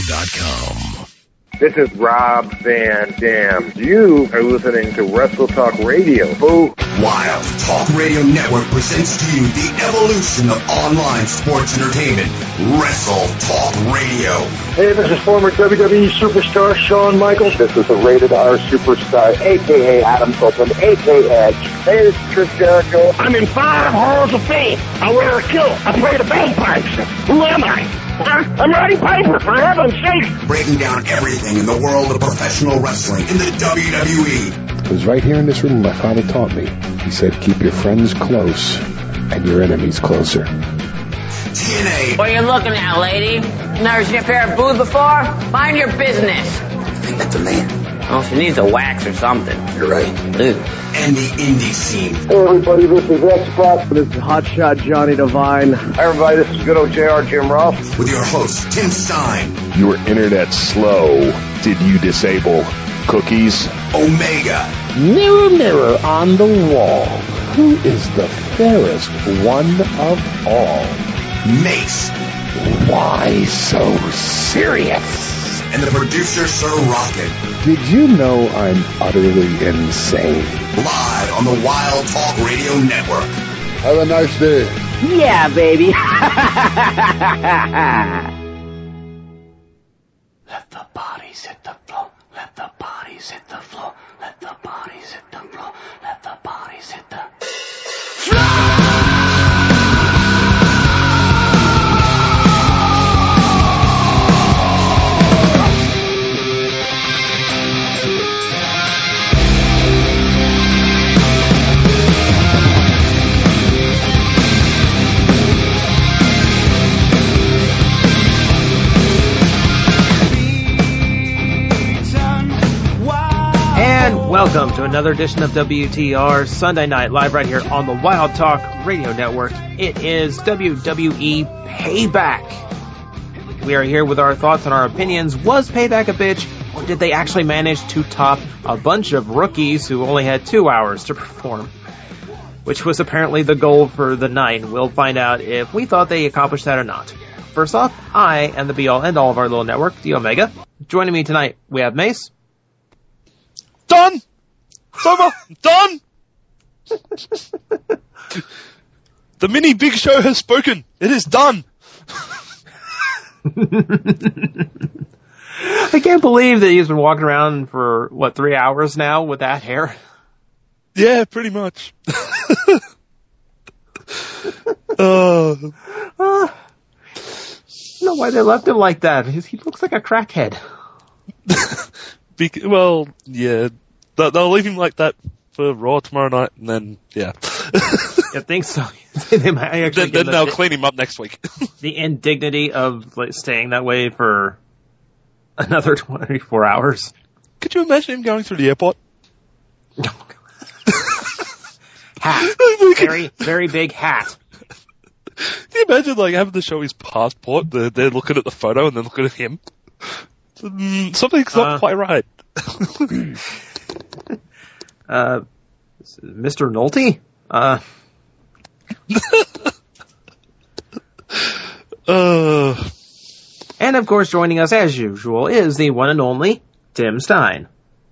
WrestleTalkRadio.com. This is Rob Van Dam. You are listening to Wrestle Talk Radio. Boo. Wild Talk Radio Network presents to you the evolution of online sports entertainment, Wrestle Talk Radio. Hey, this is former WWE superstar Shawn Michaels. This is the Rated R superstar, a.k.a. Adam Copeland, a.k.a. Edge. Hey, this is Chris Jericho. I'm in 5 halls of fame. I wear a kilt. I play the bagpipes. Who am I? I'm Roddy Piper, for heaven's sake. Breaking down everything in the world of professional wrestling in the WWE. It was right here in this room my father taught me. He said, keep your friends close and your enemies closer. TNA. What are you looking at, lady? Never seen a pair of boots before? Mind your business. I think that's a man. Oh, she needs a wax or something. You're right. Dude. And the indie scene. Hey, everybody, this is X-Pac. This is Hotshot Johnny Devine. Hi, everybody, this is good old JR Jim Ross. With your host, Tim Stein. Your internet's slow. Did you disable cookies? Omega. Mirror, mirror on the wall. Who is the fairest one of all? Mace. Why so serious? And the producer, Sir Rocket. Did you know I'm utterly insane? Live on the Wild Talk Radio Network. Have a nice day. Yeah, baby. Let the bodies hit the floor. Let the bodies hit the floor. Let the bodies hit the floor. Let the bodies hit the floor. And welcome to another edition of WTR Sunday Night Live right here on the Wild Talk Radio Network. It is WWE Payback. We are here with our thoughts and our opinions. Was Payback a bitch, or did they actually manage to top a bunch of rookies who only had 2 hours to perform? Which was apparently the goal for the night. We'll find out if we thought they accomplished that or not. First off, I am the be-all end-all of our little network, the Omega. Joining me tonight, we have Mace. Done! It's over! Done! The mini Big Show has spoken. It is done. I can't believe that he's been walking around for, 3 hours now with that hair? Yeah, pretty much. I don't know why they left him like that. He looks like a crackhead. Well, yeah. They'll leave him like that for Raw tomorrow night, and then, yeah. I think so. They might actually then they'll clean him up next week. The indignity of staying that way for another 24 hours. Could you imagine him going through the airport? Hat. Very, very big hat. Can you imagine, having to show his passport? They're looking at the photo and then looking at him. Something's not quite right. Mr. Nolte? And of course, joining us as usual is the one and only Tim Stein.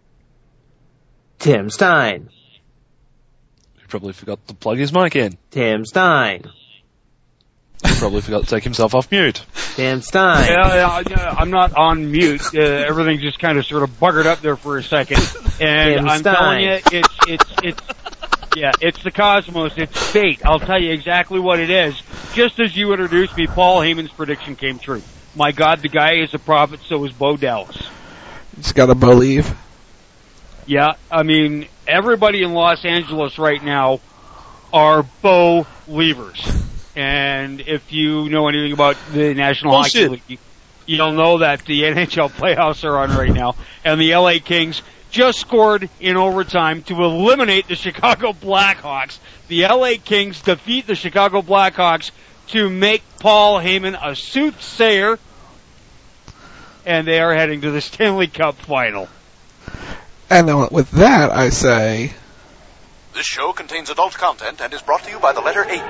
Tim Stein. He probably forgot to plug his mic in. Tim Stein. He probably forgot to take himself off mute. Tim Stein. Yeah, I'm not on mute. Everything just kind of sort of buggered up there for a second. And Tim I'm Stein. telling you, it's the cosmos. It's fate. I'll tell you exactly what it is. Just as you introduced me, Paul Heyman's prediction came true. My God, the guy is a prophet, so is Bo Dallas. Just gotta believe. Yeah, I mean, everybody in Los Angeles right now are Bo Leavers. And if you know anything about the National Hockey League, you'll know that the NHL playoffs are on right now. And the LA Kings just scored in overtime to eliminate the Chicago Blackhawks. The LA Kings defeat the Chicago Blackhawks to make Paul Heyman a soothsayer. And they are heading to the Stanley Cup final. And with that, I say... This show contains adult content and is brought to you by the letter H.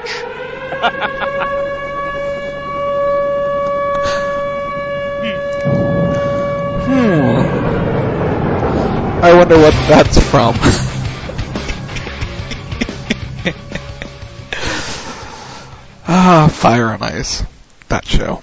I wonder what that's from. Fire and Ice. That show.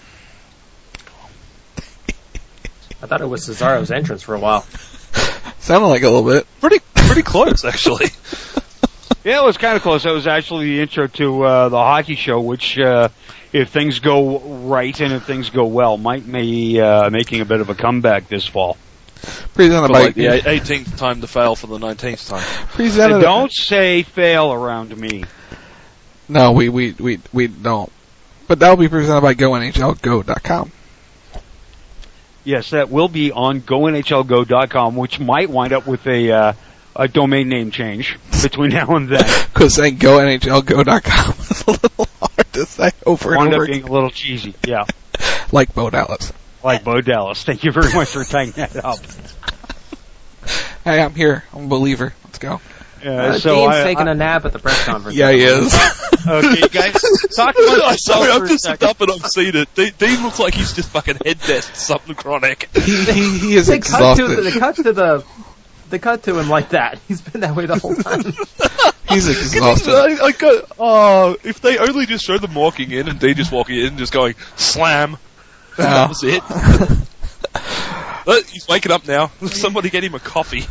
I thought it was Cesaro's entrance for a while. Sounded like a little bit. Pretty close, actually. Yeah, it was kind of close. That was actually the intro to the hockey show, which, if things go right and if things go well, might be making a bit of a comeback this fall. Presented by like the 18th time to fail for the 19th time. Presented. Don't say fail around me. No, we don't. But that will be presented by GoNHLGo.com. Yes, that will be on GoNHLGo.com, which might wind up with a domain name change between now and then. Because saying GoNHLGo.com is a little hard to say over and over. Wind up being a little cheesy, yeah. Like Bo Dallas. Like Bo Dallas. Thank you very much for tying that up. Hey, I'm here. I'm a believer. Let's go. Dean's taking a nap at the press conference. Yeah, he is. Okay, guys, talk about Sorry, I've just looked up and I've seen it. Dean looks like he's just fucking head desk something chronic. He is exhausted. They cut to him like that. He's been that way the whole time. He's exhausted. If they only just showed them walking in and Dean just walking in and just going, slam. That was it. But he's waking up now. Somebody get him a coffee.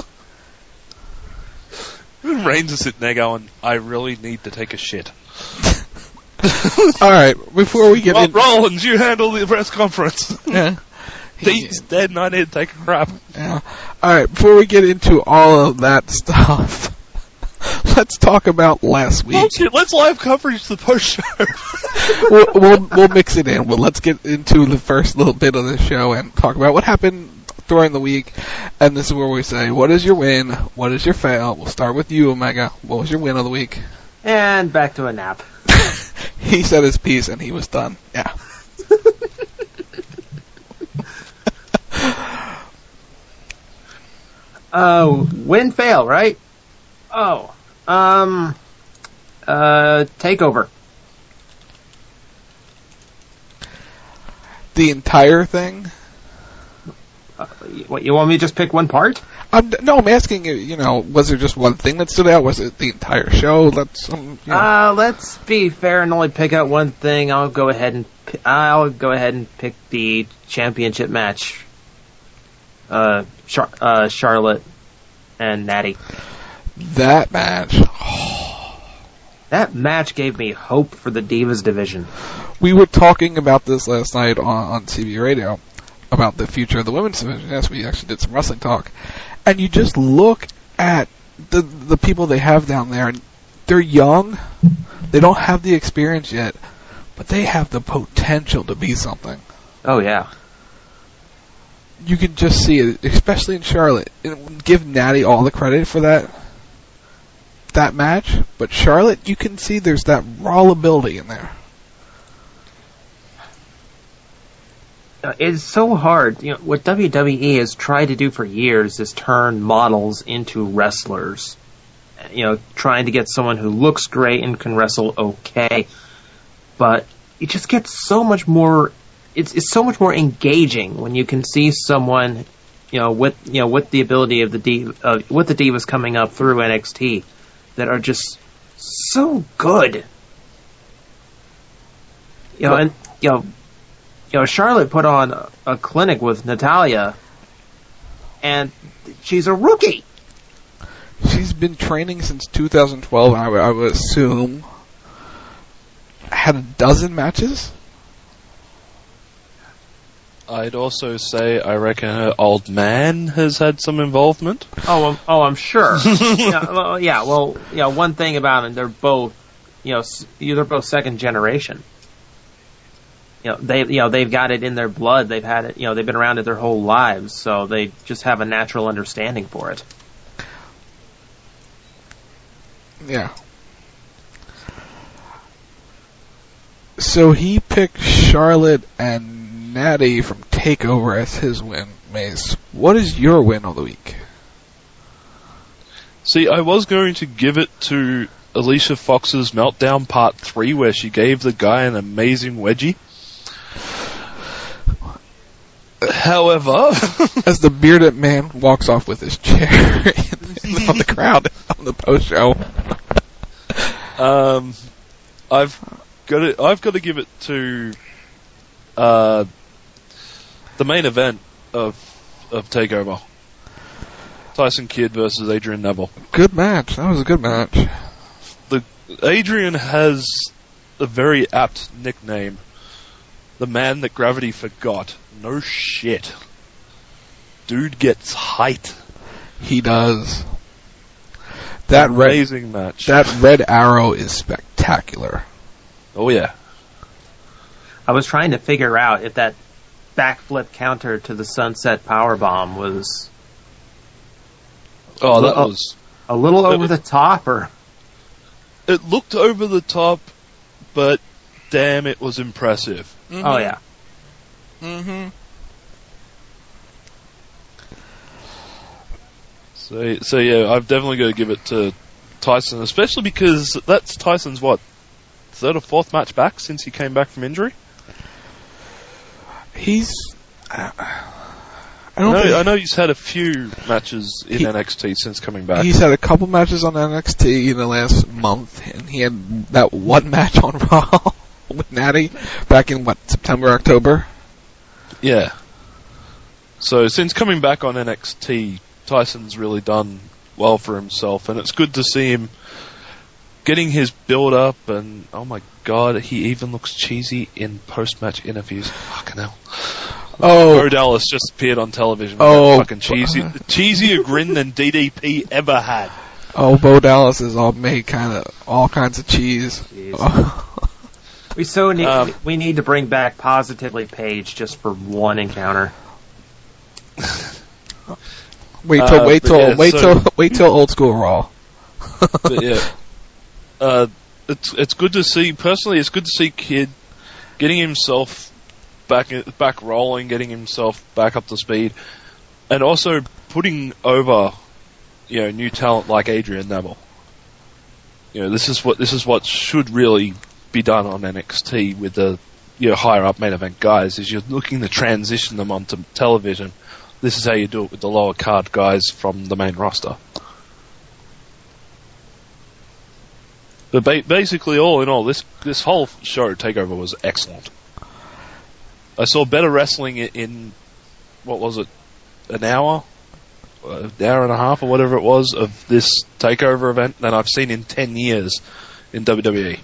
Reigns is sitting there going, I really need to take a shit. Alright, before we get in... Rollins, you handle the press conference. Yeah. Dean's dead and I need to take a crap. Yeah. Alright, before we get into all of that stuff, let's talk about last week. Bullshit, let's live coverage the post-show. we'll mix it in. Well, let's get into the first little bit of the show and talk about what happened during the week. And this is where we say, what is your win? What is your fail? We'll start with you, Omega. What was your win of the week? And back to a nap. He said his piece and he was done. Yeah. Win, fail, right? TakeOver. The entire thing? What, you want me to just pick one part? No, I'm asking you, was there just one thing that stood out? Was it the entire show? Let's be fair and only pick out one thing. I'll go ahead and pick the championship match. Charlotte and Natty. That match. That match gave me hope for the Divas division. We were talking about this last night on CB Radio about the future of the women's division. Yes, we actually did some wrestling talk. And you just look at the people they have down there, and they're young. They don't have the experience yet, but they have the potential to be something. Oh, yeah. You can just see it, especially in Charlotte. Give Natty all the credit for that match, but Charlotte, you can see there's that raw ability in there. It's so hard. What WWE has tried to do for years is turn models into wrestlers. Trying to get someone who looks great and can wrestle okay, but it just gets so much more. It's so much more engaging when you can see someone, with the ability of with the Divas coming up through NXT that are just so good. Charlotte put on a clinic with Natalya, and she's a rookie. She's been training since 2012, and I would assume had a dozen matches. I'd also say I reckon her old man has had some involvement. I'm sure. One thing about them, they're both, they're both second generation. They've got it in their blood. They've had it. They've been around it their whole lives, so they just have a natural understanding for it. Yeah. So he picked Charlotte and Natty from TakeOver as his win. Mace, what is your win of the week? See, I was going to give it to Alicia Fox's Meltdown Part 3, where she gave the guy an amazing wedgie. However, as the bearded man walks off with his chair on the crowd on the post show, I've got to give it to the main event of Takeover. Tyson Kidd versus Adrian Neville. Good match. That was a good match. Adrian has a very apt nickname. The man that gravity forgot. No shit. Dude gets height. He does. That amazing match. That red arrow is spectacular. Oh yeah. I was trying to figure out if that backflip counter to the Sunset Powerbomb was... Oh, that was... A little over the top, or... It looked over the top, but damn, it was impressive. Mm-hmm. Oh, yeah. Mm-hmm. So yeah, I've definitely got to give it to Tyson, especially because that's Tyson's, what, third or fourth match back since he came back from injury? I know he's had a few matches in NXT since coming back. He's had a couple matches on NXT in the last month, and he had that one match on Raw with Natty back in, September, October? Yeah. So since coming back on NXT, Tyson's really done well for himself, and it's good to see him getting his build-up, and oh my god, he even looks cheesy in post-match interviews. Fucking hell. Oh, Bo Dallas just appeared on television. Oh, fucking cheesier grin than DDP ever had. Oh, Bo Dallas is all made all kinds of cheese. We need to bring back Positively Page just for one encounter. Wait till old school Raw. But yeah, it's good to see. Personally, it's good to see Kidd getting himself back rolling, getting himself back up to speed, and also putting over, new talent like Adrian Neville. This is what should really be done on NXT with the higher up main event guys. Is you're looking to transition them onto television. This is how you do it with the lower card guys from the main roster. But basically, all in all, this whole show Takeover was excellent. I saw better wrestling in what was it, an hour and a half or whatever it was of this Takeover event than I've seen in 10 years in WWE.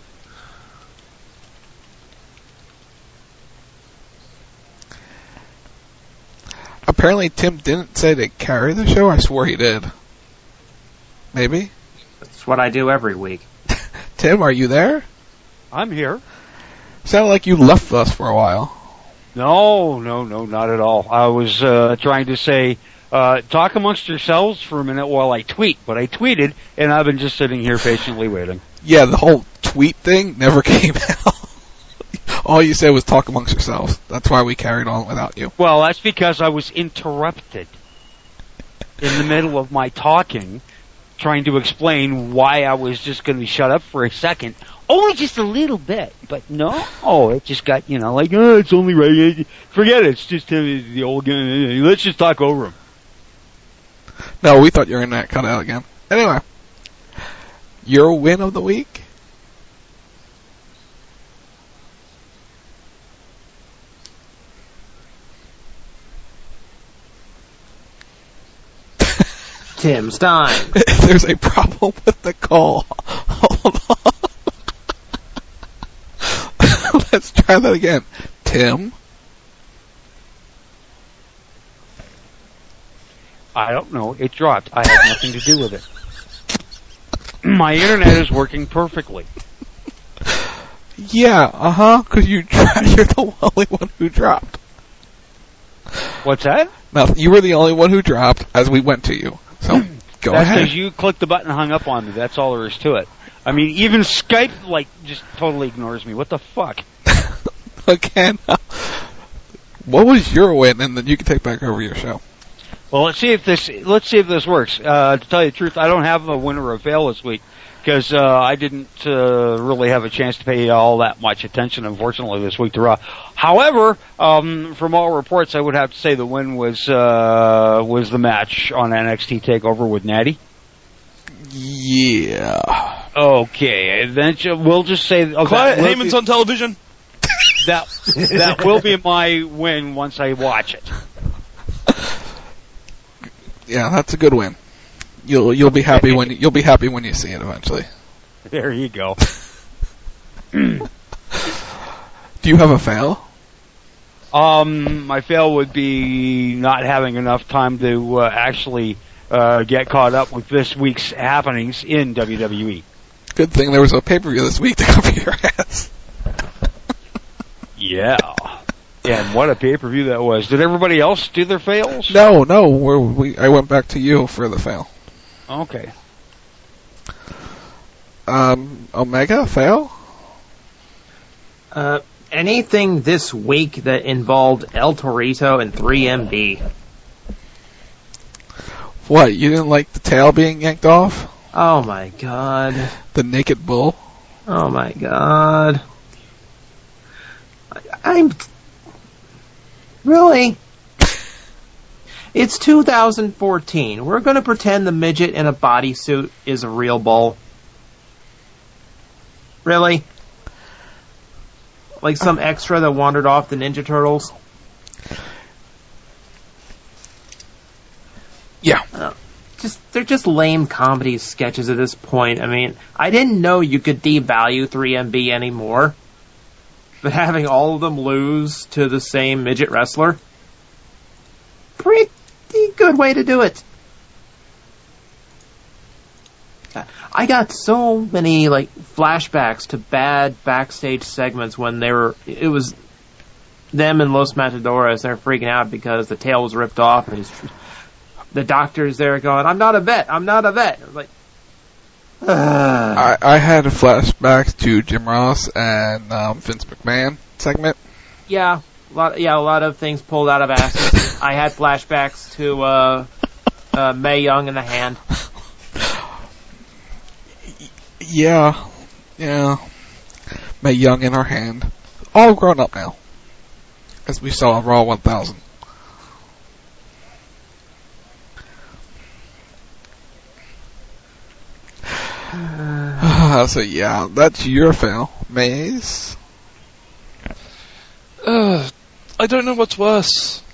Apparently Tim didn't say to carry the show. I swore he did. Maybe? That's what I do every week. Tim, are you there? I'm here. Sounded like you left us for a while. No, not at all. I was trying to say, talk amongst yourselves for a minute while I tweet. But I tweeted, and I've been just sitting here patiently waiting. Yeah, the whole tweet thing never came out. All you said was talk amongst yourselves. That's why we carried on without you. Well, that's because I was interrupted in the middle of my talking, trying to explain why I was just going to shut up for a second. Only just a little bit, but no, it just got, it's only right. Forget it, it's just the old guy. Let's just talk over him. No, we thought you were in that cut out again. Anyway, your win of the week? Tim Stein. There's a problem with the call. Hold on. Let's try that again. Tim? I don't know. It dropped. I had nothing to do with it. My internet is working perfectly. Yeah, because you're the only one who dropped. What's that? No, you were the only one who dropped as we went to you. So, go ahead. That's because you clicked the button and hung up on me. That's all there is to it. I mean, even Skype, just totally ignores me. What the fuck? Again, what was your win? And then you can take back over your show. Well, let's see if this works. To tell you the truth, I don't have a win or a fail this week. because I didn't really have a chance to pay all that much attention, unfortunately, this week to Raw. However, from all reports, I would have to say the win was the match on NXT TakeOver with Natty. Yeah. Okay, then we'll just say Quiet, Heyman's on television. That will be my win once I watch it. Yeah, that's a good win. You'll be happy when you see it eventually. There you go. Do you have a fail? My fail would be not having enough time to actually get caught up with this week's happenings in WWE. Good thing there was a pay-per-view this week to cover your ass. Yeah. And what a pay-per-view that was. Did everybody else do their fails? No. I went back to you for the fail. Okay. Omega, fail? Anything this week that involved El Torito and 3MB. What, you didn't like the tail being yanked off? Oh my god. The naked bull? Oh my god. I'm... Really? It's 2014. We're going to pretend the midget in a bodysuit is a real bull. Really? Like some extra that wandered off the Ninja Turtles? Yeah. They're just lame comedy sketches at this point. I mean, I didn't know you could devalue 3MB anymore. But having all of them lose to the same midget wrestler? Pretty good way to do it. I got so many flashbacks to bad backstage segments when it was them and Los Matadores. They're freaking out because the tail was ripped off, and the doctor's there going, "I'm not a vet. I'm not a vet." I'm like, I had flashbacks to Jim Ross and Vince McMahon segment. Yeah, a lot of things pulled out of asses. I had flashbacks to Mae Young in the hand. Yeah. Mae Young in her hand. All grown up now. As we saw on Raw 1000. So yeah, that's your fail. Maze? I don't know what's worse.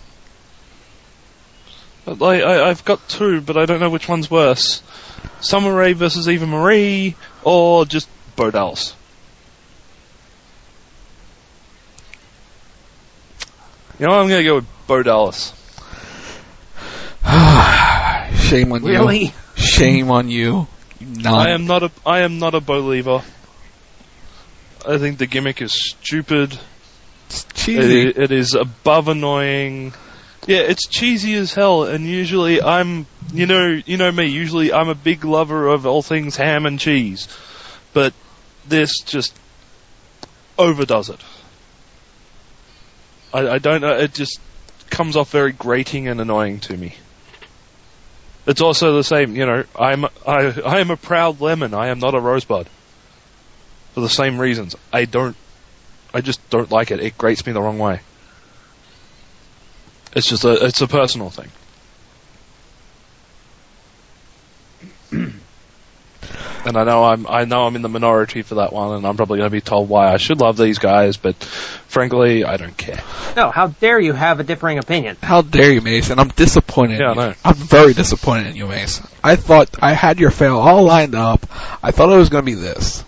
I've got two, but I don't know which one's worse. Summer Rae versus Eva Marie, or just Bo Dallas. You know what, I'm gonna go with Bo Dallas. Shame on you. Really? Shame on you. I am not a believer. I think the gimmick is stupid. It's cheesy. It is above annoying. Yeah, it's cheesy as hell, and usually you know me, usually I'm a big lover of all things ham and cheese. But this just overdoes it. I don't know, it just comes off very grating and annoying to me. It's also the same, I am a proud lemon, I am not a rosebud. For the same reasons. I just don't like it. It grates me the wrong way. It's just it's a personal thing. And I know I'm in the minority for that one, and I'm probably going to be told why I should love these guys, but frankly, I don't care. No, how dare you have a differing opinion? How dare you, Mace? And I'm disappointed. Yeah, in you. I know. I'm very disappointed in you, Mace. I thought I had your fail all lined up. I thought it was going to be this.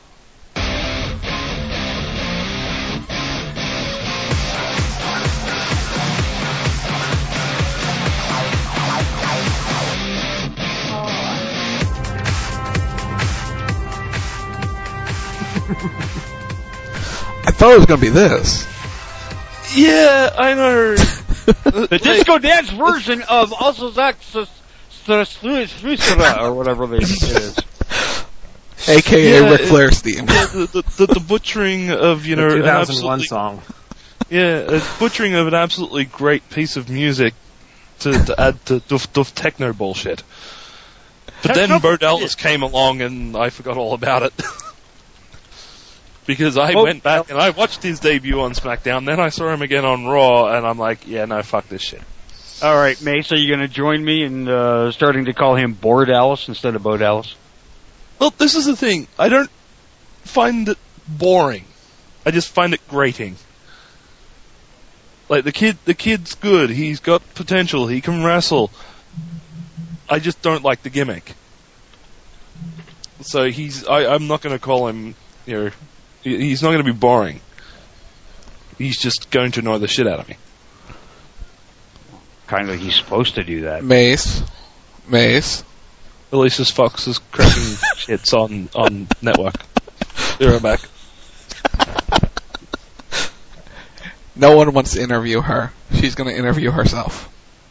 I thought it was going to be this. Yeah, I know. The disco dance version of Also Zach or whatever it is. A.K.A. Ric Flair's theme. Yeah, the butchering of, the 2001 song. Yeah, a butchering of an absolutely great piece of music to add to doof techno bullshit. But then Bo Dallas came along and I forgot all about it. Because I went back and I watched his debut on SmackDown, then I saw him again on Raw, and I'm like, yeah, no, fuck this shit. All right, Mace, are you going to join me in starting to call him Bo Dallas instead of Bo Dallas? Well, this is the thing. I don't find it boring. I just find it grating. Like, the kid's good. He's got potential. He can wrestle. I just don't like the gimmick. So I'm not going to call him, he's not going to be boring. He's just going to annoy the shit out of me. Kind of, he's supposed to do that. Mace. Elias Fox is cracking hits on network. Be right back. No one wants to interview her. She's going to interview herself.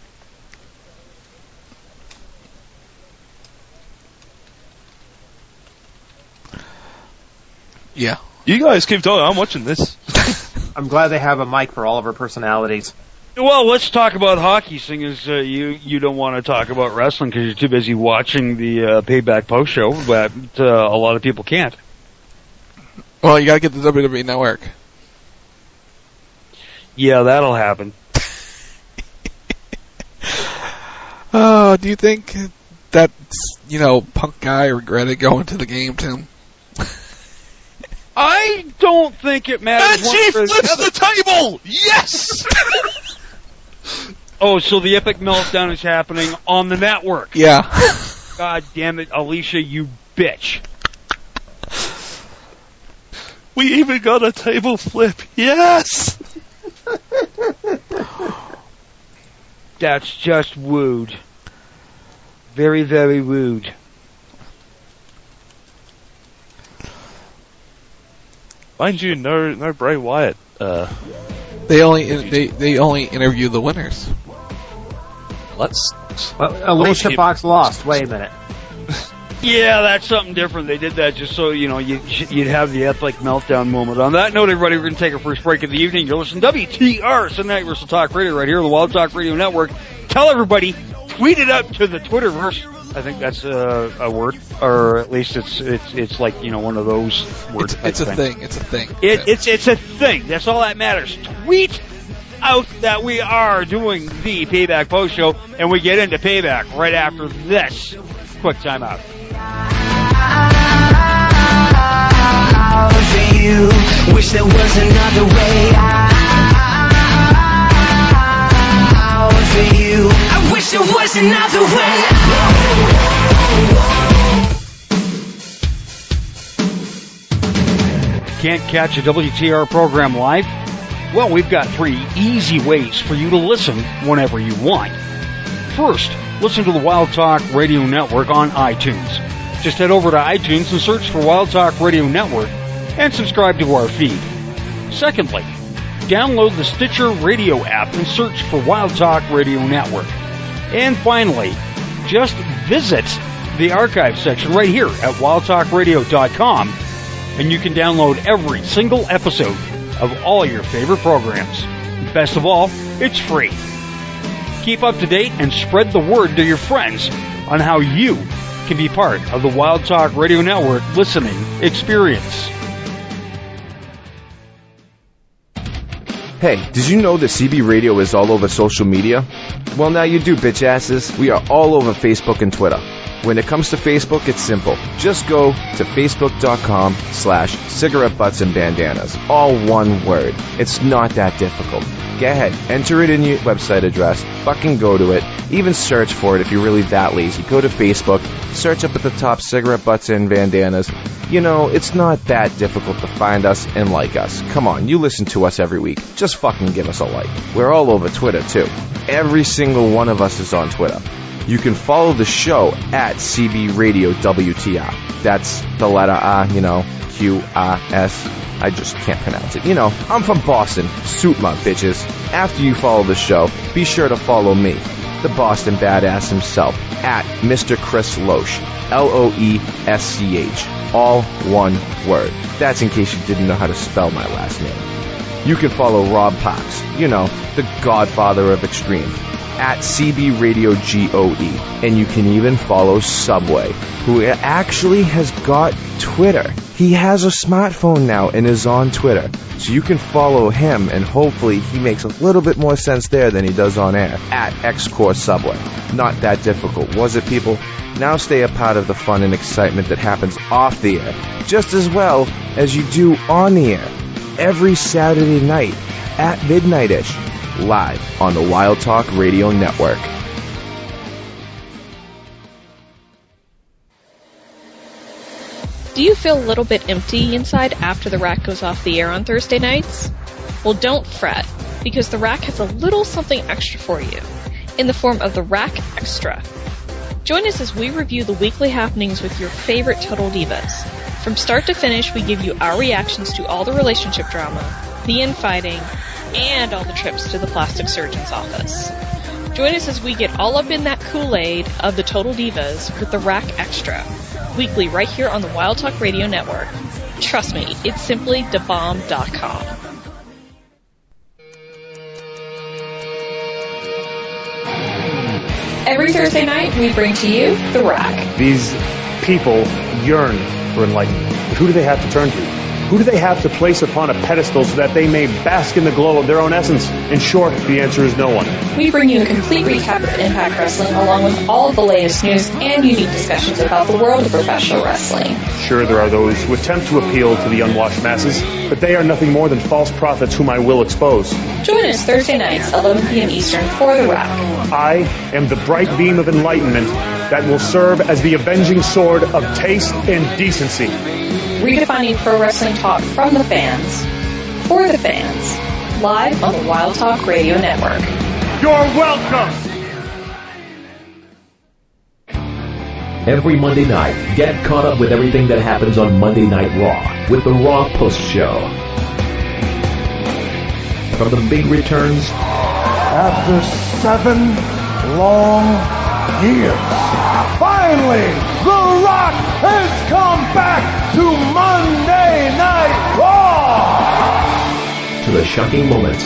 Yeah. You guys keep talking. I'm watching this. I'm glad they have a mic for all of our personalities. Well, let's talk about hockey, seeing as you don't want to talk about wrestling because you're too busy watching the Payback post show, but a lot of people can't. Well, you got to get the WWE Network. Yeah, that'll happen. Oh, do you think that Punk guy regretted going to the game, Tim? I don't think it matters. And she flips the table! Yes! Oh, so the epic meltdown is happening on the network. Yeah. God damn it, Alicia, you bitch. We even got a table flip. Yes! That's just wooed. Very, very wooed. Mind you, no Bray Wyatt. They only interview the winners. Alicia Fox lost. Wait a minute. Yeah, that's something different. They did that just so, you'd have the epic meltdown moment. On that note, everybody, we're going to take our first break of the evening. You're listening to WTR, Sunday Night Wrestle Talk Radio, right here on the Wild Talk Radio Network. Tell everybody, tweet it out to the Twitterverse. I think that's a word, or at least it's like, one of those words. It's a thing. It's a thing. That's all that matters. Tweet out that we are doing the Payback post show, and we get into Payback right after this quick timeout. For you, wish there was another way out. For you, I wish there was another way out. Can't catch a WTR program live? Well, we've got 3 easy ways for you to listen whenever you want. First, listen to the Wild Talk Radio Network on iTunes. Just head over to iTunes and search for Wild Talk Radio Network and subscribe to our feed. Secondly, download the Stitcher Radio app and search for Wild Talk Radio Network. And finally, just visit the archive section right here at wildtalkradio.com and you can download every single episode of all your favorite programs. Best of all, it's free. Keep up to date and spread the word to your friends on how you can be part of the Wild Talk Radio Network listening experience. Hey, did you know that CB Radio is all over social media? Well, now you do, bitch asses. We are all over Facebook and Twitter. When it comes to Facebook, it's simple. Just go to facebook.com/cigarette butts and bandanas. All one word. It's not that difficult. Go ahead, enter it in your website address, fucking go to it, even search for it if you're really that lazy. Go to Facebook, search up at the top cigarette butts and bandanas. It's not that difficult to find us and like us. Come on, you listen to us every week. Just fucking give us a like. We're all over Twitter, too. Every single one of us is on Twitter. You can follow the show at CB Radio WTR. That's the letter R, QRS. I just can't pronounce it. I'm from Boston. Suit my bitches. After you follow the show, be sure to follow me, the Boston Badass himself, at Mr. Chris Loesch. LOESCH. All one word. That's in case you didn't know how to spell my last name. You can follow Rob Parks, the godfather of Extreme, at CB Radio GOE. And you can even follow Subway, who actually has got Twitter. He has a smartphone now and is on Twitter. So you can follow him, and hopefully he makes a little bit more sense there than he does on air, at XCore Subway. Not that difficult, was it, people? Now stay a part of the fun and excitement that happens off the air, just as well as you do on the air, every Saturday night at midnight-ish, live on the Wild Talk Radio Network. Do you feel a little bit empty inside after the Rack goes off the air on Thursday nights? Well, don't fret, because the Rack has a little something extra for you, in the form of the Rack Extra. Join us as we review the weekly happenings with your favorite Total Divas. From start to finish, we give you our reactions to all the relationship drama, the infighting, and all the trips to the plastic surgeon's office. Join us as we get all up in that Kool-Aid of the Total Divas with the Rack Extra, weekly right here on the Wild Talk Radio Network. Trust me, it's simply debomb.com. Every Thursday night, we bring to you The Rack. These people yearn for enlightenment. But who do they have to turn to? Who do they have to place upon a pedestal so that they may bask in the glow of their own essence? In short, the answer is no one. We bring you a complete recap of Impact Wrestling along with all of the latest news and unique discussions about the world of professional wrestling. Sure, there are those who attempt to appeal to the unwashed masses, but they are nothing more than false prophets whom I will expose. Join us Thursday nights, 11 p.m. Eastern, for The Rack. I am the bright beam of enlightenment that will serve as the avenging sword of taste and decency. Redefining pro wrestling talk from the fans, for the fans, live on the Wild Talk Radio Network. You're welcome! Every Monday night, get caught up with everything that happens on Monday Night Raw with the Raw Post Show. From the big returns, after 7 long years, finally, The Rock has come back to Monday Night Raw! To the shocking moments.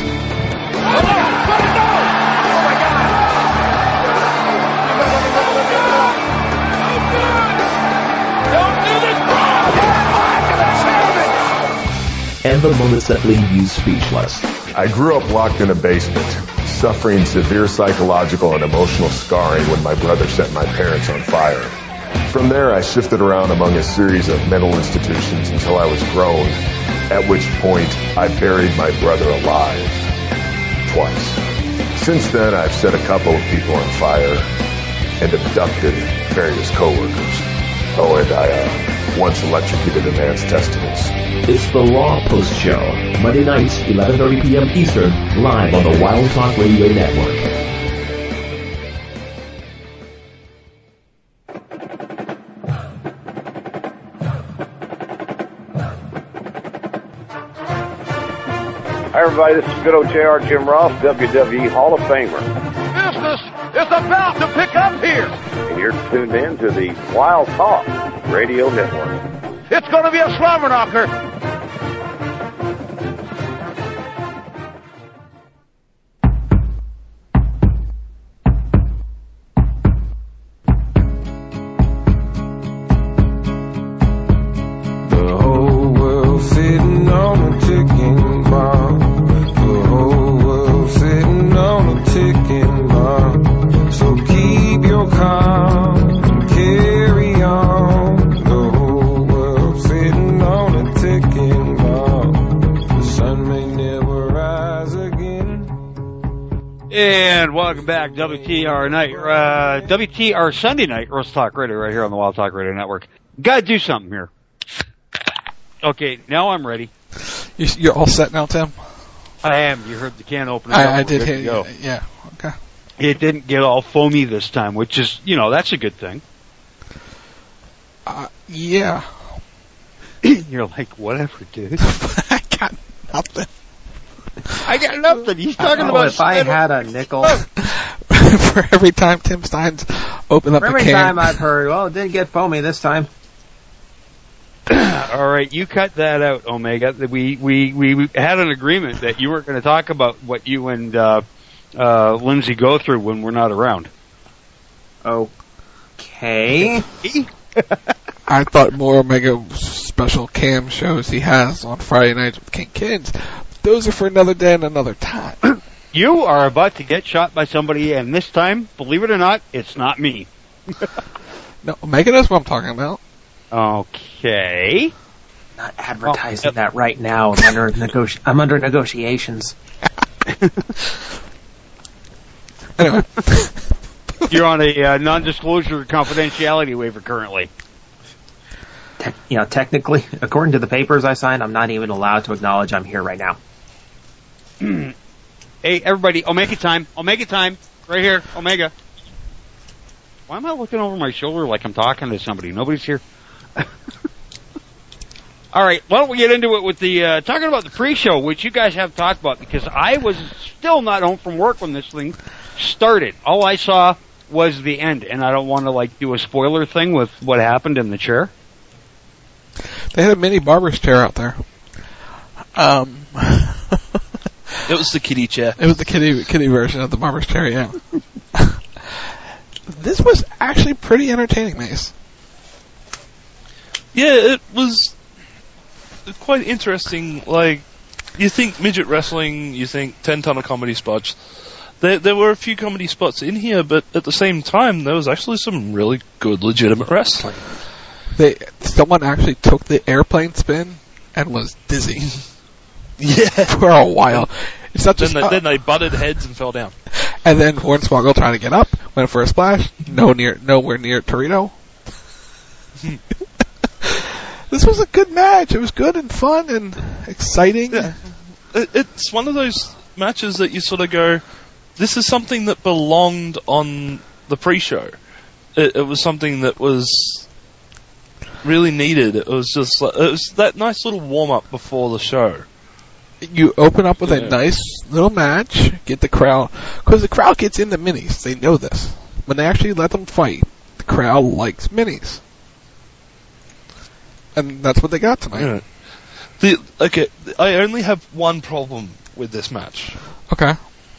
And the moments that leave you speechless. I grew up locked in a basement, suffering severe psychological and emotional scarring when my brother set my parents on fire. From there, I shifted around among a series of mental institutions until I was grown, at which point I buried my brother alive. Twice. Since then, I've set a couple of people on fire and abducted various coworkers. Oh, and I once electrocuted a man's testicles. It's the Raw Post Show, Monday nights, 11:30 p.m. Eastern, live on the Wild Talk Radio Network. Hi, everybody. This is good old JR Jim Ross, WWE Hall of Famer. Business is about to pick up here. And you're tuned in to the Wild Talk Radio Network. It's going to be a slobber knocker. Welcome back, WTR night, WTR Sunday night, Roast Talk Radio, right here on the Wild Talk Radio Network. Gotta do something here. Okay, now I'm ready. You're all set now, Tim? I am. You heard the can opener. I did hear you. Yeah, okay. It didn't get all foamy this time, which is, that's a good thing. Yeah. You're like, whatever, dude. I got nothing. He's talking about. If I had a nickel. For every time Tim Stein's opened up a can. Every time I've heard, well, it didn't get foamy this time. All right, you cut that out, Omega. We had an agreement that you weren't going to talk about what you and Lindsay go through when we're not around. Okay. I thought more Omega special cam shows he has on Friday nights with King Kids. Those are for another day and another time. You are about to get shot by somebody, and this time, believe it or not, it's not me. No, Omega knows what I'm talking about. Okay. Not advertising that right now. I'm under negotiations. Anyway. You're on a non-disclosure confidentiality waiver currently. Technically, according to the papers I signed, I'm not even allowed to acknowledge I'm here right now. Hey, everybody, Omega time. Omega time. Right here, Omega. Why am I looking over my shoulder like I'm talking to somebody? Nobody's here. All right, why don't we get into it with the talking about the pre-show, which you guys have talked about, because I was still not home from work when this thing started. All I saw was the end, and I don't want to do a spoiler thing with what happened in the chair. They had a mini barber's chair out there. It was the kiddie chair. It was the kiddie version of the barber's chair, yeah. This was actually pretty entertaining, Mace. Yeah, it was quite interesting. You think midget wrestling, you think 10-ton of comedy spots. There were a few comedy spots in here, but at the same time, there was actually some really good, legitimate wrestling. Someone actually took the airplane spin and was dizzy. Yeah. For a while. It's not just then they butted heads and fell down. And then Hornswoggle trying to get up, went for a splash, nowhere near Torito. This was a good match. It was good and fun and exciting. Yeah. It's one of those matches that you sort of go, this is something that belonged on the pre-show. It was something that was really needed. It was just it was that nice little warm-up before the show. You open up with a nice little match, get the crowd, because the crowd gets into minis. They know this. When they actually let them fight, the crowd likes minis. And that's what they got tonight. Yeah. I only have one problem with this match. Okay.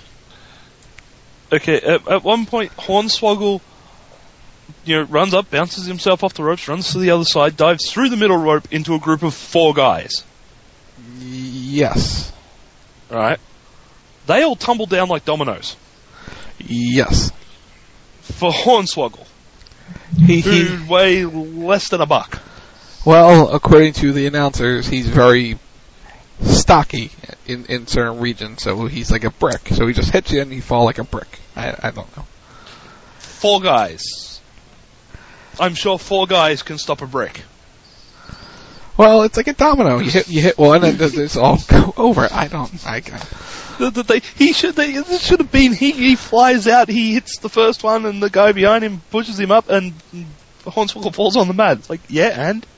Okay, at one point, Hornswoggle, runs up, bounces himself off the ropes, runs to the other side, dives through the middle rope into a group of 4 guys. Yes. Right? They all tumble down like dominoes. Yes. For Hornswoggle, who weigh less than a buck. Well, according to the announcers, he's very stocky in certain regions, so he's like a brick. So he just hits you and you fall like a brick. I don't know. 4 guys. I'm sure 4 guys can stop a brick. Well, it's like a domino. You hit one and it's all go over. It should have been he flies out, he hits the first one, and the guy behind him pushes him up, and Hornswoggle falls on the mat. It's like, yeah, and?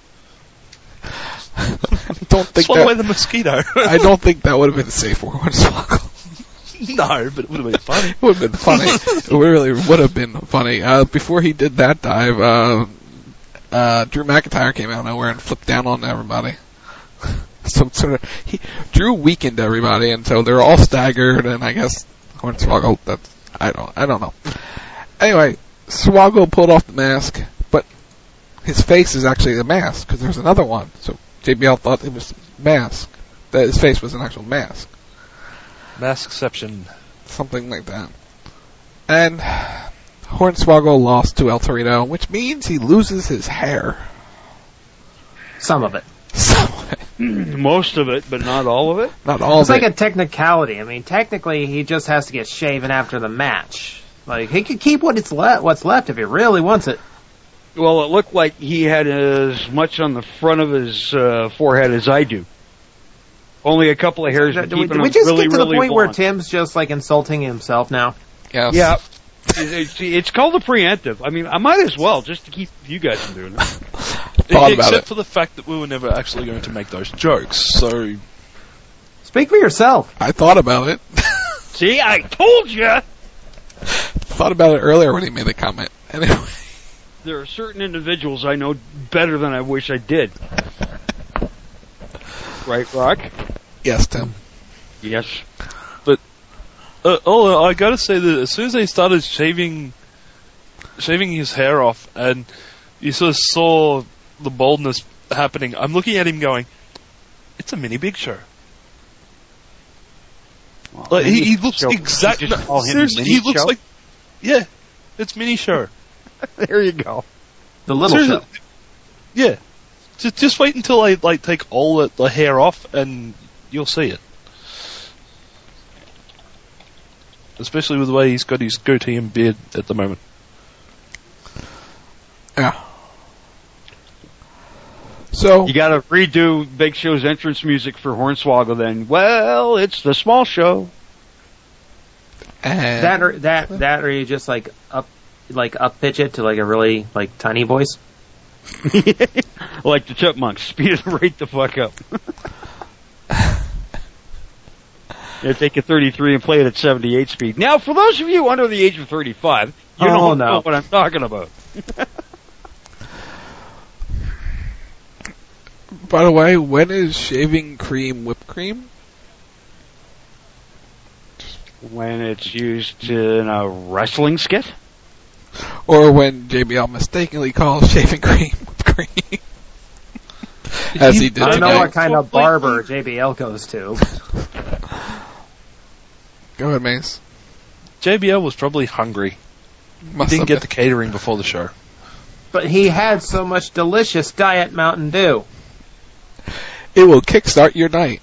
Don't think swallow away the mosquito. I don't think that would have been safe for Hornswoggle. No, but it would have been funny. It would have been funny. It really would have been funny. Before he did that dive, Drew McIntyre came out of nowhere and flipped down on everybody. Drew weakened everybody, and so they're all staggered. And I guess Hornswoggle. I don't know. Anyway, Swoggle pulled off the mask, but his face is actually the mask because there's another one. So JBL thought it was mask. That his face was an actual mask. Maskception. Something like that. And Hornswoggle lost to El Torito, which means he loses his hair. Some of it. Most of it, but not all of it? Not all of it. It's like a technicality. I mean, technically, he just has to get shaven after the match. He could keep what's left if he really wants it. Well, it looked like he had as much on the front of his forehead as I do. Only a couple of hairs. Did we just get to the point where Tim's just insulting himself now? Yes. Yeah. It's called a preemptive. I mean, I might as well, just to keep you guys from doing it. Except for the fact that we were never actually going to make those jokes, so... Speak for yourself. I thought about it. See, I told you! Thought about it earlier when he made the comment. Anyway. There are certain individuals I know better than I wish I did. Right, Rock? Yes, Tim. Yes. But Oh, I gotta say that as soon as they started shaving his hair off, and you sort of saw the baldness happening, I'm looking at him going, "It's a mini Big Show." Well, like he looks exactly. Seriously, he looks like. Yeah, it's Mini Show. There you go. The little show. Yeah. Just wait until I take all the hair off, and you'll see it. Especially with the way he's got his goatee and beard at the moment. Yeah. So you got to redo Big Show's entrance music for Hornswoggle. Then, well, it's the small show. That or you just up pitch it to a really tiny voice. Like the Chipmunks, speed it right the fuck up. Yeah, take a 33 and play it at 78 speed. Now, for those of you under the age of 35, you don't know what I'm talking about. By the way, when is shaving cream whipped cream? When it's used in a wrestling skit? Or when JBL mistakenly calls shaving cream whipped cream? As he did I don't today. know what kind of barber JBL goes to. Go ahead, Mace. JBL was probably hungry. He didn't get the catering before the show. But he had so much delicious Diet Mountain Dew. It will kickstart your night.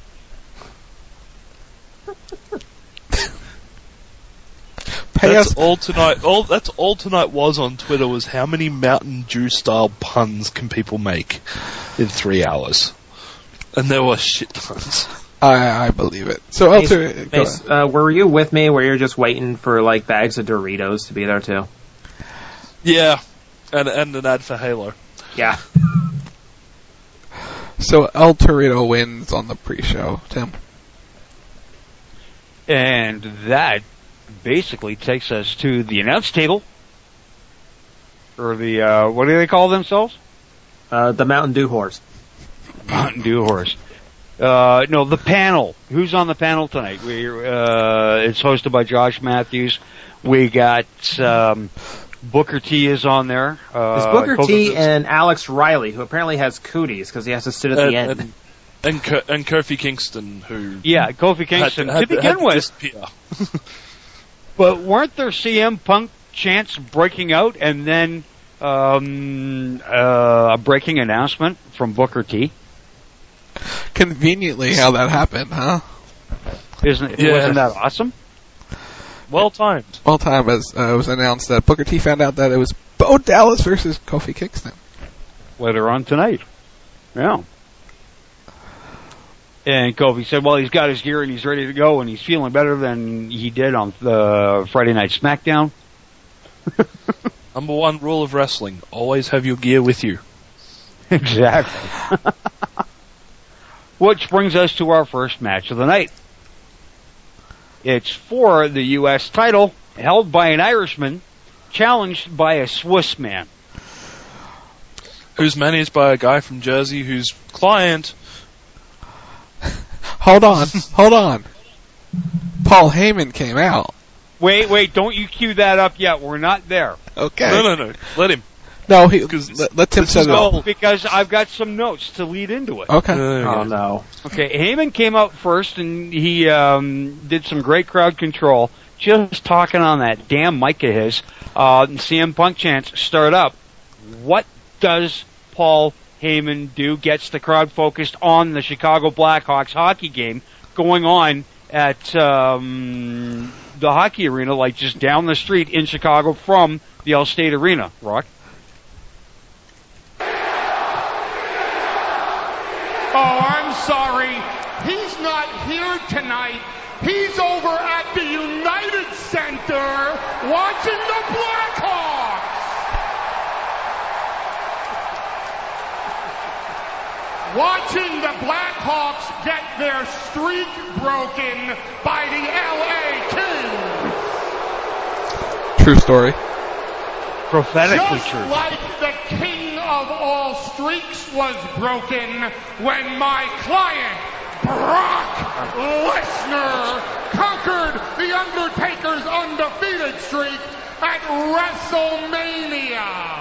That's all tonight. That's all tonight was on Twitter was how many Mountain Dew style puns can people make in 3 hours, and there were shit tons. I believe it. So, Mace, were you with me where you're just waiting for bags of Doritos to be there too? Yeah, and an ad for Halo. Yeah. So El Torito wins on the pre-show, Tim. And that basically takes us to the announce table. Or the, what do they call themselves? The Mountain Dew Horse. Mountain Dew Horse. No, the panel. Who's on the panel tonight? It's hosted by Josh Matthews. We got, Booker T is on there. It's Booker T and Alex Riley, who apparently has cooties because he has to sit at the end. And Kofi Kingston, who... Yeah, Kofi Kingston, to begin with. But weren't there CM Punk chants breaking out and then a breaking announcement from Booker T? Conveniently how that happened, huh? Wasn't that awesome? Well timed. Well timed, as it was announced that Booker T found out that it was Bo Dallas versus Kofi Kingston. Later on tonight. Yeah. And Kofi said, well, he's got his gear and he's ready to go and he's feeling better than he did on the Friday Night SmackDown. Number one rule of wrestling, always have your gear with you. Exactly. Which brings us to our first match of the night. It's for the U.S. title, held by an Irishman, challenged by a Swiss man. Who's managed by a guy from Jersey whose client... Hold on. Paul Heyman came out. Wait, don't you cue that up yet. We're not there. Okay. No. Let him. No, let Tim set it up. Because I've got some notes to lead into it. Okay. Oh, no. Okay, Heyman came out first, and he did some great crowd control, just talking on that damn mic of his. CM Punk chants start up. What does Paul Heyman do? Gets the crowd focused on the Chicago Blackhawks hockey game going on at the hockey arena, just down the street in Chicago from the Allstate Arena. Rock? Oh, I'm sorry. He's not here tonight. He's over at the United Center watching the Blackhawks. Watching the Blackhawks get their streak broken by the LA Kings. True story. Prophetically Just true. like the king of all streaks was broken when my client, Brock Lesnar, conquered The Undertaker's undefeated streak at WrestleMania.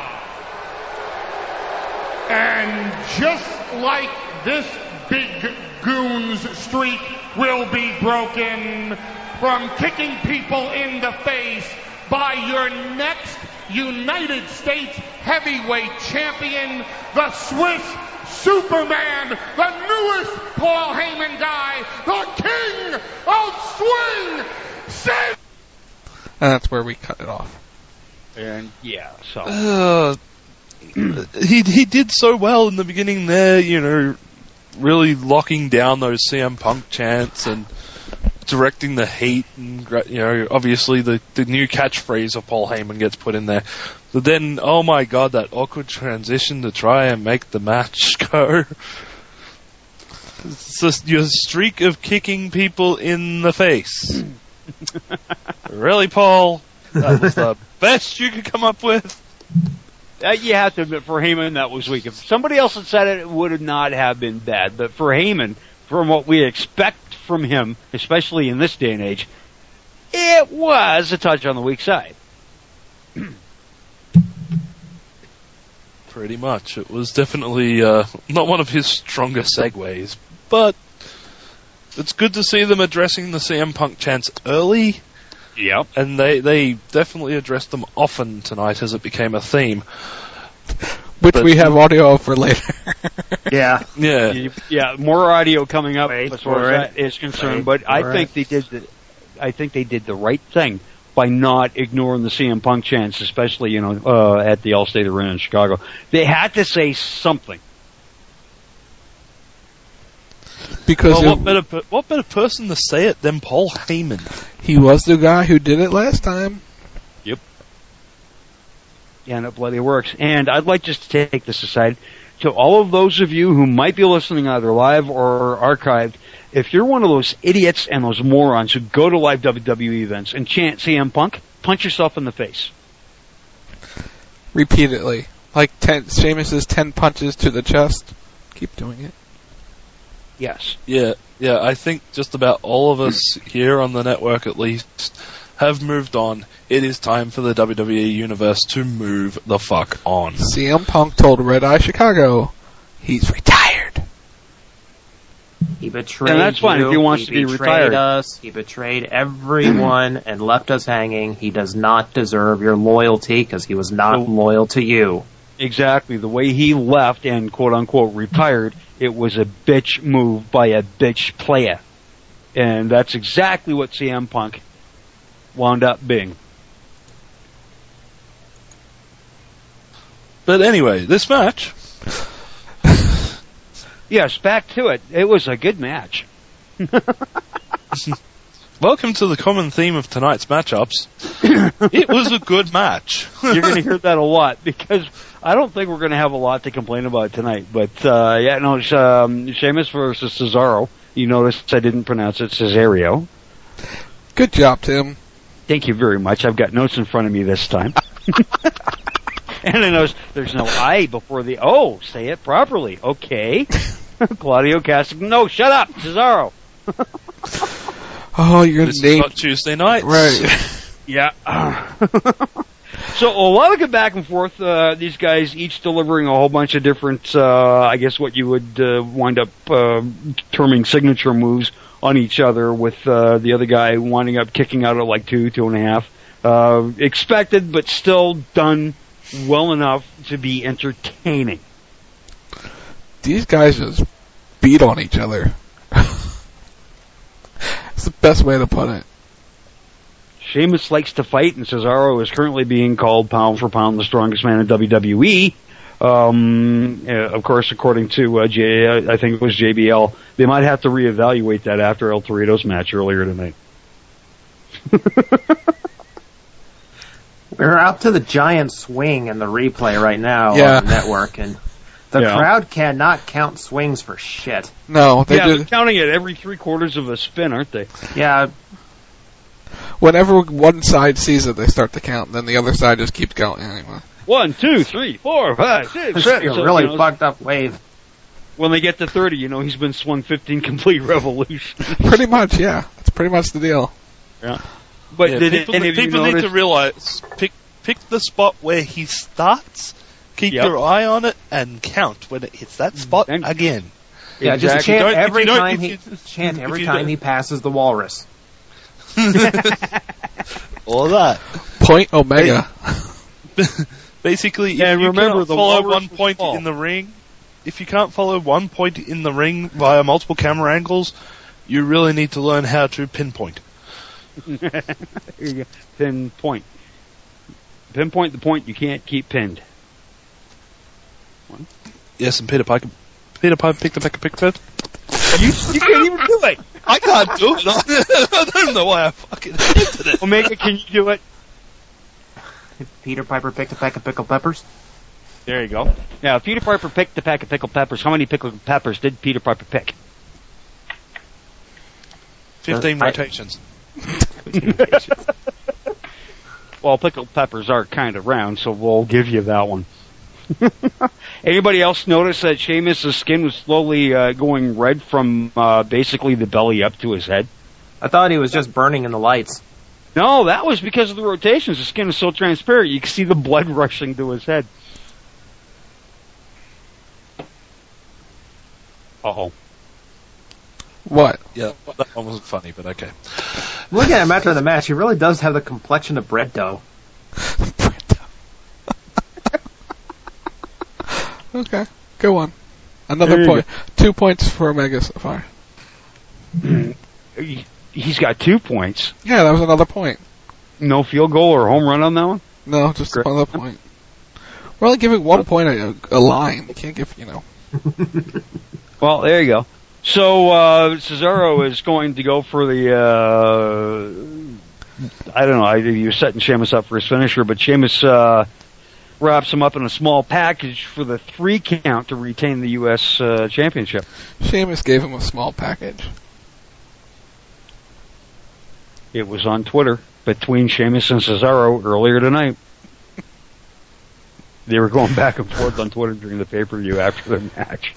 And just like this big goon's streak will be broken from kicking people in the face by your next United States heavyweight champion, the Swiss Superman, the newest Paul Heyman guy, the king of swing, Sid. And that's where we cut it off. And yeah, so he did so well in the beginning there, you know, really locking down those CM Punk chants and directing the heat, and, you know, obviously the new catchphrase of Paul Heyman gets put in there. But then, oh my god, that awkward transition to try and make the match go. It's just your streak of kicking people in the face. Really, Paul? That was the best you could come up with? You have to admit, for Heyman, that was weak. If somebody else had said it, it would not have been bad. But for Heyman, from what we expect from him, especially in this day and age, it was a touch on the weak side. Pretty much. It was definitely not one of his stronger segues, but it's good to see them addressing the CM Punk chants early. Yep. And they definitely addressed them often tonight as it became a theme. Which we have audio for later. Yeah. Yeah, more audio coming up as far as that is concerned, but I think they did the right thing by not ignoring the CM Punk chants, especially, you know, at the Allstate Arena in Chicago. They had to say something. Because what better person to say it than Paul Heyman? He was the guy who did it last time. Yep. Yeah, and it bloody works. And I'd like just to take this aside to all of those of you who might be listening either live or archived. If you're one of those idiots and those morons who go to live WWE events and chant CM Punk, punch yourself in the face. Repeatedly. Like Sheamus's 10 punches to the chest. Keep doing it. Yes. Yeah, I think just about all of us here on the network at least have moved on. It is time for the WWE Universe to move the fuck on. CM Punk told Red Eye Chicago he's retired. He betrayed and that's fine if he wants to be retired. Us. He betrayed everyone and left us hanging. He does not deserve your loyalty because he was not loyal to you. Exactly. The way he left and quote-unquote retired, it was a bitch move by a bitch player. And that's exactly what CM Punk wound up being. But anyway, this match. Yes, back to it. It was a good match. Welcome to the common theme of tonight's matchups. It was a good match. You're going to hear that a lot because I don't think we're going to have a lot to complain about tonight. But, it's Sheamus versus Cesaro. You noticed I didn't pronounce it Cesario. Good job, Tim. Thank you very much. I've got notes in front of me this time. And I noticed there's no I before the O. Say it properly. Okay. Claudio Castagnoli. No, shut up, Cesaro. Oh, you're this is not Tuesday night. Right. Yeah. So a lot of good back and forth. These guys each delivering a whole bunch of different, I guess what you would wind up terming signature moves on each other, with the other guy winding up kicking out at like 2.5. Expected, but still done well enough to be entertaining. These guys just beat on each other. It's the best way to put it. Sheamus likes to fight, and Cesaro is currently being called pound for pound the strongest man in WWE. Of course, according to I think it was JBL, they might have to reevaluate that after El Torito's match earlier tonight. We're up to the giant swing in the replay right now on the network, and the crowd cannot count swings for shit. No, they're counting it every 3/4 of a spin, aren't they? Yeah. Whenever one side sees it, they start to count, then the other side just keeps going anyway. 1, 2, 3, 4, 5, 6, 7. It's a really fucked up wave. When they get to 30, he's been swung 15 complete revolutions. Pretty much, yeah. That's pretty much the deal. Yeah. But Yeah, did people any of you people need notice? to realize, pick the spot where he starts, keep Yep. your eye on it, and count when it hits that spot again. Yeah, just Exactly. chant If you every don't- time if you don't- he passes the walrus. All that. Point Omega. Basically, if And you remember, cannot the follow walrus one was point small. in the ring, if you can't follow one point in the ring via multiple camera angles, you really need to learn how to pinpoint. Pinpoint. Pinpoint the point you can't keep pinned. Yes, and Peter Piper picked the peck of pickford. You can't even do it. I can't do it. I don't know why I fucking attempted it. Omega, can you do it? Peter Piper picked a peck of pickled peppers. There you go. Now, if Peter Piper picked a pack of pickled peppers, how many pickled peppers did Peter Piper pick? 15 rotations. Well, pickled peppers are kind of round, so we'll give you that one. Anybody else notice that Sheamus' skin was slowly going red from basically the belly up to his head? I thought he was just burning in the lights. No, that was because of the rotations. The skin is so transparent, you can see the blood rushing to his head. Uh-oh. What? Yeah, that one wasn't funny, but okay. Look at him after the match. He really does have the complexion of bread dough. Okay, go on. Another There you point. 2 points for Omega so far. He's got 2 points. Yeah, that was another point. No field goal or home run on that one? No, just another point. We're only giving 1 point a line. You can't give, Well, there you go. So, Cesaro is going to go for the, I don't know, you're setting Sheamus up for his finisher, but Sheamus, wraps him up in a small package for the 3 count to retain the U.S. Championship. Sheamus gave him a small package. It was on Twitter between Sheamus and Cesaro earlier tonight. They were going back and forth on Twitter during the pay-per-view after the match.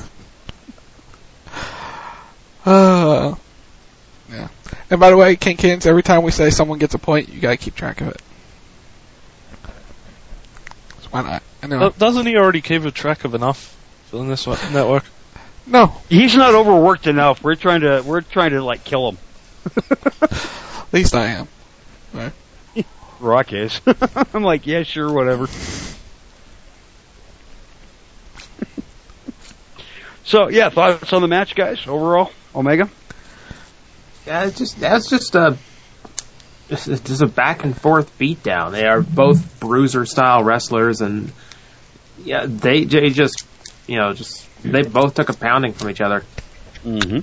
Yeah. And by the way, Kinkins, every time we say someone gets a point, you gotta keep track of it. So why not? Anyway. Doesn't he already keep a track of enough in this network? No. He's not overworked enough. We're trying to like kill him. At least I am. Right. Rock is. I'm like, yeah, sure, whatever. So, yeah, thoughts on the match, guys, overall? Omega? Yeah, that's just a back and forth beatdown. They are both bruiser style wrestlers, and yeah, they just they both took a pounding from each other. Mm-hmm.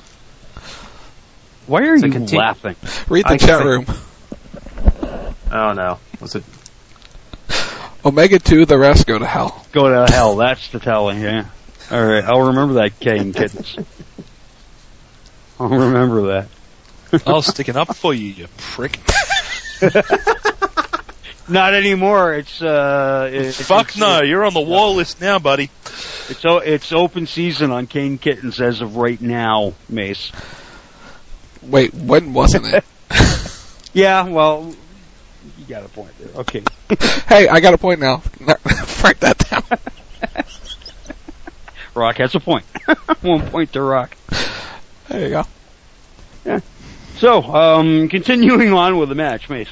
Why are you laughing? Read the chat room. Oh no, was it Omega 2? The rest go to hell. Go to hell. That's the telling. Yeah. All right, I'll remember that, Kane Kittens. I'll remember that. I'll stick it up for you, you prick. Not anymore. It's Fuck no, you're on the wall list now, buddy. It's open season on Kane Kittens as of right now, Mace. Wait, when wasn't it? Yeah, well, you got a point there. Okay. Hey, I got a point now. Write that down. Rock has a point. 1 point to Rock. There you go. Yeah. So, continuing on with the match, Mace.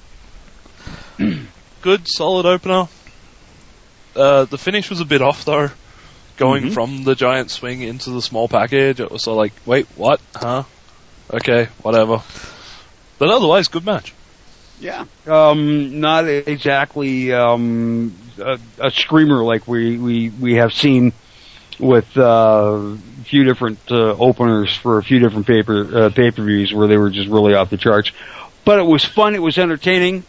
Good, solid opener. The finish was a bit off, though. Going from the giant swing into the small package, it was sort of like, wait, what? Huh? Okay, whatever. But otherwise, good match. Yeah. Not exactly a screamer like we have seen with a few different openers for a few different pay-per-views where they were just really off the charts. But it was fun. It was entertaining.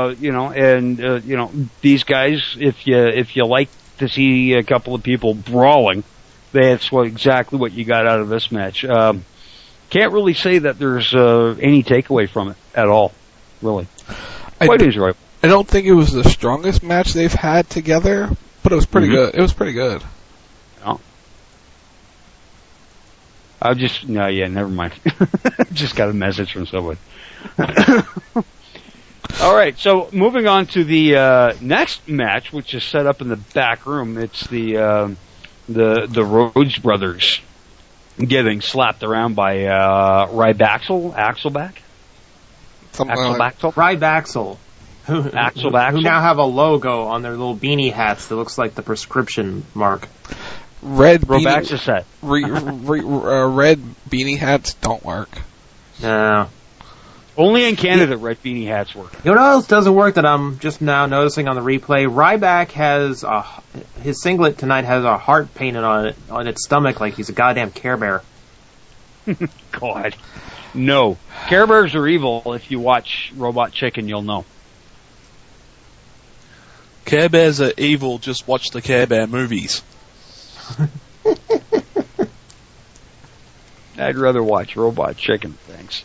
These guys, if you like to see a couple of people brawling, that's exactly what you got out of this match. Can't really say that there's any takeaway from it at all. Really, quite enjoyable. I don't think it was the strongest match they've had together, but it was pretty good. It was pretty good. Oh. Never mind. Just got a message from someone. All right, so moving on to the next match, which is set up in the back room. It's the Rhodes brothers getting slapped around by Rybaxel, Axelback, Rybaxel, who now have a logo on their little beanie hats that looks like the prescription mark. Red beanie red beanie hats don't work. No. Only in Canada, red beanie hats work. You know what else doesn't work that I'm just now noticing on the replay? Ryback has his singlet tonight has a heart painted on it on its stomach like he's a goddamn Care Bear. God, no. Care Bears are evil. If you watch Robot Chicken, you'll know. Care Bears are evil. Just watch the Care Bear movies. I'd rather watch Robot Chicken. Thanks.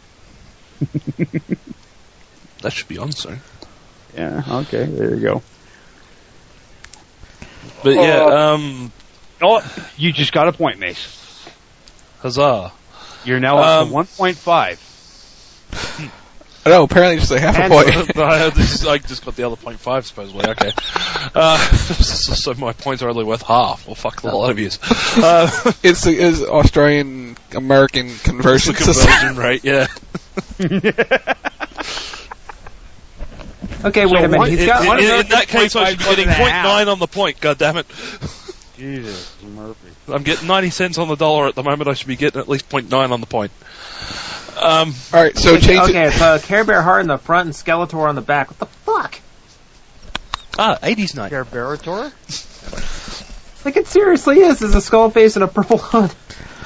That should be on soon. Yeah, okay, there you go. But you just got a point, Mace. Huzzah. You're now up to 1.5. No, apparently just a half a point. I just got the other 0.5, supposedly. Okay. So my points are only worth half. Well, fuck the lot of yous. It's Australian American conversion system. Rate, yeah. Okay, wait a minute. He's got one. In that case, I should be getting 0.9 on the point. God damn it! Jesus, Murphy. I'm getting 90 cents on the dollar at the moment. I should be getting at least 0.9 on the point. All right, so change it. Okay, it's Care Bear heart in the front and Skeletor on the back. What the fuck? 80s night. Care Bearator? Like it seriously is. There's a skull face and a purple hood.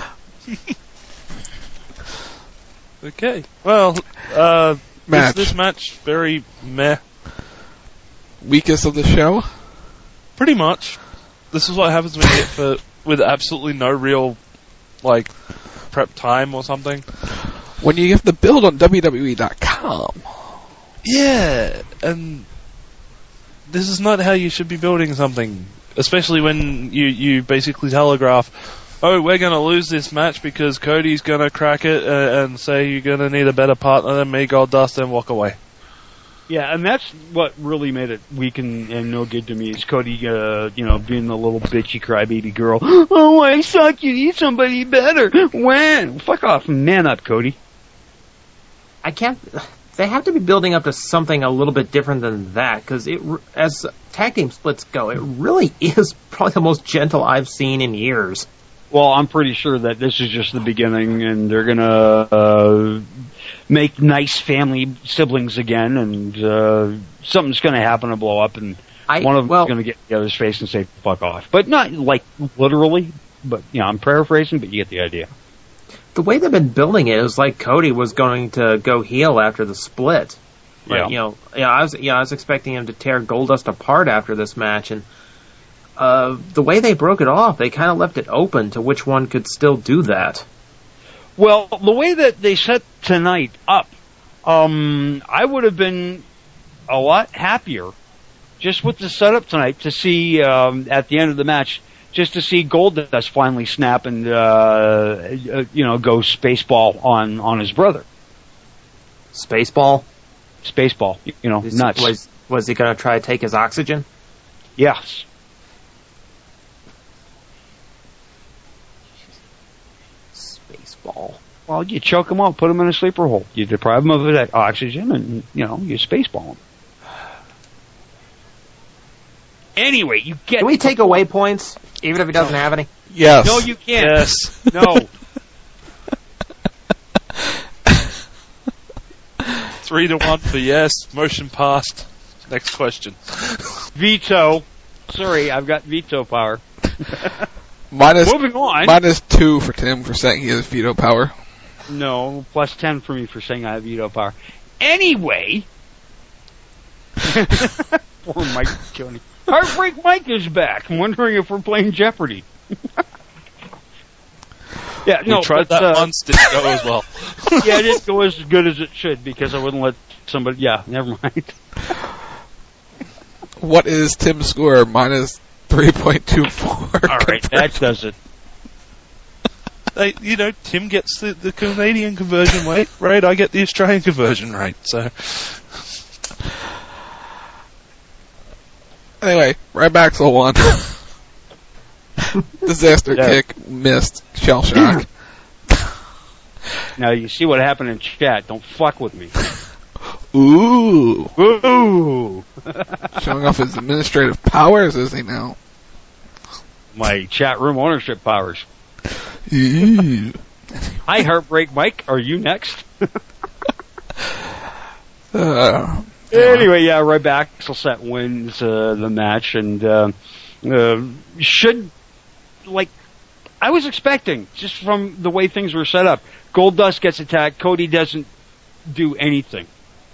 Okay. Well, this match very meh. Weakest of the show? Pretty much. This is what happens when you get with absolutely no real, prep time or something. When you have to build on WWE.com. Yeah, and this is not how you should be building something. Especially when you basically telegraph, oh, we're going to lose this match because Cody's going to crack it and say you're going to need a better partner than me, Goldust, and walk away. Yeah, and that's what really made it weak and no good to me is Cody, being the little bitchy crybaby girl. Oh, I suck, you need somebody better. When? Fuck off, man up, Cody. I can't... They have to be building up to something a little bit different than that, because as tag team splits go, it really is probably the most gentle I've seen in years. Well, I'm pretty sure that this is just the beginning, and they're gonna make nice family siblings again, and something's gonna happen to blow up, and one of them's gonna get the other's face and say "fuck off," but not literally. But I'm paraphrasing, but you get the idea. The way they've been building it is like Cody was going to go heel after the split. Yeah. I was expecting him to tear Goldust apart after this match, and the way they broke it off, they kind of left it open to which one could still do that. Well, the way that they set tonight up, I would have been a lot happier just with the setup tonight to see at the end of the match, just to see Goldust finally snap and go spaceball on his brother. Spaceball? Spaceball, nuts. Was he going to try to take his oxygen? Yes. Spaceball. Well, you choke him out, put him in a sleeper hole. You deprive him of that oxygen, and you spaceball him. Anyway, you get. Can we take away points, even if he doesn't have any? Yes. No, you can't. Yes. No. 3-1 for yes. Motion passed. Next question. Veto. Sorry, I've got veto power. Moving on. -2 for Tim for saying he has veto power. No, +10 for me for saying I have veto power. Anyway. Poor Mike Johnny. Heartbreak Mike is back. I'm wondering if we're playing Jeopardy. Yeah, we tried that once, didn't go as well. Yeah, it didn't go as good as it should because I wouldn't let somebody... Yeah, never mind. What is Tim's score? -3.24. All right, that does it. Tim gets the Canadian conversion rate, I get the Australian conversion rate, so. Anyway, Ryback won. Disaster kick, missed, shell shock. Now you see what happened in chat. Don't fuck with me. Ooh. Ooh. Showing off his administrative powers, is he now? My chat room ownership powers. Ooh. Hi, Heartbreak Mike. Are you next? Anyway, yeah, Ryback Set wins the match, and I was expecting, just from the way things were set up, Goldust gets attacked, Cody doesn't do anything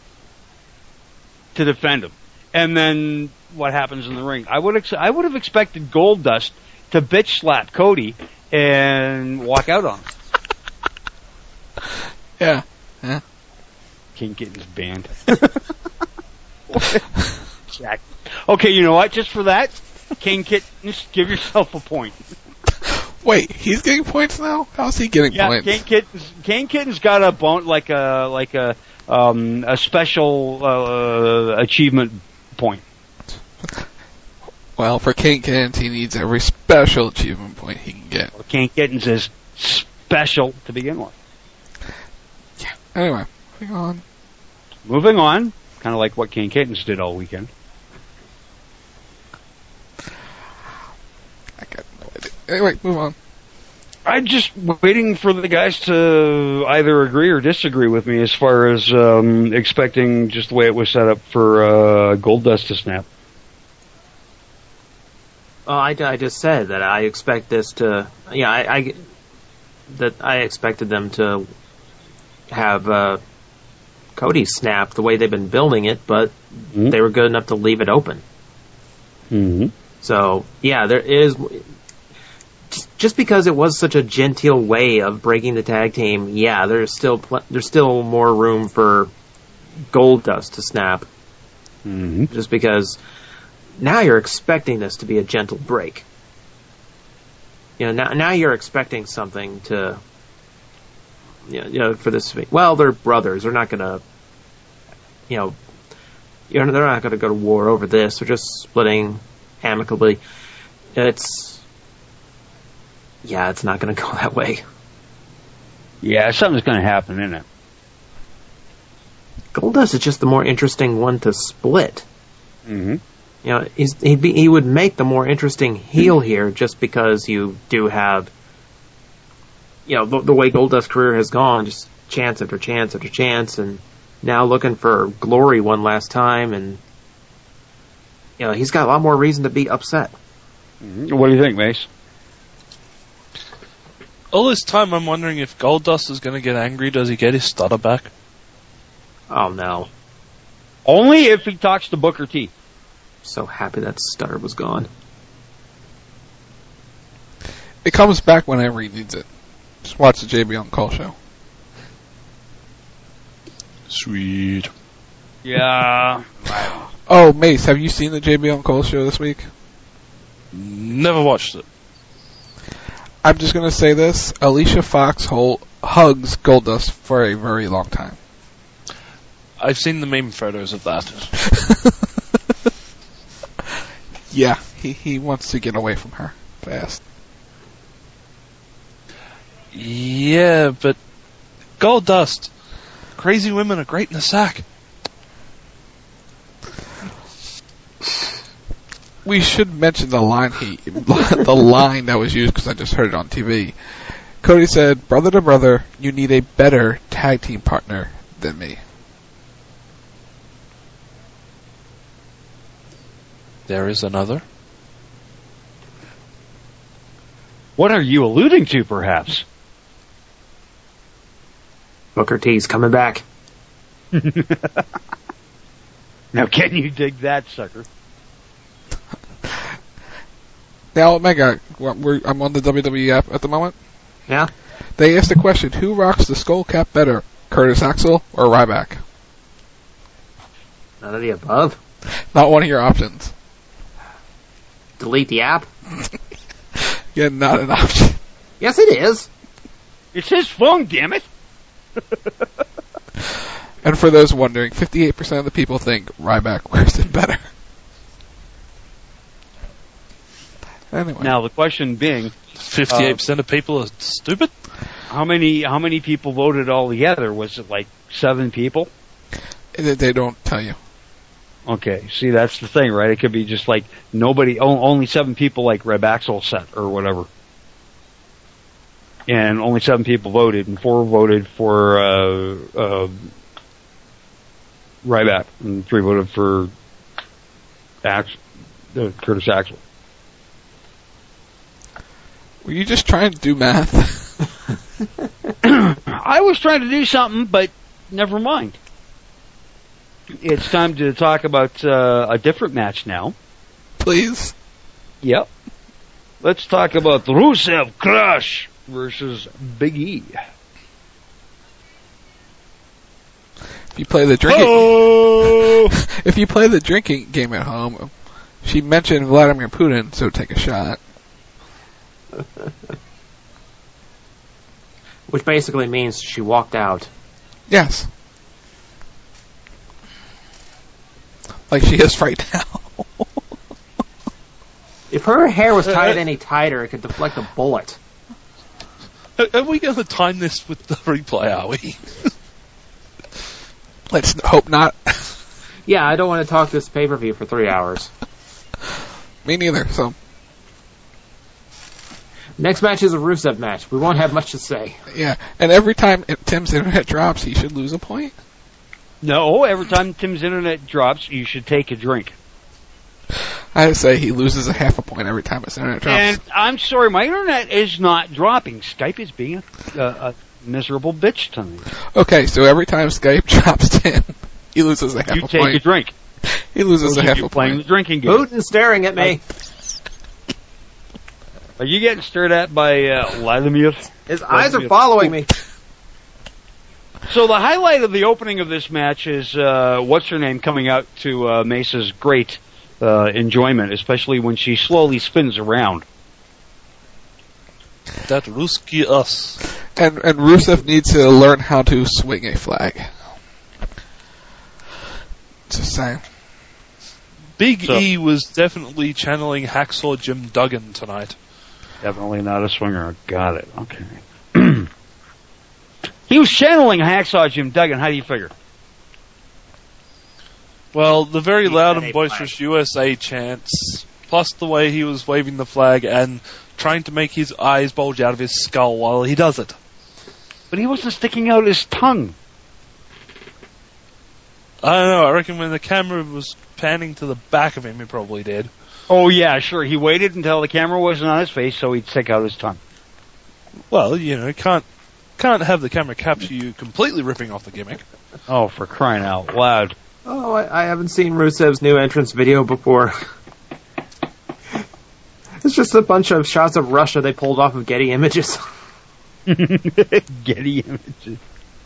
to defend him. And then what happens in the ring? I would have expected Goldust to bitch slap Cody and walk out on him. Yeah. King Kitten's banned. Jack. Okay, you know what? Just for that, King Kittens, give yourself a point. Wait, he's getting points now? How's he getting points? King Kitten's got a bone like a special achievement point. Well, for King Kittens, he needs every special achievement point he can get. Well, King Kittens is special to begin with. Yeah. Anyway, moving on. Kind of like what King Kittens did all weekend. I got no idea. Anyway, move on. I'm just waiting for the guys to either agree or disagree with me as far as expecting just the way it was set up for Goldust to snap. I just said that I expect this to... Yeah, I expected them to have Cody snap the way they've been building it, but they were good enough to leave it open. Mm-hmm. So, yeah, there is... Just because it was such a genteel way of breaking the tag team, yeah, there's still more room for Goldust to snap. Mm-hmm. Just because now you're expecting this to be a gentle break. Now you're expecting something to, for this. Well, they're brothers. They're not gonna, they're not gonna go to war over this. They're just splitting amicably. It's not going to go that way. Yeah, something's going to happen, isn't it? Goldust is just the more interesting one to split. Mm-hmm. He would make the more interesting heel here just because you do have, the way Goldust's career has gone, just chance after chance after chance, and now looking for glory one last time, and he's got a lot more reason to be upset. Mm-hmm. What do you think, Mace? All this time I'm wondering if Goldust is going to get angry, does he get his stutter back? Oh, no. Only if he talks to Booker T. So happy that stutter was gone. It comes back whenever he needs it. Just watch the JB on Call show. Sweet. Yeah. Oh, Mace, have you seen the JB on Call show this week? Never watched it. I'm just going to say this. Alicia Fox hugs Goldust for a very long time. I've seen the meme photos of that. Yeah, he wants to get away from her fast. Yeah, but Goldust, crazy women are great in a sack. We should mention the line the line that was used because I just heard it on TV. Cody said, "Brother to brother, you need a better tag team partner than me." There is another. What are you alluding to, perhaps? Booker T's coming back. Now, can you dig that, sucker? Now, Omega, I'm on the WWE app at the moment. Yeah. They asked the question, who rocks the skull cap better, Curtis Axel or Ryback? None of the above. Not one of your options. Delete the app. Yeah, not an option. Yes, it is. It's his phone, damn it. And for those wondering, 58% of the people think Ryback wears it better. Anyway. Now the question being, 58% of people are stupid. How many people voted all together? Was it like 7 people? They don't tell you. Okay, see, that's the thing, right? It could be just like nobody, only 7 people like Reb Axel set or whatever. And only 7 people voted, and 4 voted for Ryback, and 3 voted for Curtis Axel. Were you just trying to do math? I was trying to do something, but never mind. It's time to talk about a different match now. Please? Yep. Let's talk about Rusev Crush versus Big E. If you play the drinking game at home, she mentioned Vladimir Putin, so take a shot. Which basically means she walked out. Yes. Like she is right now. If her hair was tied any tighter, it could deflect a bullet. Are we going to time this with the replay, are we? Let's hope not. Yeah, I don't want to talk this pay-per-view for 3 hours. Me neither, so... Next match is a Rusev match. We won't have much to say. Yeah, and every time Tim's internet drops, he should lose a point? No, every time Tim's internet drops, you should take a drink. I would say he loses a half a point every time his internet drops. And I'm sorry, my internet is not dropping. Skype is being a miserable bitch tonight. Okay, so every time Skype drops Tim, he loses a half a point. You take a drink. He loses a half a point. Playing the drinking game. Putin's staring at me. Are you getting stared at by Vladimir? His eyes are following me. So the highlight of the opening of this match is what's-her-name coming out to Mesa's great enjoyment, especially when she slowly spins around. That Ruski us. And Rusev needs to learn how to swing a flag. Just saying. Big E was definitely channeling Hacksaw Jim Duggan tonight. Definitely not a swinger. Got it. Okay. He was channeling Hacksaw Jim Duggan. How do you figure? Well, the very loud and boisterous USA chants, plus the way he was waving the flag and trying to make his eyes bulge out of his skull while he does it. But he wasn't sticking out his tongue. I don't know. I reckon when the camera was panning to the back of him, he probably did. Oh, yeah, sure. He waited until the camera wasn't on his face so he'd stick out his tongue. Well, you know, can't have the camera capture you completely ripping off the gimmick. Oh, for crying out loud. Oh, I haven't seen Rusev's new entrance video before. It's just a bunch of shots of Russia they pulled off of Getty Images. Getty Images.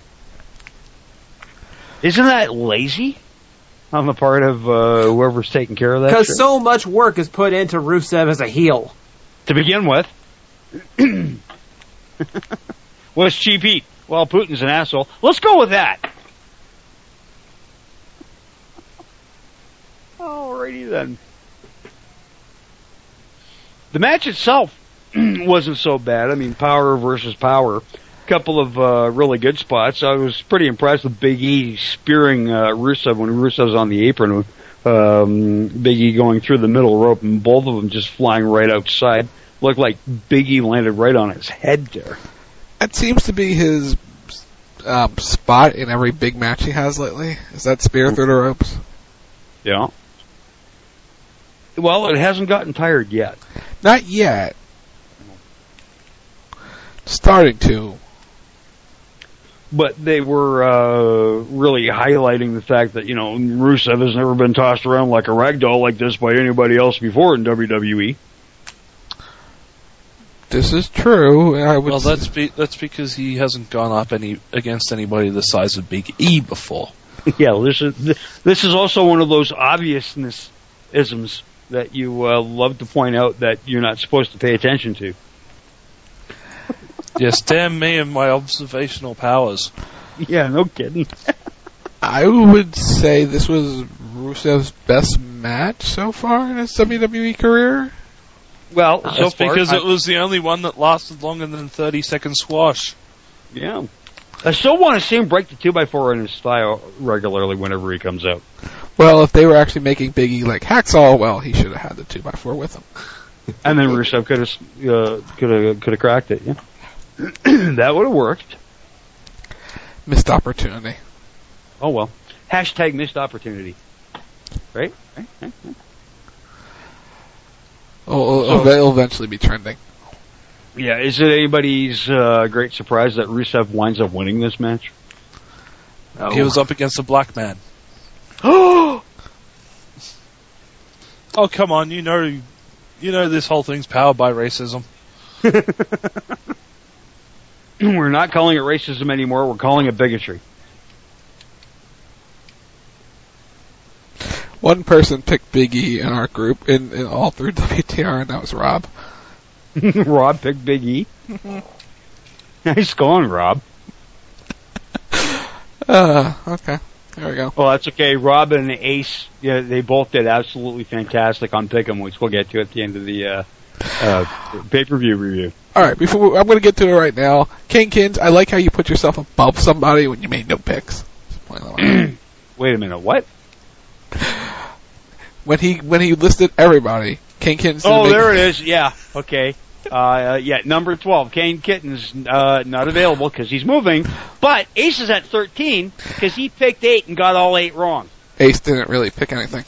Isn't that lazy on the part of whoever's taking care of that? Because so much work is put into Rusev as a heel. To begin with. What's Cheap Heat? Well, Putin's an asshole. Let's go with that. Alrighty then. The match itself wasn't so bad. I mean, power versus power. Couple of really good spots. I was pretty impressed with Big E spearing Rusev when Rusev's on the apron. Big E going through the middle rope and both of them just flying right outside. Looked like Big E landed right on his head there. That seems to be his spot in every big match he has lately. Is that spear through the ropes? Yeah. Well, it hasn't gotten tired yet. Not yet. Starting to. But they were really highlighting the fact that, you know, Rusev has never been tossed around like a ragdoll like this by anybody else before in WWE. This is true. Well, that's because he hasn't gone up against anybody the size of Big E before. Yeah, this is also one of those obviousness-isms that you love to point out that you're not supposed to pay attention to. Yes, damn me and my observational powers. Yeah, no kidding. I would say this was Rusev's best match so far in his WWE career. Well, that's because it was the only one that lasted longer than 30-second squash. Yeah. I still want to see him break the 2x4 in his style regularly whenever he comes out. Well, if they were actually making Big E like Hacksaw, well, he should have had the 2x4 with him. And then Rusev could have cracked it, yeah. That would have worked. Missed opportunity. Oh well. Hashtag missed opportunity. Right? Oh, it'll eventually be trending. Yeah, is it anybody's great surprise that Rusev winds up winning this match? Oh. He was up against a black man. Oh, come on, you know this whole thing's powered by racism. We're not calling it racism anymore, we're calling it bigotry. One person picked Big E in our group in all through WTR, and that was Rob. Rob picked Big E? Nice going, Rob. Okay. There we go. Well, that's okay. Rob and Ace, yeah, they both did absolutely fantastic on Pick'em, which we'll get to at the end of the pay-per-view review. Alright, I'm going to get to it right now. King Kins, I like how you put yourself above somebody when you made no picks. Wait a minute, what? When he listed everybody, King Kins... Oh, there it is, yeah, okay. Yeah, number 12, Kane Kitten's not available because he's moving, but Ace is at 13 because he picked 8 and got all 8 wrong. Ace didn't really pick anything.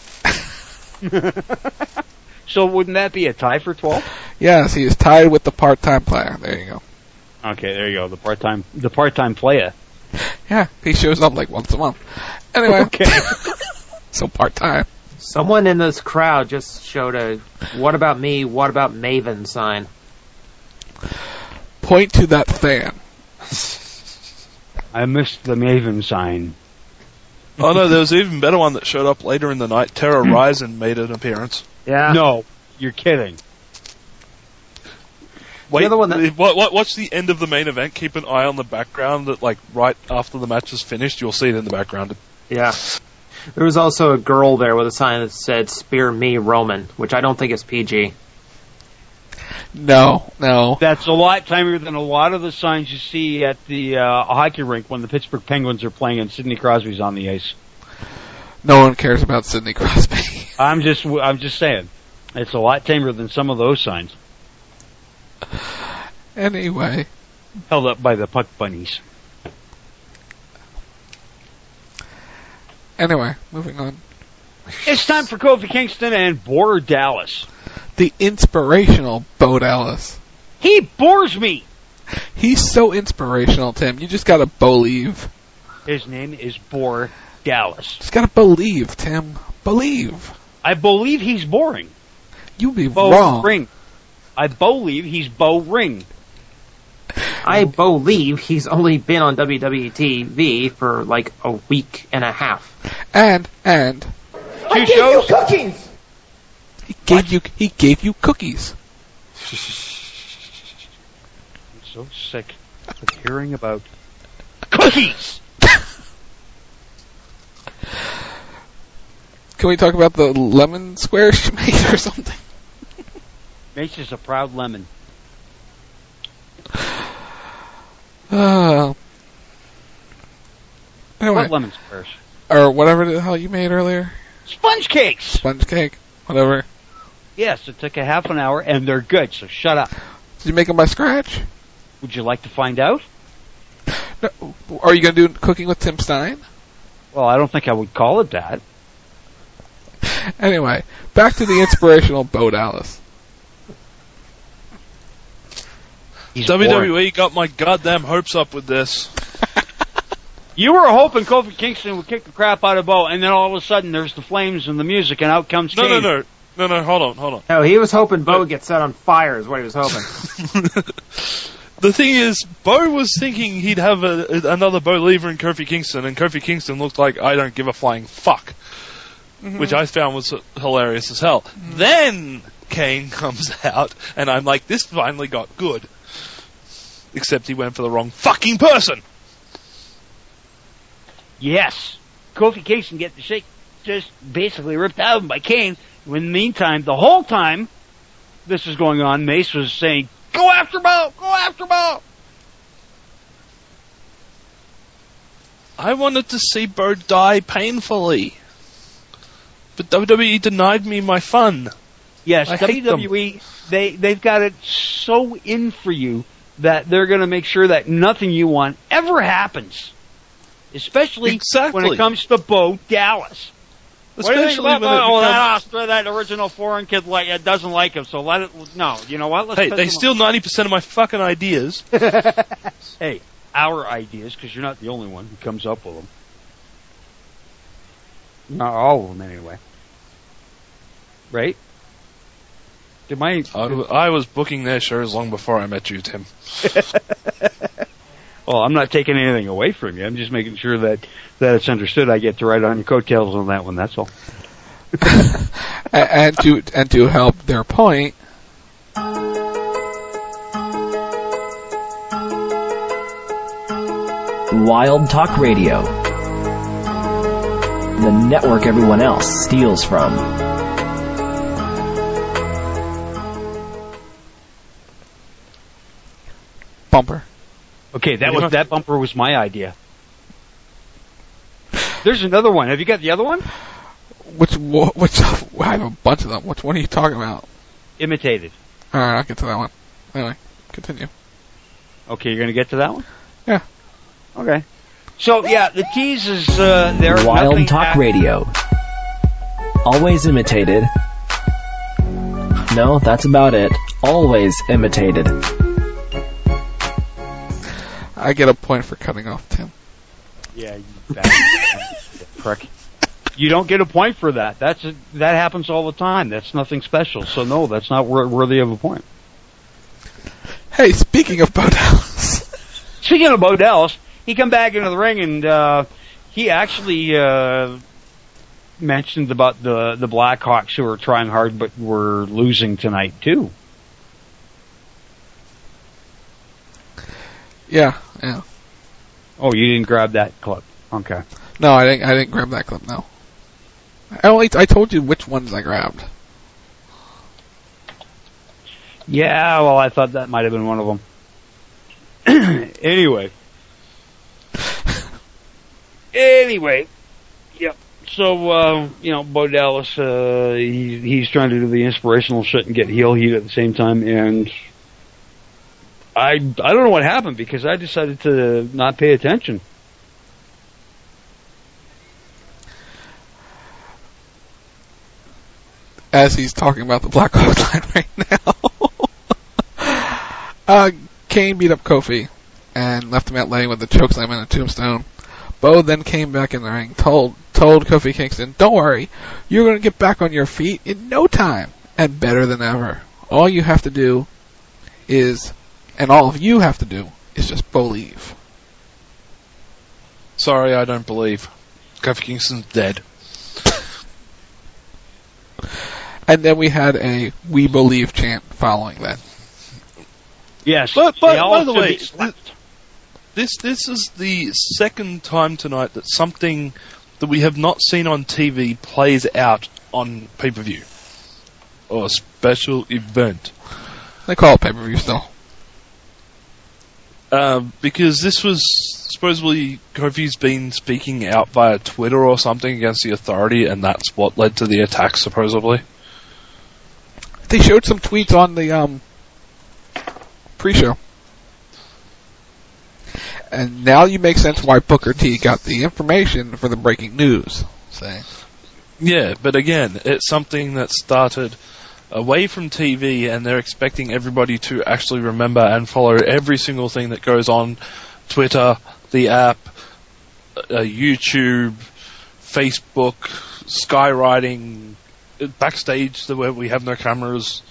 So wouldn't that be a tie for 12? Yes, he is tied with the part-time player. There you go. Okay, there you go, the part-time player. Yeah, he shows up like once a month. Anyway, okay. So part-time. Someone in this crowd just showed a "What about me? What about Maven?" sign. Point to that fan. I missed the Maven sign. Oh no, there was an even better one that showed up later in the night. Terra Ryzen made an appearance. Yeah. No, you're kidding. Wait, watch the end of the main event. Keep an eye on the background. That like right after the match is finished, you'll see it in the background. Yeah. There was also a girl there with a sign that said "Spear me, Roman," which I don't think is PG. No. That's a lot tinier than a lot of the signs you see at the hockey rink when the Pittsburgh Penguins are playing and Sidney Crosby's on the ice. No one cares about Sidney Crosby. I'm just saying. It's a lot tamer than some of those signs. Anyway. Held up by the puck bunnies. Anyway, moving on. It's time for Kofi Kingston and Bo Dallas. The inspirational Bo Dallas. He bores me! He's so inspirational, Tim. You just gotta believe. His name is Bo Dallas. Just gotta believe, Tim. Believe. I believe he's boring. You'd be Bo wrong. Ring. I believe he's Bo Ring. I believe he's only been on WWE TV for like a week and a half. And two shows. Cookies. He gave you cookies. I'm so sick of hearing about cookies. Can we talk about the lemon squares she made or something? Mace is a proud lemon. Anyway. What lemon squares? Or whatever the hell you made earlier. Sponge cakes! Sponge cake. Whatever. Yes, it took a half an hour, and they're good, so shut up. Did you make them by scratch? Would you like to find out? No. Are you going to do cooking with Tim Stein? Well, I don't think I would call it that. Anyway, back to the inspirational Bo Dallas. WWE got my goddamn hopes up with this. You were hoping Kofi Kingston would kick the crap out of Bo, and then all of a sudden there's the flames and the music, and out comes Kane. No, hold on. No, he was hoping Bo would get set on fire is what he was hoping. The thing is, Bo was thinking he'd have another Bo Lever in Kofi Kingston, and Kofi Kingston looked like I don't give a flying fuck. Mm-hmm. Which I found was hilarious as hell. Mm-hmm. Then Kane comes out, and I'm like, this finally got good. Except he went for the wrong fucking person. Yes. Kofi Kingston get the shake just basically ripped out of him by Kane. In the meantime, the whole time this was going on, Mace was saying, "Go after Bo! Go after Bo!" I wanted to see Bo die painfully. But WWE denied me my fun. Yes, I hate WWE, they've got it so in for you that they're going to make sure that nothing you want ever happens. Especially when it comes to Bo Dallas. What do you think about that original foreign kid doesn't like him, so let it, no, you know what? Hey, they steal 90% of my fucking ideas. Hey, our ideas, because you're not the only one who comes up with them. Not all of them, anyway. Right? I was booking their shows long before I met you, Tim. Well, I'm not taking anything away from you. I'm just making sure that it's understood. I get to ride on your coattails on that one. That's all. and to help their point, Wild Talk Radio, the network everyone else steals from. Bumper. Okay, that bumper was my idea. There's another one. Have you got the other one? Which I have a bunch of them. Which one are you talking about? Imitated. All right, I'll get to that one. Anyway, continue. Okay, you're going to get to that one? Yeah. Okay. So, yeah, the tease is there. Wild Talk Radio. Always imitated. No, that's about it. Always imitated. I get a point for cutting off Tim. Yeah, you prick. You don't get a point for that. That happens all the time. That's nothing special. So no, that's not worthy of a point. Hey, speaking of Bo Dallas. Speaking of Bo Dallas, he come back into the ring and he actually mentioned about the Blackhawks who were trying hard but were losing tonight too. Yeah. Oh, you didn't grab that clip. Okay. No, I didn't grab that clip. No. I told you which ones I grabbed. Yeah, well, I thought that might have been one of them. Anyway. Yep. So, Bo Dallas, he's trying to do the inspirational shit and get heel heat at the same time, and I don't know what happened because I decided to not pay attention. As he's talking about the Blackhawks line right now. Kane beat up Kofi and left him at lay with a chokeslam and a tombstone. Bo then came back in the ring, told Kofi Kingston, "Don't worry, you're going to get back on your feet in no time and better than ever. All you have to do is, and all of you have to do, is just believe." Sorry, I don't believe. Kofi Kingston's dead. And then we had a "We Believe" chant following that. Yes, but by the way, this is the second time tonight that something that we have not seen on TV plays out on pay-per-view or a special event. They call it pay-per-view still. Because this was supposedly Kofi's been speaking out via Twitter or something against the Authority, and that's what led to the attack, supposedly. They showed some tweets on the pre-show. And now you make sense why Booker T got the information for the breaking news. Say. Yeah, but again, it's something that started away from TV, and they're expecting everybody to actually remember and follow every single thing that goes on Twitter, the app, YouTube, Facebook, skywriting, backstage where we have no cameras.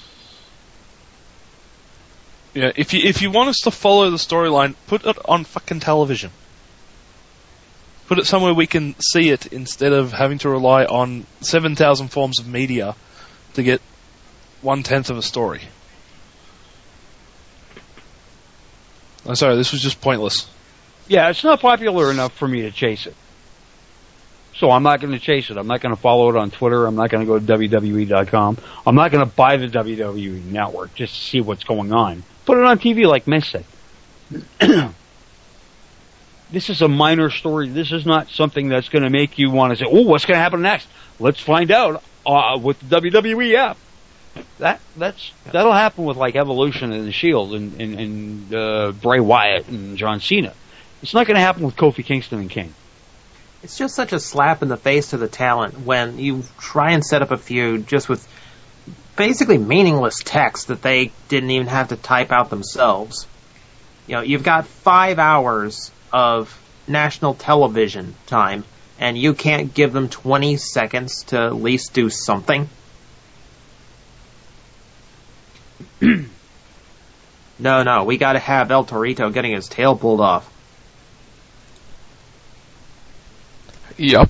Yeah, if you want us to follow the storyline, put it on fucking television. Put it somewhere we can see it instead of having to rely on 7,000 forms of media to get 1/10 of a story. I'm sorry, this was just pointless. Yeah, it's not popular enough for me to chase it. So I'm not going to chase it. I'm not going to follow it on Twitter. I'm not going to go to WWE.com. I'm not going to buy the WWE Network just to see what's going on. Put it on TV like Miss said. This is a minor story. This is not something that's going to make you want to say, oh, what's going to happen next? Let's find out with the WWE app. That'll happen with like Evolution and the Shield and Bray Wyatt and John Cena. It's not going to happen with Kofi Kingston and Kane. It's just such a slap in the face to the talent when you try and set up a feud just with basically meaningless text that they didn't even have to type out themselves. You know, you've got 5 hours of national television time, and you can't give them 20 seconds to at least do something? No, we gotta have El Torito getting his tail pulled off. Yup.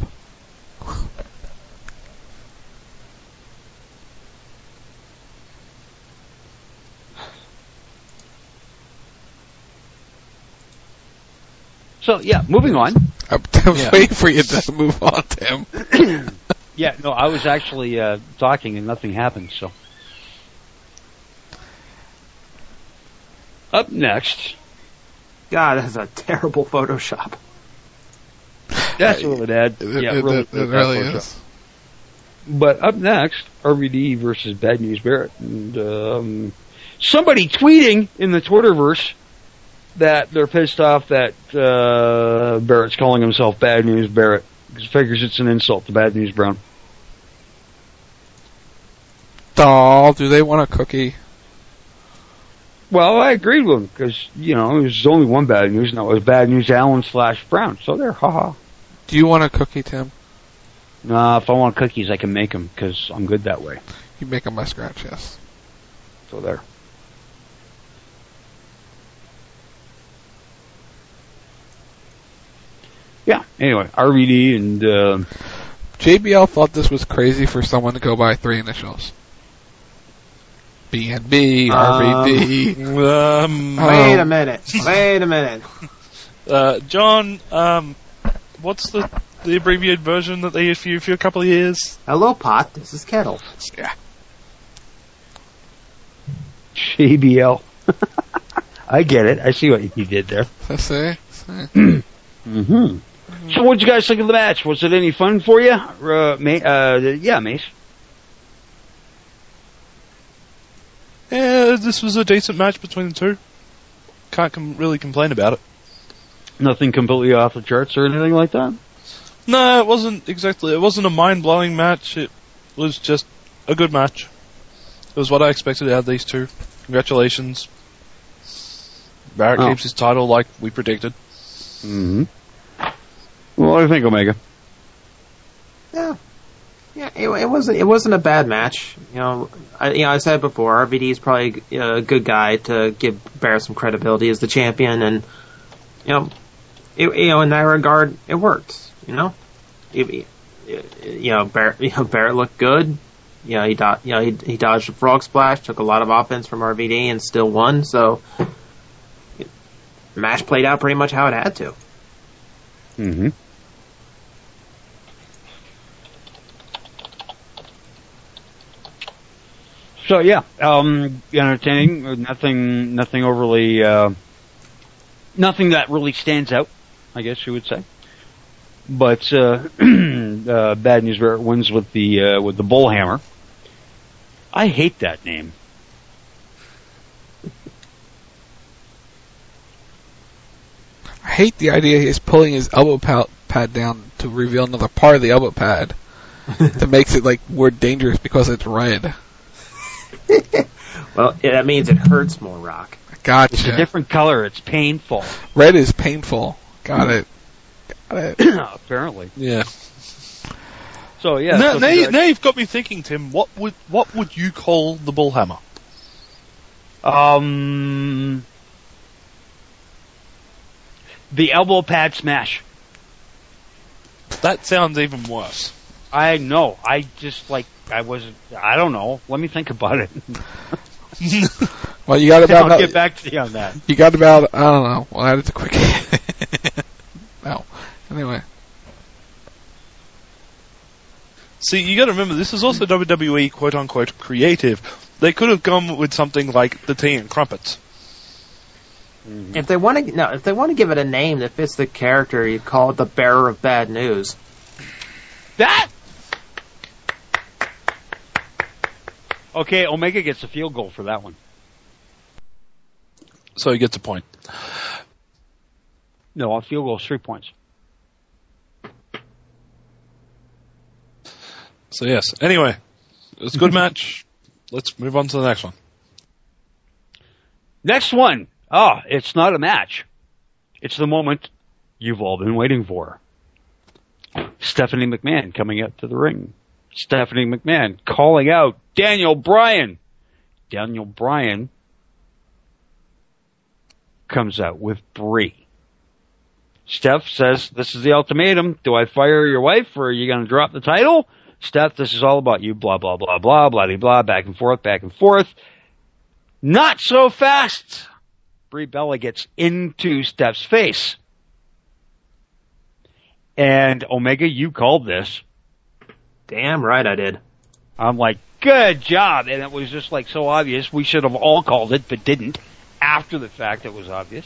So, yeah, moving on. I'm waiting for you to move on, Tim. Yeah, no, I was actually talking and nothing happened, so. Up next. God, that's a terrible Photoshop. That's really bad. Yeah, it really is. But up next, RVD versus Bad News Barrett. And somebody tweeting in the Twitterverse that they're pissed off that Barrett's calling himself Bad News Barrett. Because he figures it's an insult to Bad News Brown. Doll, do they want a cookie? Well, I agreed with him, because, you know, there's only one Bad News, and that was Bad News Allen/Brown. So there, haha. Do you want a cookie, Tim? Nah, if I want cookies, I can make them, because I'm good that way. You make them by scratch, yes. So there. Yeah, anyway, RVD and JBL thought this was crazy for someone to go by 3 initials. BNB, RVD. Wait a minute. John, what's the abbreviated version that they used for you for a couple of years? Hello, Pot. This is Kettle. Yeah. JBL. I get it. I see what you did there. I see. Mm-hmm. So what'd you guys think of the match? Was it any fun for you? Yeah, Mace. Yeah, this was a decent match between the two. Can't really complain about it. Nothing completely off the charts or anything like that? No, it wasn't exactly. It wasn't a mind-blowing match. It was just a good match. It was what I expected out of these two. Congratulations. Barrett keeps his title like we predicted. Mm-hmm. Well, what do you think, Omega? Yeah, it wasn't a bad match. I said before, RVD is probably a good guy to give Barrett some credibility as the champion, and in that regard, it worked. Barrett looked good. He dodged a frog splash, took a lot of offense from RVD, and still won. So, the match played out pretty much how it had to. Mm-hmm. So yeah, entertaining. Nothing overly, nothing that really stands out, I guess you would say. But Bad News Barrett wins with the bullhammer. I hate that name. I hate the idea he's pulling his elbow pad down to reveal another part of the elbow pad that makes it like more dangerous because it's red. Well, that means it hurts more, Rock. Gotcha. It's a different color. It's painful. Red is painful. Got it. Apparently. Yeah. So yeah. Now you've got me thinking, Tim. What would you call the bullhammer? The elbow pad smash. That sounds even worse. I know. I don't know. Let me think about it. Well, you got about. I'll get back to you on that. You got about. I don't know. Well, add it to quick. No. Anyway. See, you got to remember, this is also WWE quote unquote creative. They could have gone with something like the Tea and Crumpets. Mm-hmm. If they want to give it a name that fits the character, you'd call it the Bearer of Bad News. That. Okay, Omega gets a field goal for that one. So he gets a point. No, a field goal is 3 points. So yes. Anyway, it was a good match. Let's move on to the next one. Next one. It's not a match. It's the moment you've all been waiting for. Stephanie McMahon coming up to the ring. Stephanie McMahon calling out Daniel Bryan. Daniel Bryan comes out with Brie. Steph says, this is the ultimatum. Do I fire your wife or are you going to drop the title? Steph, this is all about you, blah, blah, blah, blah, blah, blah, back and forth, back and forth. Not so fast. Brie Bella gets into Steph's face. And Omega, you called this. Damn right I did. I'm like, good job. And it was just like so obvious. We should have all called it, but didn't. After the fact, it was obvious.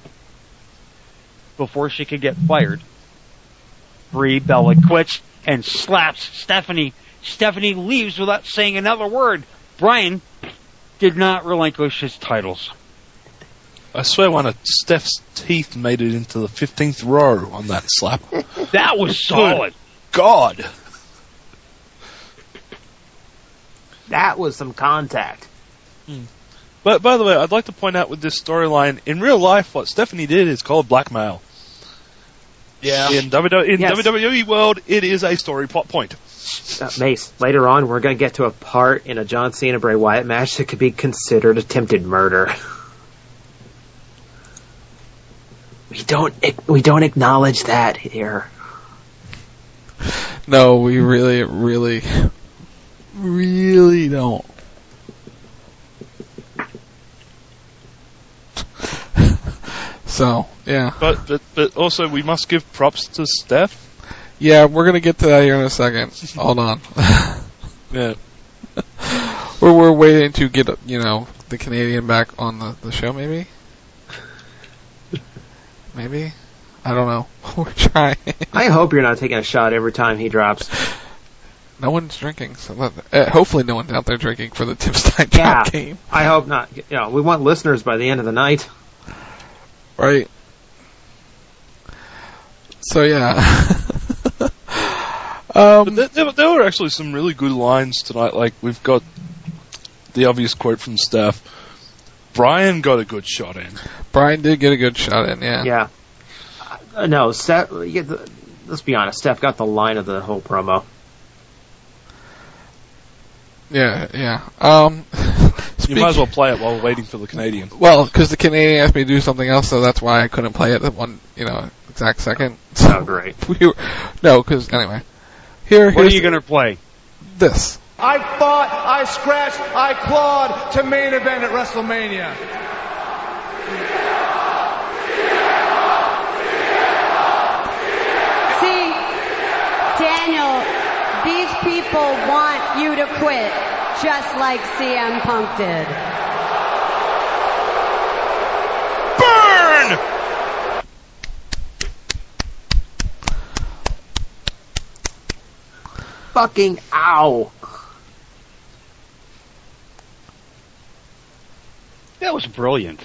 Before she could get fired, Brie Bella quits and slaps Stephanie. Stephanie leaves without saying another word. Bryan did not relinquish his titles. I swear one of Steph's teeth made it into the 15th row on that slap. That was solid. Good God. That was some contact. But by the way, I'd like to point out with this storyline, in real life, what Stephanie did is called blackmail. Yeah. In WWE world, it is a story plot point. Mace, later on, we're going to get to a part in a John Cena Bray Wyatt match that could be considered attempted murder. We don't acknowledge that here. No, we really don't. So, yeah. But also, we must give props to Steph. Yeah, we're gonna get to that here in a second. Hold on. Yeah. We're waiting to get, the Canadian back on the show, maybe? Maybe? I don't know. We're trying. I hope you're not taking a shot every time he drops. No one's drinking, so hopefully no one's out there drinking for the Tim Stein Drop game. I hope not. We want listeners by the end of the night. Right. So, yeah. But there were actually some really good lines tonight. Like, we've got the obvious quote from Steph. Bryan got a good shot in. Bryan did get a good shot in, yeah. Yeah. No, Steph, let's be honest, Steph got the line of the whole promo. Yeah. You might as well play it while we're waiting for the Canadian. Well, because the Canadian asked me to do something else, so that's why I couldn't play it at one, exact second. So great. Because anyway, what are you going to play? This. I fought, I scratched, I clawed to main event at WrestleMania. See, Daniel, these people want you to quit, just like CM Punk did. Burn! Fucking ow. That was brilliant.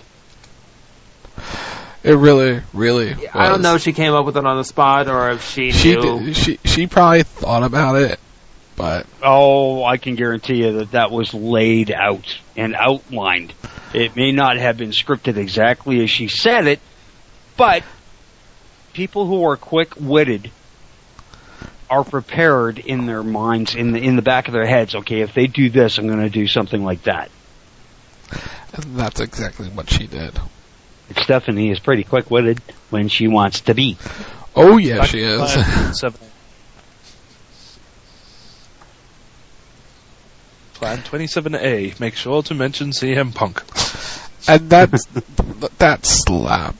It really was. I don't know if she came up with it on the spot or if she knew. She probably thought about it, but... Oh, I can guarantee you that was laid out and outlined. It may not have been scripted exactly as she said it, but people who are quick-witted are prepared in their minds, in the back of their heads. Okay, if they do this, I'm going to do something like that. And that's exactly what she did. Stephanie is pretty quick-witted when she wants to be. Oh, yeah, she is. Plan 27A. Make sure to mention CM Punk. And that slap.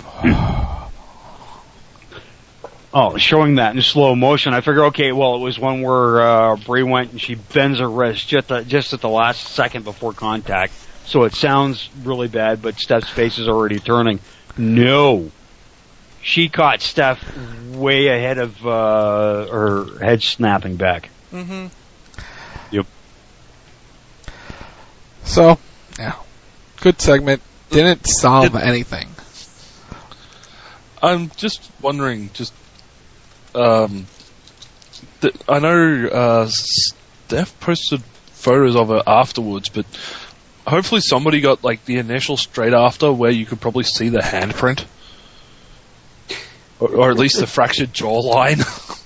Oh, showing that in slow motion. I figure, okay, well, it was one where Brie went and she bends her wrist just at the last second before contact. So it sounds really bad, but Steph's face is already turning. No. She caught Steph way ahead of her head snapping back. Mm-hmm. Yep. So, yeah. Good segment. Didn't solve anything. I'm just wondering, I know Steph posted photos of it afterwards, but hopefully somebody got like the initial straight after where you could probably see the handprint. Or at least the fractured jawline.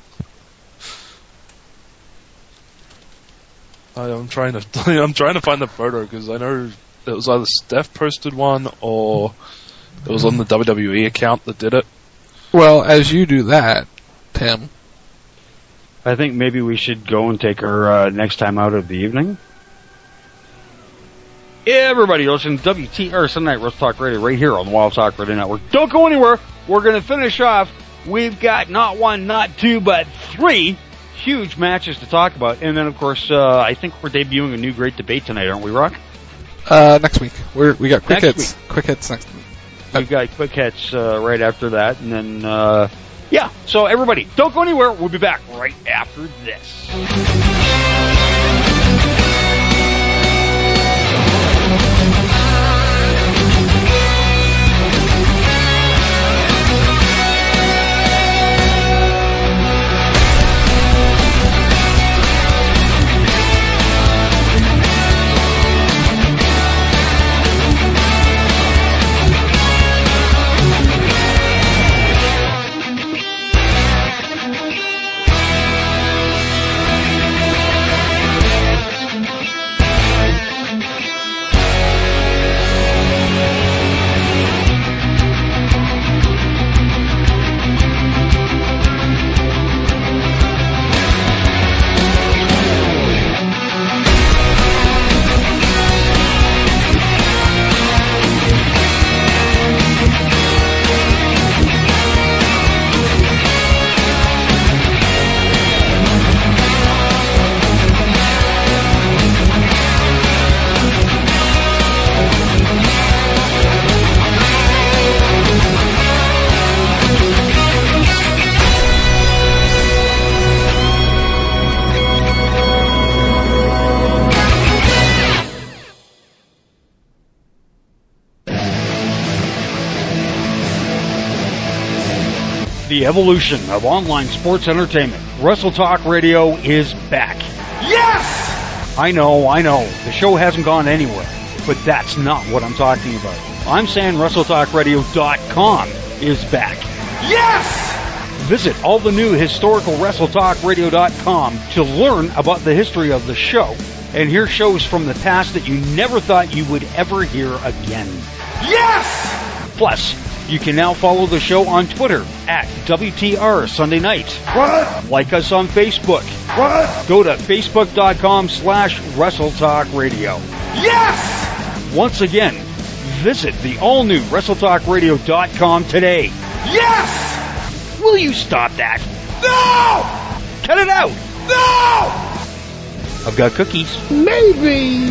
I'm trying to find the photo because I know it was either Steph posted one or it was on the WWE account that did it. Well, as you do that, Tim, I think maybe we should go and take her next time out of the evening. Everybody, listen to WTR Sunday Night Wrestle Talk Radio right here on the Wild Talk Radio Network. Don't go anywhere. We're going to finish off. We've got not one, not two, but three huge matches to talk about. And then, of course, I think we're debuting a new great debate tonight, aren't we, Rock? Next week. We got quick hits. Week. Quick hits next week. We've got quick hits right after that. And then, yeah. So, everybody, don't go anywhere. We'll be back right after this. The evolution of online sports entertainment. Wrestle Talk Radio is back. Yes! I know. The show hasn't gone anywhere, but that's not what I'm talking about. I'm saying WrestleTalkRadio.com is back. Yes! Visit all the new historical WrestleTalkRadio.com to learn about the history of the show and hear shows from the past that you never thought you would ever hear again. Yes! Plus, you can now follow the show on Twitter at WTR Sunday Night. What? Like us on Facebook. What? Go to Facebook.com/WrestleTalkRadio. Yes! Once again, visit the all-new WrestleTalkRadio.com today. Yes! Will you stop that? No! Cut it out! No! I've got cookies. Maybe.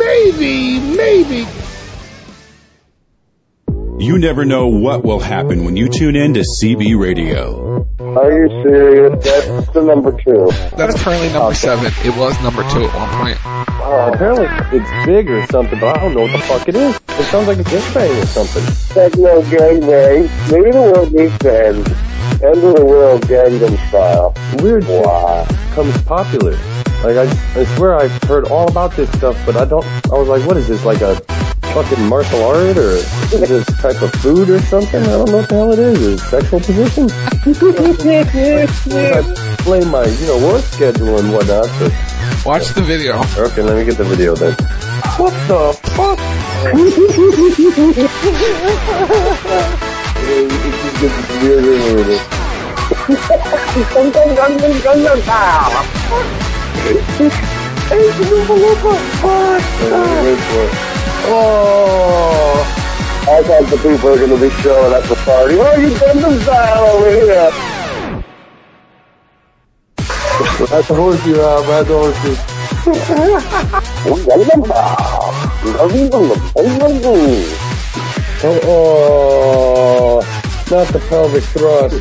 You never know what will happen when you tune in to CB Radio. Are you serious? That's the number 2. That's currently number 7. It was number 2 at one point. Apparently it's big or something, but I don't know what the fuck it is. It sounds like a gangbang or something. Techno gangbang. Maybe the world needs to end. End of the world Gangnam Style. Weird shit becomes popular. Like, I swear I've heard all about this stuff, but I was like, what is this, like a fucking martial art, or is this type of food or something? I don't know what the hell it is. Is it sexual position? I play my, work schedule and whatnot, but... Watch the video. Okay, let me get the video then. What the fuck? It just gets weirder and weirder. Gangnam Style. Hey, Oh, All kinds of people are going to be showing up for party. Oh, you done the style over here. Ride the horsey, Rob. Ride the horsey. Oh, not the pelvic thrust.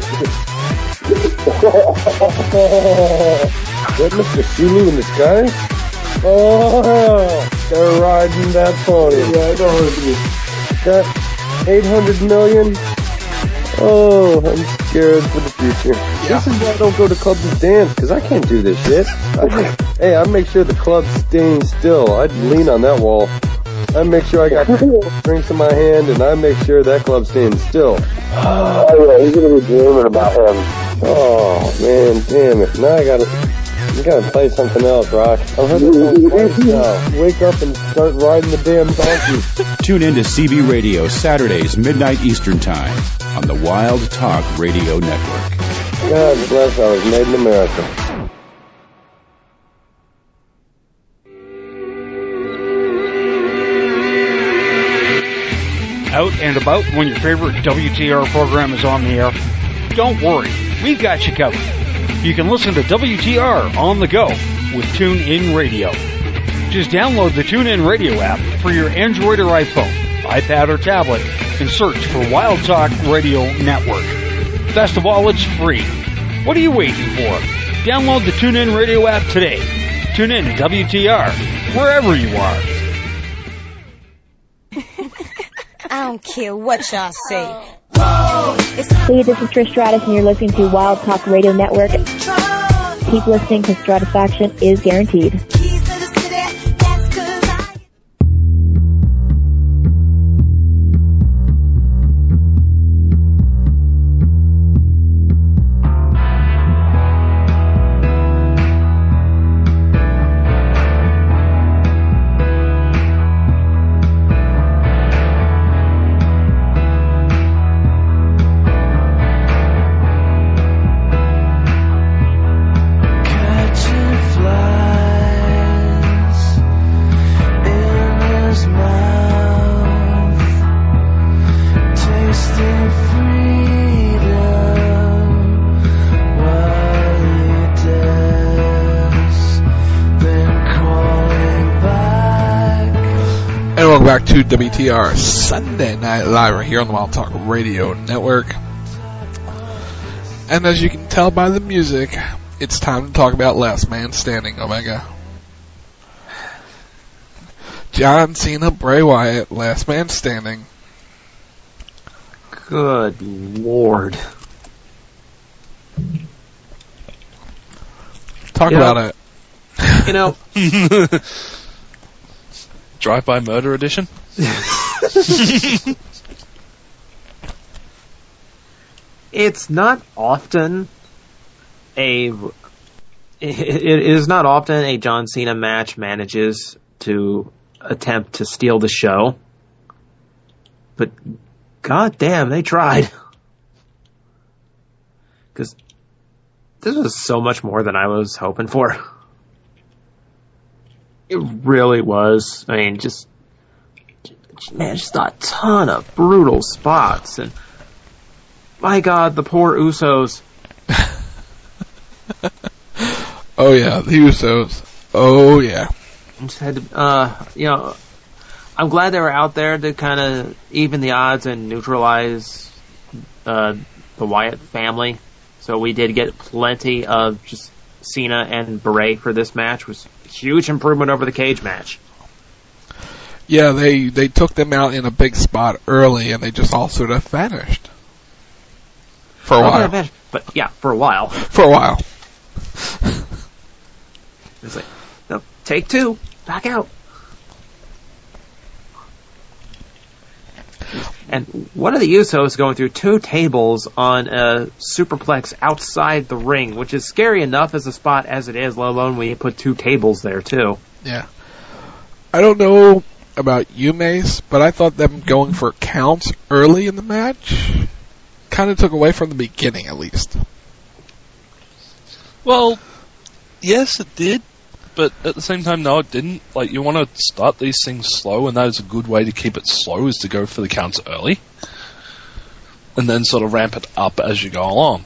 What, Mr. Sulu in the sky? Oh, they're riding that pony. Yeah, I know. Got 800 million. Oh, I'm scared for the future. Yeah. This is why I don't go to clubs and dance, because I can't do this shit. I make sure the club's staying still. I'd lean on that wall. I make sure I got drinks in my hand, and I make sure that club's staying still. Oh, yeah, he's going to be dreaming about him. Oh, man, damn it. Now you gotta play something else, Rock. I'm having now. Wake up and start riding the damn donkey. Tune in to CB Radio Saturdays, midnight Eastern Time on the Wild Talk Radio Network. God bless, I was made in America. Out and about when your favorite WTR program is on the air? Don't worry, we've got you covered. You can listen to WTR on the go with TuneIn Radio. Just download the TuneIn Radio app for your Android or iPhone, iPad or tablet, and search for Wild Talk Radio Network. Best of all, it's free. What are you waiting for? Download the TuneIn Radio app today. Tune in to WTR, wherever you are. I don't care what y'all say. Hey, this is Trish Stratus, and you're listening to Wild Talk Radio Network. Keep listening, because Stratisfaction is guaranteed. Back to WTR Sunday Night Live right here on the Wild Talk Radio Network. And as you can tell by the music, it's time to talk about Last Man Standing, Omega. John Cena, Bray Wyatt, Last Man Standing. Good Lord. Talk about it. You know... Drive-by murder edition? It's not often it is not often a John Cena match manages to attempt to steal the show. But goddamn, they tried. Because this was so much more than I was hoping for. It really was. I mean, just a ton of brutal spots. And my God, the poor Usos. Oh, yeah, the Usos. Oh, yeah. Just had to, I'm glad they were out there to kind of even the odds and neutralize the Wyatt family. So we did get plenty of just Cena and Bray for this match. Was huge improvement over the cage match. Yeah, they took them out in a big spot early, and they just all sort of vanished. For a while. Vanished, but yeah, for a while. For a while. It's like, no, take two, back out. And one of the Usos going through two tables on a superplex outside the ring, which is scary enough as a spot as it is, let alone when you put two tables there, too. Yeah. I don't know about you, Mace, but I thought them going for counts early in the match kind of took away from the beginning, at least. Well, yes, it did. but at the same time, no, it didn't. Like, you want to start these things slow, and that is a good way to keep it slow, is to go for the counts early. And then sort of ramp it up as you go along.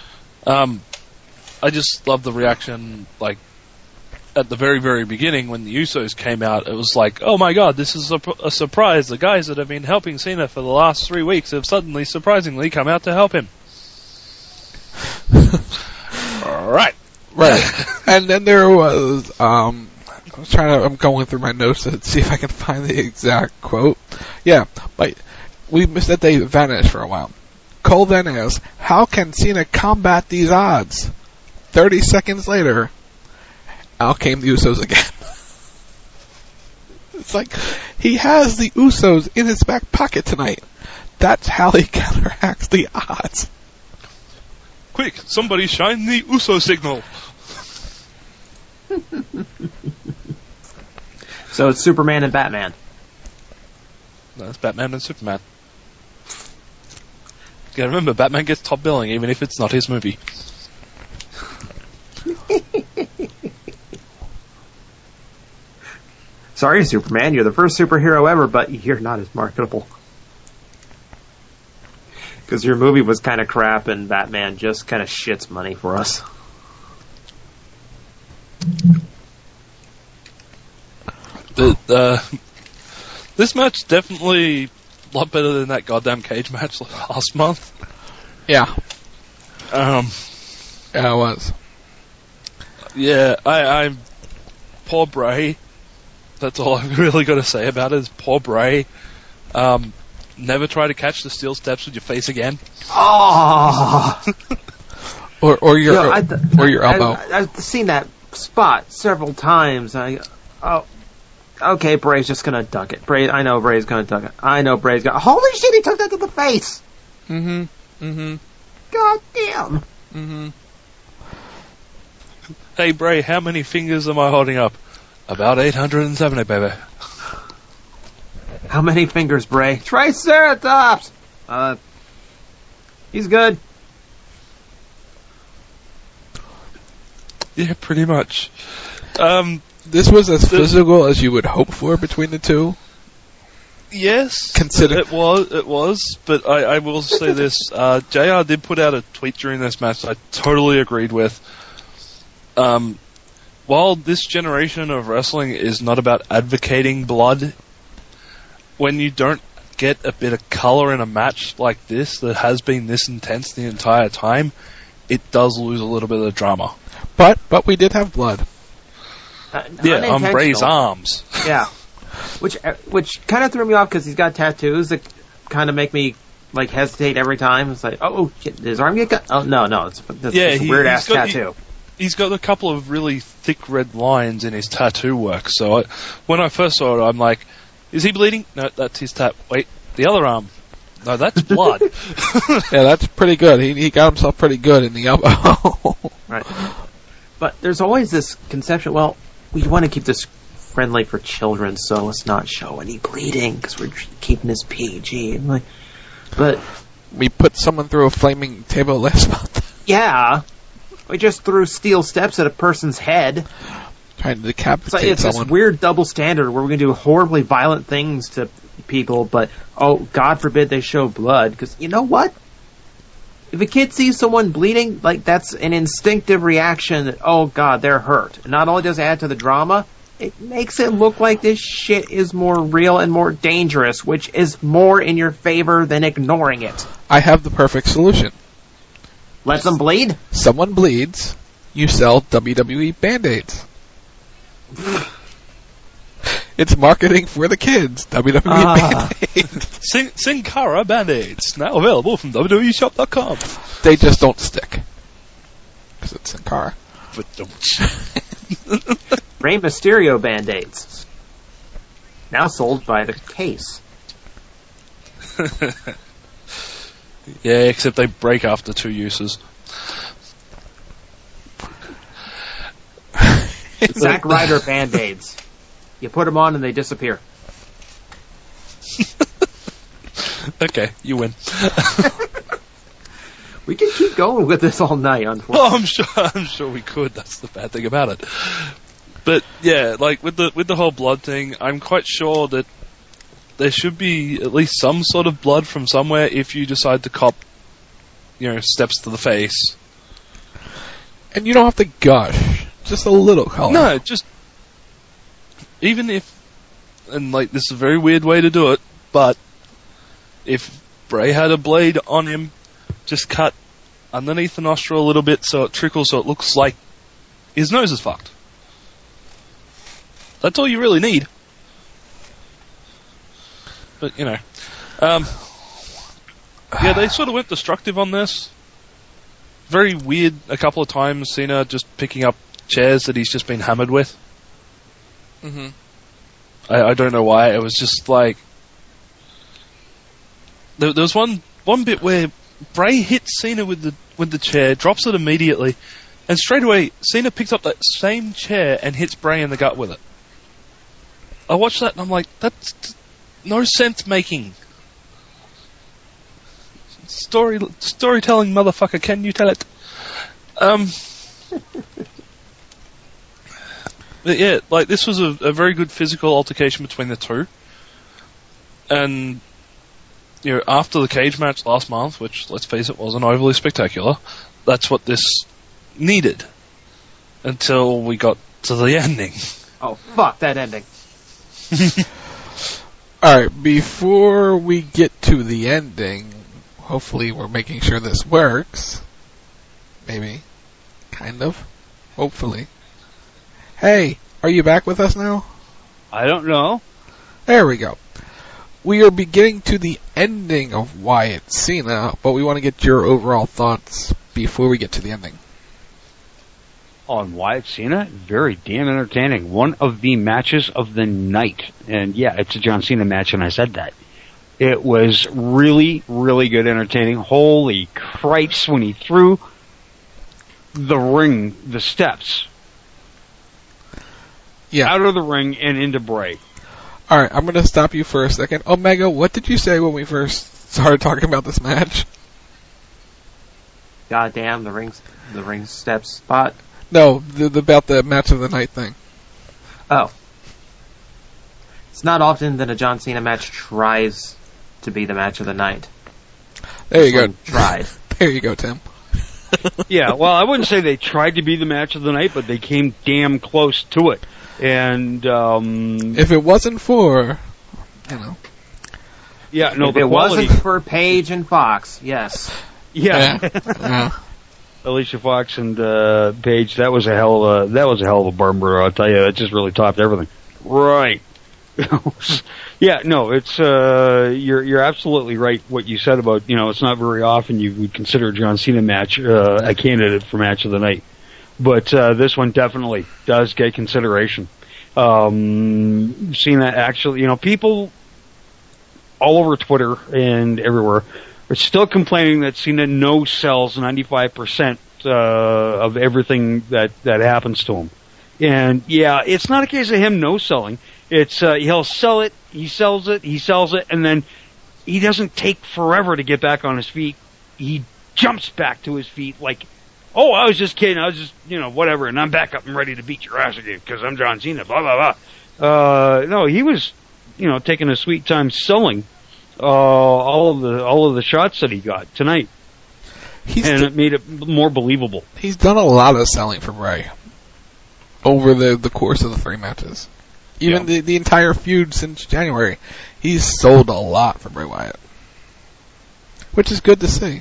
I just love the reaction, like, at the very, very beginning when the Usos came out, it was like, oh my god, this is a surprise. The guys that have been helping Cena for the last 3 weeks have suddenly, surprisingly, come out to help him. Right. And then there was, I'm going through my notes to see if I can find the exact quote. Yeah, but we missed that they vanished for a while. Cole then asks, how can Cena combat these odds? 30 seconds later, out came the Usos again. It's like, he has the Usos in his back pocket tonight. That's how he counteracts the odds. Quick, somebody shine the Uso signal. So it's Superman and Batman. No, it's Batman and Superman. Yeah, remember, Batman gets top billing even if it's not his movie. Sorry, Superman, you're the first superhero ever, but you're not as marketable. Because your movie was kind of crap and Batman just kind of shits money for us. This match definitely a lot better than that goddamn cage match last month. Yeah. Yeah, it was. Yeah, I'm poor Bray. That's all I've really got to say about it, is poor Bray. Never try to catch the steel steps with your face again. Oh! or your elbow. I've seen that spot several times. Okay, Bray's just gonna duck it. I know Bray's gonna duck it. Holy shit, he took that to the face! God damn! Hey Bray, how many fingers am I holding up? About 870, baby. How many fingers, Bray? Triceratops! He's good. Yeah, pretty much. This was as physical as you would hope for between the two? Yes, consider it was, but I will say this, JR did put out a tweet during this match I totally agreed with. While this generation of wrestling is not about advocating blood, when you don't get a bit of colour in a match like this that has been this intense the entire time, it does lose a little bit of the drama. But we did have blood. Yeah, on Bray's arms. Yeah. Which kind of threw me off because he's got tattoos that kind of make me like hesitate every time. It's like, oh, shit, his arm get cut? Oh, no, it's a weird-ass tattoo. He's got a couple of really thick red lines in his tattoo work, so when I first saw it, I'm like, is he bleeding? No, that's his Wait, the other arm. No, that's blood. Yeah, that's pretty good. He got himself pretty good in the elbow. Right. But there's always this conception, well, we want to keep this friendly for children, so let's not show any bleeding, because we're keeping this PG. But we put someone through a flaming table last month. Yeah. We just threw steel steps at a person's head. Trying to decapitate someone. It's this weird double standard where we're going to do horribly violent things to people, but, oh, God forbid they show blood. Because, you know what? If a kid sees someone bleeding, like, that's an instinctive reaction that, oh, God, they're hurt. And not only does it add to the drama, it makes it look like this shit is more real and more dangerous, which is more in your favor than ignoring it. I have the perfect solution. Let them bleed? Someone bleeds, you sell WWE Band-Aids. It's marketing for the kids. WWE Band-Aids. Sin Cara Band-Aids, now available from WWEshop.com. They just don't stick. Because it's Sin Cara. But don't. Rey Mysterio Band-Aids. Now sold by the case. Yeah, except they break after 2 uses. Zack Ryder Band-Aids. You put them on and they disappear. Okay, you win. We could keep going with this all night, unfortunately. Oh, I'm sure we could. That's the bad thing about it. But yeah, like with the whole blood thing, I'm quite sure that there should be at least some sort of blood from somewhere if you decide to cop, steps to the face. And you don't have to gush, just a little color. No, just even if, and like this is a very weird way to do it, but if Bray had a blade on him, just cut underneath the nostril a little bit so it trickles, so it looks like his nose is fucked. That's all you really need. But, yeah, they sort of went destructive on this. Very weird a couple of times, Cena just picking up chairs that he's just been hammered with. Mm-hmm. I don't know why. It was just like... There was one bit where Bray hits Cena with the chair, drops it immediately, and straight away, Cena picks up that same chair and hits Bray in the gut with it. I watched that and I'm like, that's no sense making. Storytelling, motherfucker, can you tell it? But yeah, like this was a very good physical altercation between the two. And, after the cage match last month, which, let's face it, wasn't overly spectacular, that's what this needed. Until we got to the ending. Oh, fuck that ending. Alright, before we get to the ending, hopefully we're making sure this works. Maybe. Kind of. Hopefully. Hey, are you back with us now? I don't know. There we go. We are beginning to the ending of Wyatt Cena, but we want to get your overall thoughts before we get to the ending. On Wyatt Cena, very damn entertaining. One of the matches of the night. And yeah, it's a John Cena match, and I said that. It was really, really good entertaining. Holy cripes, when he threw the ring, the steps, out of the ring and into Bray. Alright, I'm going to stop you for a second. Omega, what did you say when we first started talking about this match? Goddamn, the ring steps spot. No, about the match of the night thing. Oh. It's not often that a John Cena match tries to be the match of the night. There you go. Tried. There you go, Tim. Yeah, well, I wouldn't say they tried to be the match of the night, but they came damn close to it. And, if it wasn't for, Yeah, no, if it wasn't for Paige and Fox, yes. Yeah. Alicia Fox and Paige, that was a hell of a barn burner, I'll tell you. That just really topped everything. Right. Yeah, no, it's you're absolutely right what you said about, it's not very often you would consider a John Cena match a candidate for match of the night. But this one definitely does get consideration. Cena actually, people all over Twitter and everywhere are still complaining that Cena no-sells 95% of everything that happens to him. And yeah, it's not a case of him no-selling. It's he'll sell it, he sells it, and then he doesn't take forever to get back on his feet. He jumps back to his feet like, oh, I was just kidding, I was just, whatever, and I'm back up and ready to beat your ass again because I'm John Cena, blah, blah, blah. No, he was, taking a sweet time selling all of the shots that he got tonight. It made it more believable. He's done a lot of selling for Bray over the course of the 3 matches. Even the entire feud since January, he's sold a lot for Bray Wyatt, which is good to see.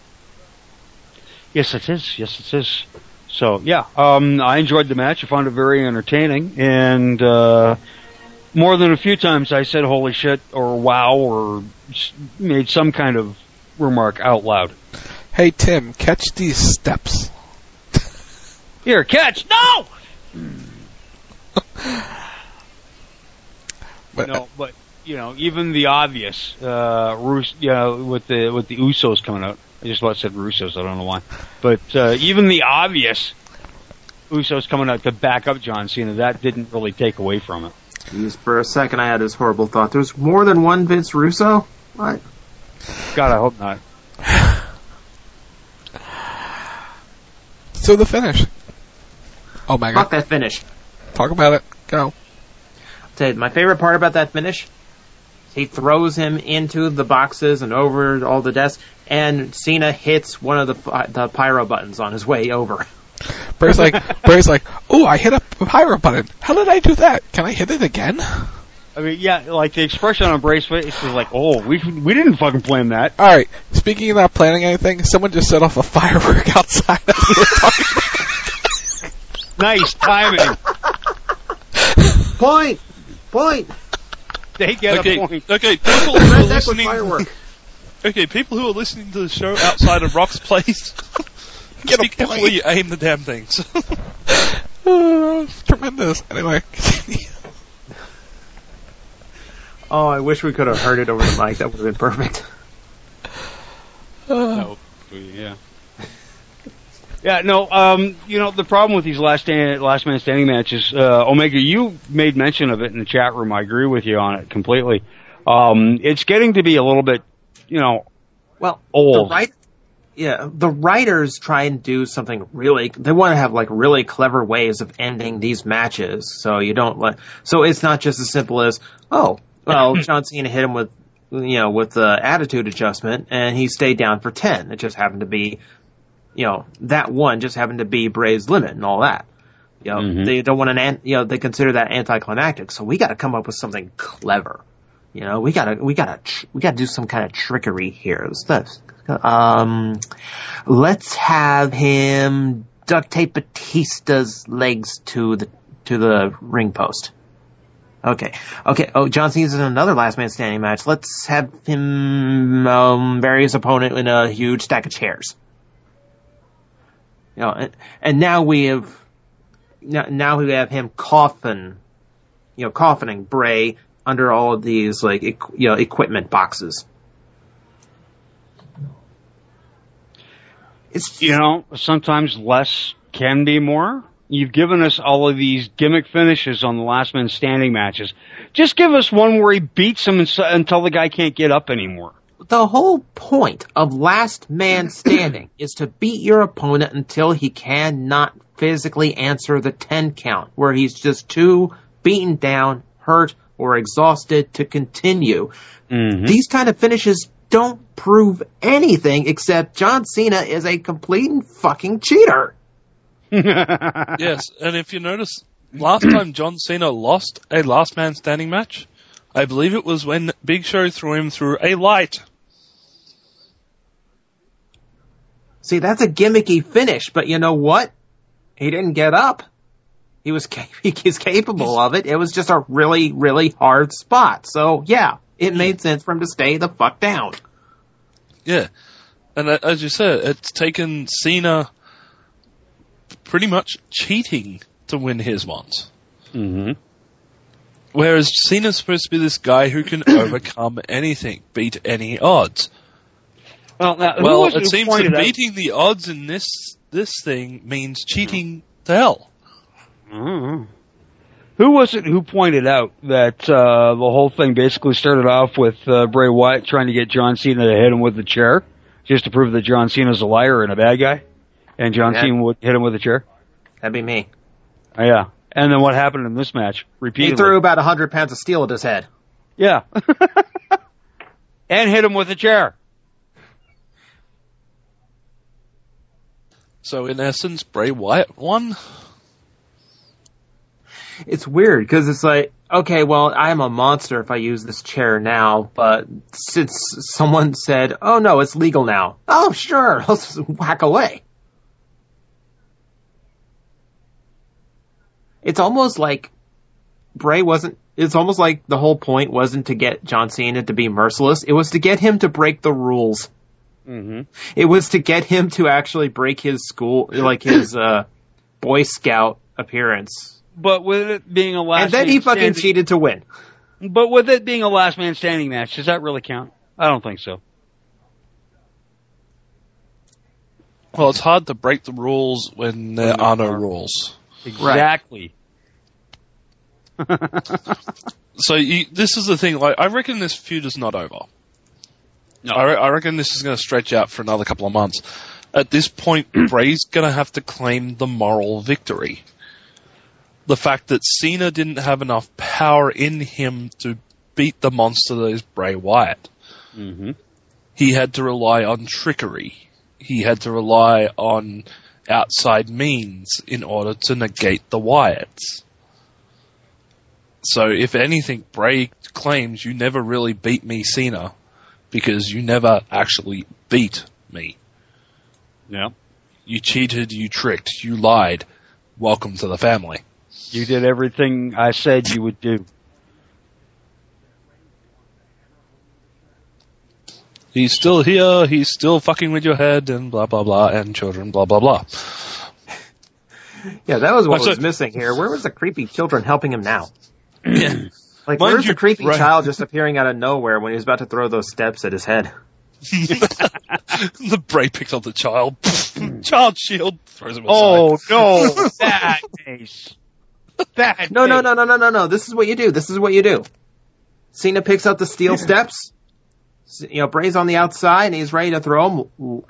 Yes, it is. So, yeah, I enjoyed the match. I found it very entertaining, and more than a few times I said holy shit, or wow, or made some kind of remark out loud. Hey, Tim, catch these steps. Here, catch! No! But even the obvious, with the Usos coming out. I just about said Russos, I don't know why. But even the obvious Usos coming out to back up John Cena, that didn't really take away from it. Jeez, for a second I had this horrible thought. There's more than one Vince Russo? What? God, I hope not. So the finish. Oh my God. Fuck that finish. Talk about it. Go. Tell you, my favorite part about that finish, he throws him into the boxes and over all the desks, and Cena hits one of the pyro buttons on his way over. Bray's like, oh, I hit a pyro button. How did I do that? Can I hit it again? I mean, yeah, like the expression on Bray's face is like, oh, we didn't fucking plan that. All right, speaking of not planning anything, someone just set off a firework outside as we were talking about. Nice timing. Point. They get a point. Okay, people who are listening. Okay, people who are listening to the show outside of Rock's place, get be careful where you aim the damn things. Tremendous. Anyway. Oh, I wish we could have heard it over the mic. That would have been perfect. Yeah. Yeah, no, you know, the problem with these last man standing matches, Omega, you made mention of it in the chat room. I agree with you on it completely. It's getting to be a little bit, you know, old. The writers try and do something they want to have like really clever ways of ending these matches. So you don't so it's not just as simple as, oh, well, John Cena hit him with the attitude adjustment and he stayed down for 10. It just happened to be, that one just happened to be Bray's limit and all that. They don't want they consider that anticlimactic. So we got to come up with something clever. We got to do some kind of trickery here. Let's have him duct tape Batista's legs to the ring post. Okay. Oh, John Cena's in another last man standing match. Let's have him bury his opponent in a huge stack of chairs. And now we have him coffining Bray under all of these equipment boxes. It's sometimes less can be more. You've given us all of these gimmick finishes on the last man standing matches. Just give us one where he beats him until the guy can't get up anymore. The whole point of last man standing is to beat your opponent until he cannot physically answer the 10 count, where he's just too beaten down, hurt, or exhausted to continue. Mm-hmm. These kind of finishes don't prove anything except John Cena is a complete and fucking cheater. Yes, and if you notice, last time John Cena lost a last man standing match, I believe it was when Big Show threw him through a light. See, that's a gimmicky finish, but you know what? He didn't get up. He's capable of it. It was just a really, really hard spot. So, yeah, it made sense for him to stay the fuck down. Yeah. And as you said, it's taken Cena pretty much cheating to win his ones. Mm-hmm. Whereas Cena's supposed to be this guy who can overcome anything, beat any odds. Well, it seems that beating the odds in this thing means cheating to hell. Mm-hmm. Who was it who pointed out that the whole thing basically started off with Bray Wyatt trying to get John Cena to hit him with the chair, just to prove that John Cena's a liar and a bad guy, and John Cena would hit him with a chair? That'd be me. Oh, yeah. And then what happened in this match? Repeatedly. He threw about 100 pounds of steel at his head. Yeah. And hit him with a chair. So, in essence, Bray Wyatt won? It's weird, because it's like, okay, well, I'm a monster if I use this chair now, but since someone said, oh no, it's legal now. Oh, sure, let's whack away. It's almost like it's almost like the whole point wasn't to get John Cena to be merciless, it was to get him to break the rules. Mm-hmm. It was to get him to actually break his his Boy Scout appearance. But with it being a last and then he fucking cheated to win. But with it being a last man standing match, does that really count? I don't think so. Well, it's hard to break the rules when there are no rules. Exactly. So this is the thing. Like, I reckon this feud is not over. No. I reckon this is going to stretch out for another couple of months. At this point, Bray's going to have to claim the moral victory. the fact that Cena didn't have enough power in him to beat the monster that is Bray Wyatt. Mm-hmm. He had to rely on trickery. He had to rely on outside means in order to negate the Wyatts. So if anything, Bray claims you never really beat me, Cena, because you never actually beat me. Yeah. You cheated, you tricked, you lied. Welcome to the family. You did everything I said you would do. He's still here, he's still fucking with your head, and blah, blah, blah, and children, blah, blah, blah. Yeah, that was what was missing here. Where was the creepy children helping him now? Yeah. Like, where's the creepy child just appearing out of nowhere when he was about to throw those steps at his head? The Bray picks up the child. Child shield. Throws him aside. Oh, no. That case. No. This is what you do. Cena picks up the steel steps. You know, Bray's on the outside and he's ready to throw him.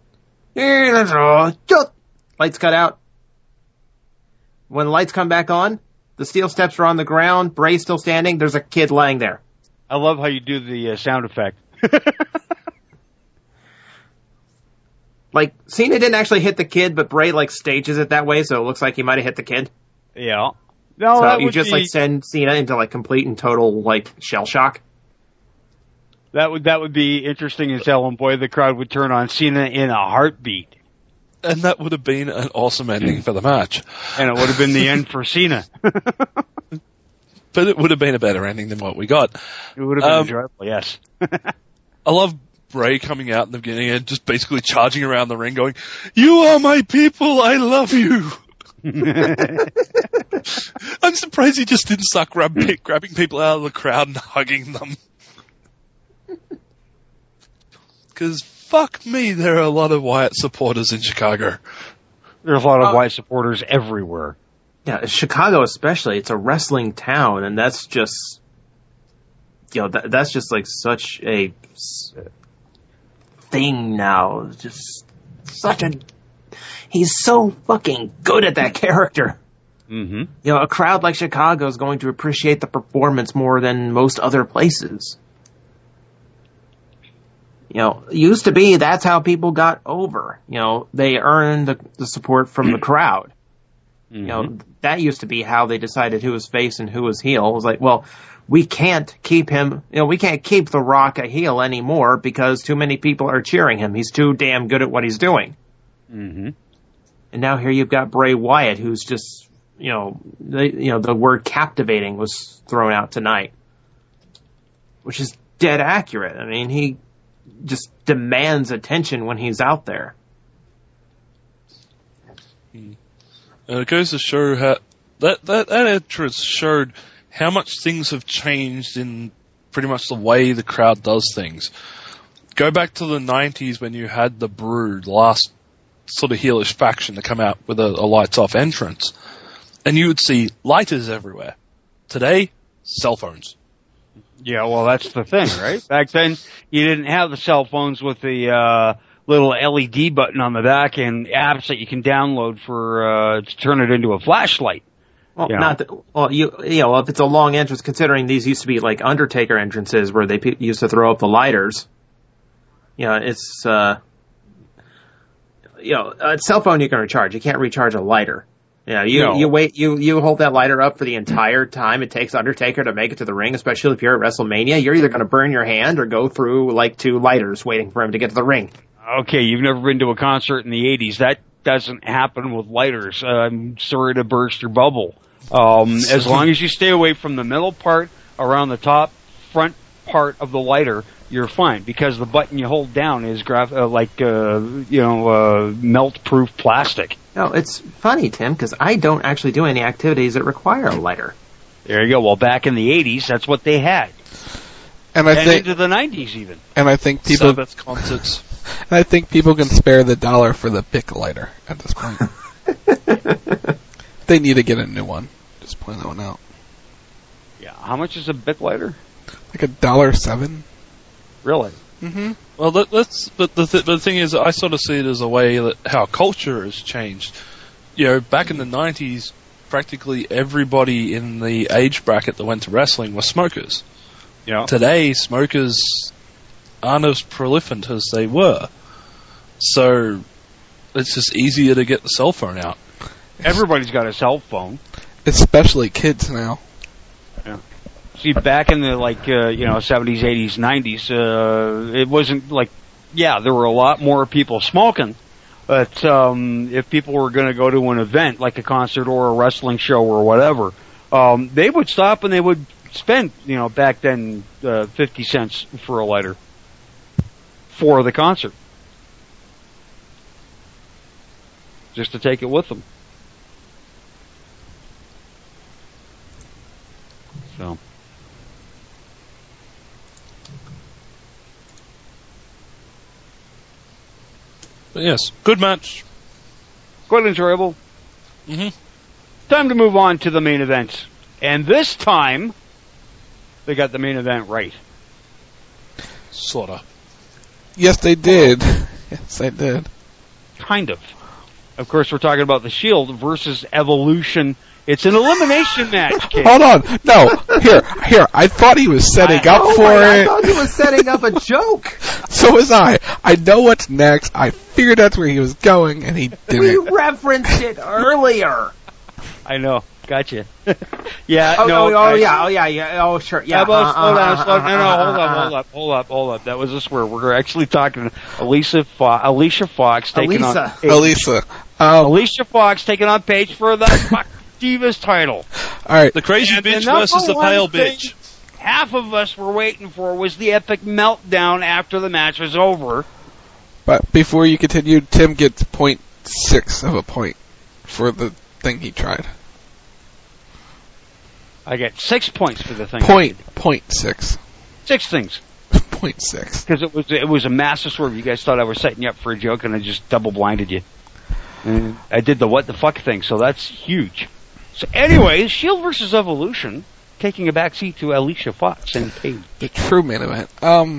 Lights cut out. When the lights come back on, the steel steps are on the ground. Bray's still standing. There's a kid lying there. I love how you do the sound effect. Like, Cena didn't actually hit the kid, but Bray, like, stages it that way, so it looks like he might have hit the kid. Yeah. No, so you just, like, send Cena into, like, complete and total, like, shell shock. That would be interesting as hell, and boy, the crowd would turn on Cena in a heartbeat. And that would have been an awesome ending for the match. And it would have been the end for Cena. But it would have been a better ending than what we got. It would have been enjoyable, yes. I love Bray coming out in the beginning and just basically charging around the ring going, "You are my people, I love you." I'm surprised he just didn't start grabbing people out of the crowd and hugging them. Because fuck me, there are a lot of Wyatt supporters in Chicago. There's a lot of Wyatt supporters everywhere. Yeah, Chicago especially. It's a wrestling town, and that's just, you know, that's just like such a thing now. Just such a, he's so fucking good at that character. Mm-hmm. You know, a crowd like Chicago is going to appreciate the performance more than most other places. You know, it used to be that's how people got over. You know, they earned the support from the crowd. Mm-hmm. You know, that used to be how they decided who was face and who was heel. It was like, well, we can't keep him, you know, we can't keep The Rock a heel anymore because too many people are cheering him. He's too damn good at what he's doing. Mm-hmm. And now here you've got Bray Wyatt, who's just, you know, the word captivating was thrown out tonight, which is dead accurate. I mean, he just demands attention when he's out there. It goes to show how that entrance showed how much things have changed in pretty much the way the crowd does things. Go back to the 90s when you had the Brood, the last sort of heelish faction to come out with a lights-off entrance, and you would see lighters everywhere. Today, cell phones. Yeah, well, that's the thing, right? Back then, you didn't have the cell phones with the little LED button on the back and apps that you can download for to turn it into a flashlight. Well, you know? If it's a long entrance, considering these used to be like Undertaker entrances where they used to throw up the lighters. You know, it's a cell phone you can recharge. You can't recharge a lighter. Yeah, you hold that lighter up for the entire time it takes Undertaker to make it to the ring, especially if you're at WrestleMania. You're either going to burn your hand or go through like 2 lighters waiting for him to get to the ring. Okay, you've never been to a concert in the 80s. That doesn't happen with lighters. I'm sorry to burst your bubble. As long as you stay away from the middle part around the top front part of the lighter, you're fine, because the button you hold down is melt-proof plastic. No, it's funny, Tim, because I don't actually do any activities that require a lighter. There you go. Well, back in the 80s, that's what they had. And into the 90s even. And I think people concerts. And I think people can spare the $1 for the Bic lighter at this point. They need to get a new one. Just point that one out. Yeah, how much is a Bic lighter? Like $1.07. Really? Mm-hmm. Well, but the thing is, I sort of see it as a way that how culture has changed. You know, back in the 90s, practically everybody in the age bracket that went to wrestling were smokers. Yeah. Today, smokers aren't as prolific as they were. So, it's just easier to get the cell phone out. Everybody's got a cell phone. Especially kids now. Yeah. See, back in the, 70s, 80s, 90s, it wasn't like, yeah, there were a lot more people smoking. But if people were going to go to an event, like a concert or a wrestling show or whatever, they would stop and they would spend, back then, 50 cents for a lighter for the concert. Just to take it with them. So. But yes, good match. Quite enjoyable. Mm-hmm. Time to move on to the main event. And this time, they got the main event right. Sorta. Yes, they did. Yes, they did. Kind of. Of course, we're talking about the Shield versus Evolution. It's an elimination match, Kate. Hold on. No. Here. I thought he was setting up for it. I thought he was setting up a joke. So was I. I know what's next. I figured that's where he was going, and he didn't. We referenced it earlier. I know. Gotcha. Yeah. Yeah. Oh, sure. Yeah. Hold up. That was a swear. We're actually talking Alicia Fox taking on Alicia. Alicia Fox taking on Paige for the Divas title. All right. The crazy bitch versus the pale bitch. Half of us were waiting for was the epic meltdown after the match was over. But before you continue, Tim gets 0.6 of a point for the thing he tried. I get 6 points for the thing. 0.6. 6 things. 0.6. Because it was a massive swerve. You guys thought I was setting you up for a joke, and I just double blinded you. And I did the what the fuck thing, so that's huge. So anyway, Shield versus Evolution, taking a backseat to Alicia Fox and Paige. The true main event.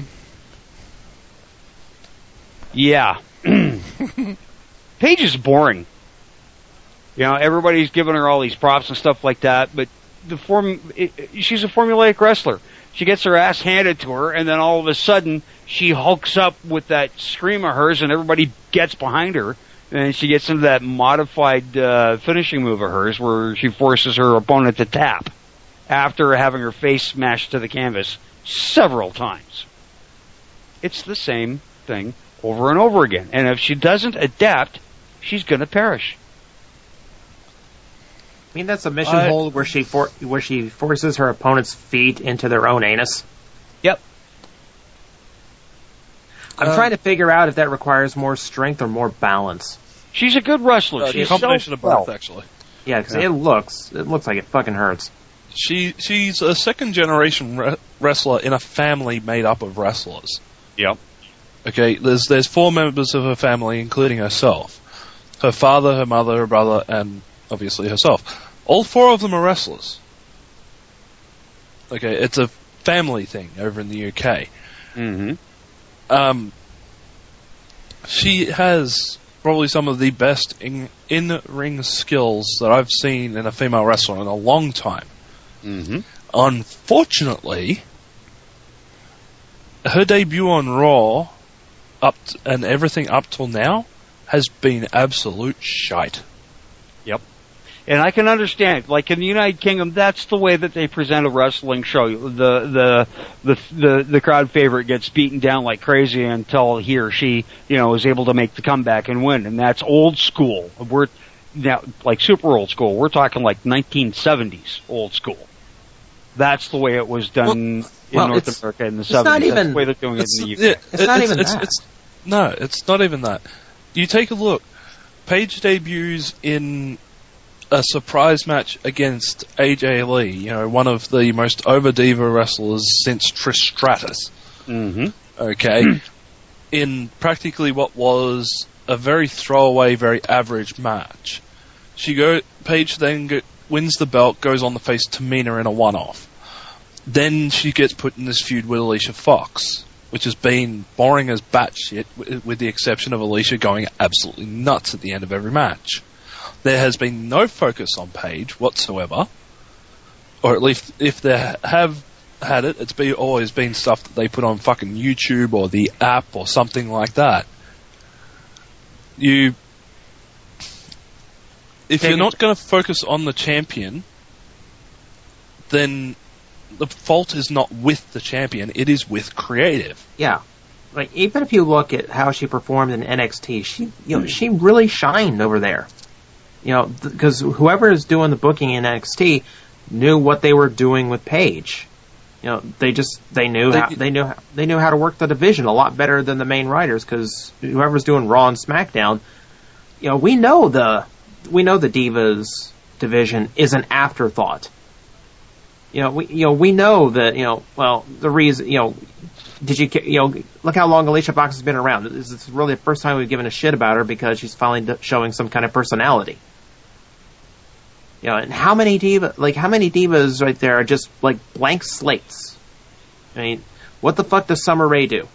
Yeah. Paige is boring. Everybody's giving her all these props and stuff like that, but she's a formulaic wrestler. She gets her ass handed to her, and then all of a sudden, she hulks up with that scream of hers, and everybody gets behind her, and she gets into that modified finishing move of hers, where she forces her opponent to tap, after having her face smashed to the canvas several times. It's the same thing over and over again, and if she doesn't adapt, she's going to perish. I mean, that submission hold where she forces her opponent's feet into their own anus. Yep. I'm trying to figure out if that requires more strength or more balance. She's a good wrestler. She's a combination of both, actually. Yeah, because it looks like it fucking hurts. She's a second generation wrestler in a family made up of wrestlers. Yep. Okay, there's 4 members of her family, including herself. Her father, her mother, her brother, and obviously herself. All 4 of them are wrestlers. Okay, it's a family thing over in the UK. Mm-hmm. She has probably some of the best in-ring skills that I've seen in a female wrestler in a long time. Mm-hmm. Unfortunately, her debut on Raw and everything up till now has been absolute shite. Yep. And I can understand, like in the United Kingdom, that's the way that they present a wrestling show. The crowd favorite gets beaten down like crazy until he or she, is able to make the comeback and win. And that's old school. We're now like super old school. We're talking like 1970s old school. That's the way it was done in North America in the 70s. That's the way they're doing it in the UK. It's not even that. No, it's not even that. You take a look. Paige debuts in a surprise match against AJ Lee, one of the most over diva wrestlers since Trish Stratus. Mm-hmm. Okay. In practically what was a very throwaway, very average match. Paige then wins the belt, goes on to face Tamina in a one-off. Then she gets put in this feud with Alicia Fox, which has been boring as batshit, with the exception of Alicia going absolutely nuts at the end of every match. there has been no focus on Paige whatsoever, or at least if they have had it, it's always been stuff that they put on fucking YouTube or the app or something like that. If you're not going to focus on the champion, then the fault is not with the champion, it is with creative. Yeah. Like, even if you look at how she performed in NXT, she really shined over there. Because whoever is doing the booking in NXT knew what they were doing with Paige. They knew how to work the division a lot better than the main writers, because whoever's doing Raw and SmackDown, we know the Divas division is an afterthought. We know that, the reason, look how long Alicia Fox has been around. This is really the first time we've given a shit about her, because she's finally showing some kind of personality. And how many divas right there are just like blank slates? I mean, what the fuck does Summer Rae do?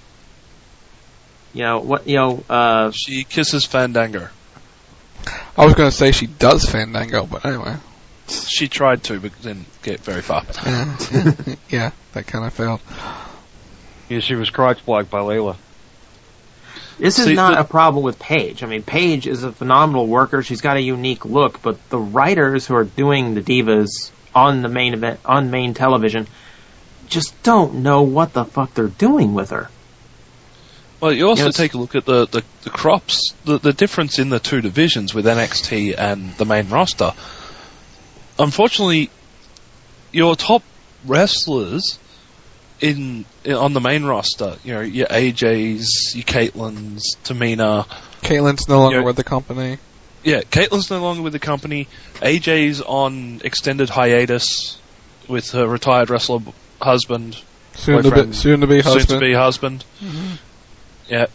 She kisses Fandango. I was going to say she does Fandango, but anyway. She tried to, but didn't get very far. Yeah, that kind of failed. Yeah, she was crotch blocked by Layla. This is not a problem with Paige. I mean, Paige is a phenomenal worker. She's got a unique look, but the writers who are doing the Divas on the main event, on main television, just don't know what the fuck they're doing with her. Well, you also take a look at the crops, the difference in the two divisions with NXT and the main roster. Unfortunately, your top wrestlers on the main roster, your AJs, your Caitlins, Tamina. Caitlin's no longer with the company. Yeah, Caitlin's no longer with the company. AJ's on extended hiatus with her retired wrestler husband. Soon to be husband. Mm-hmm. Yeah.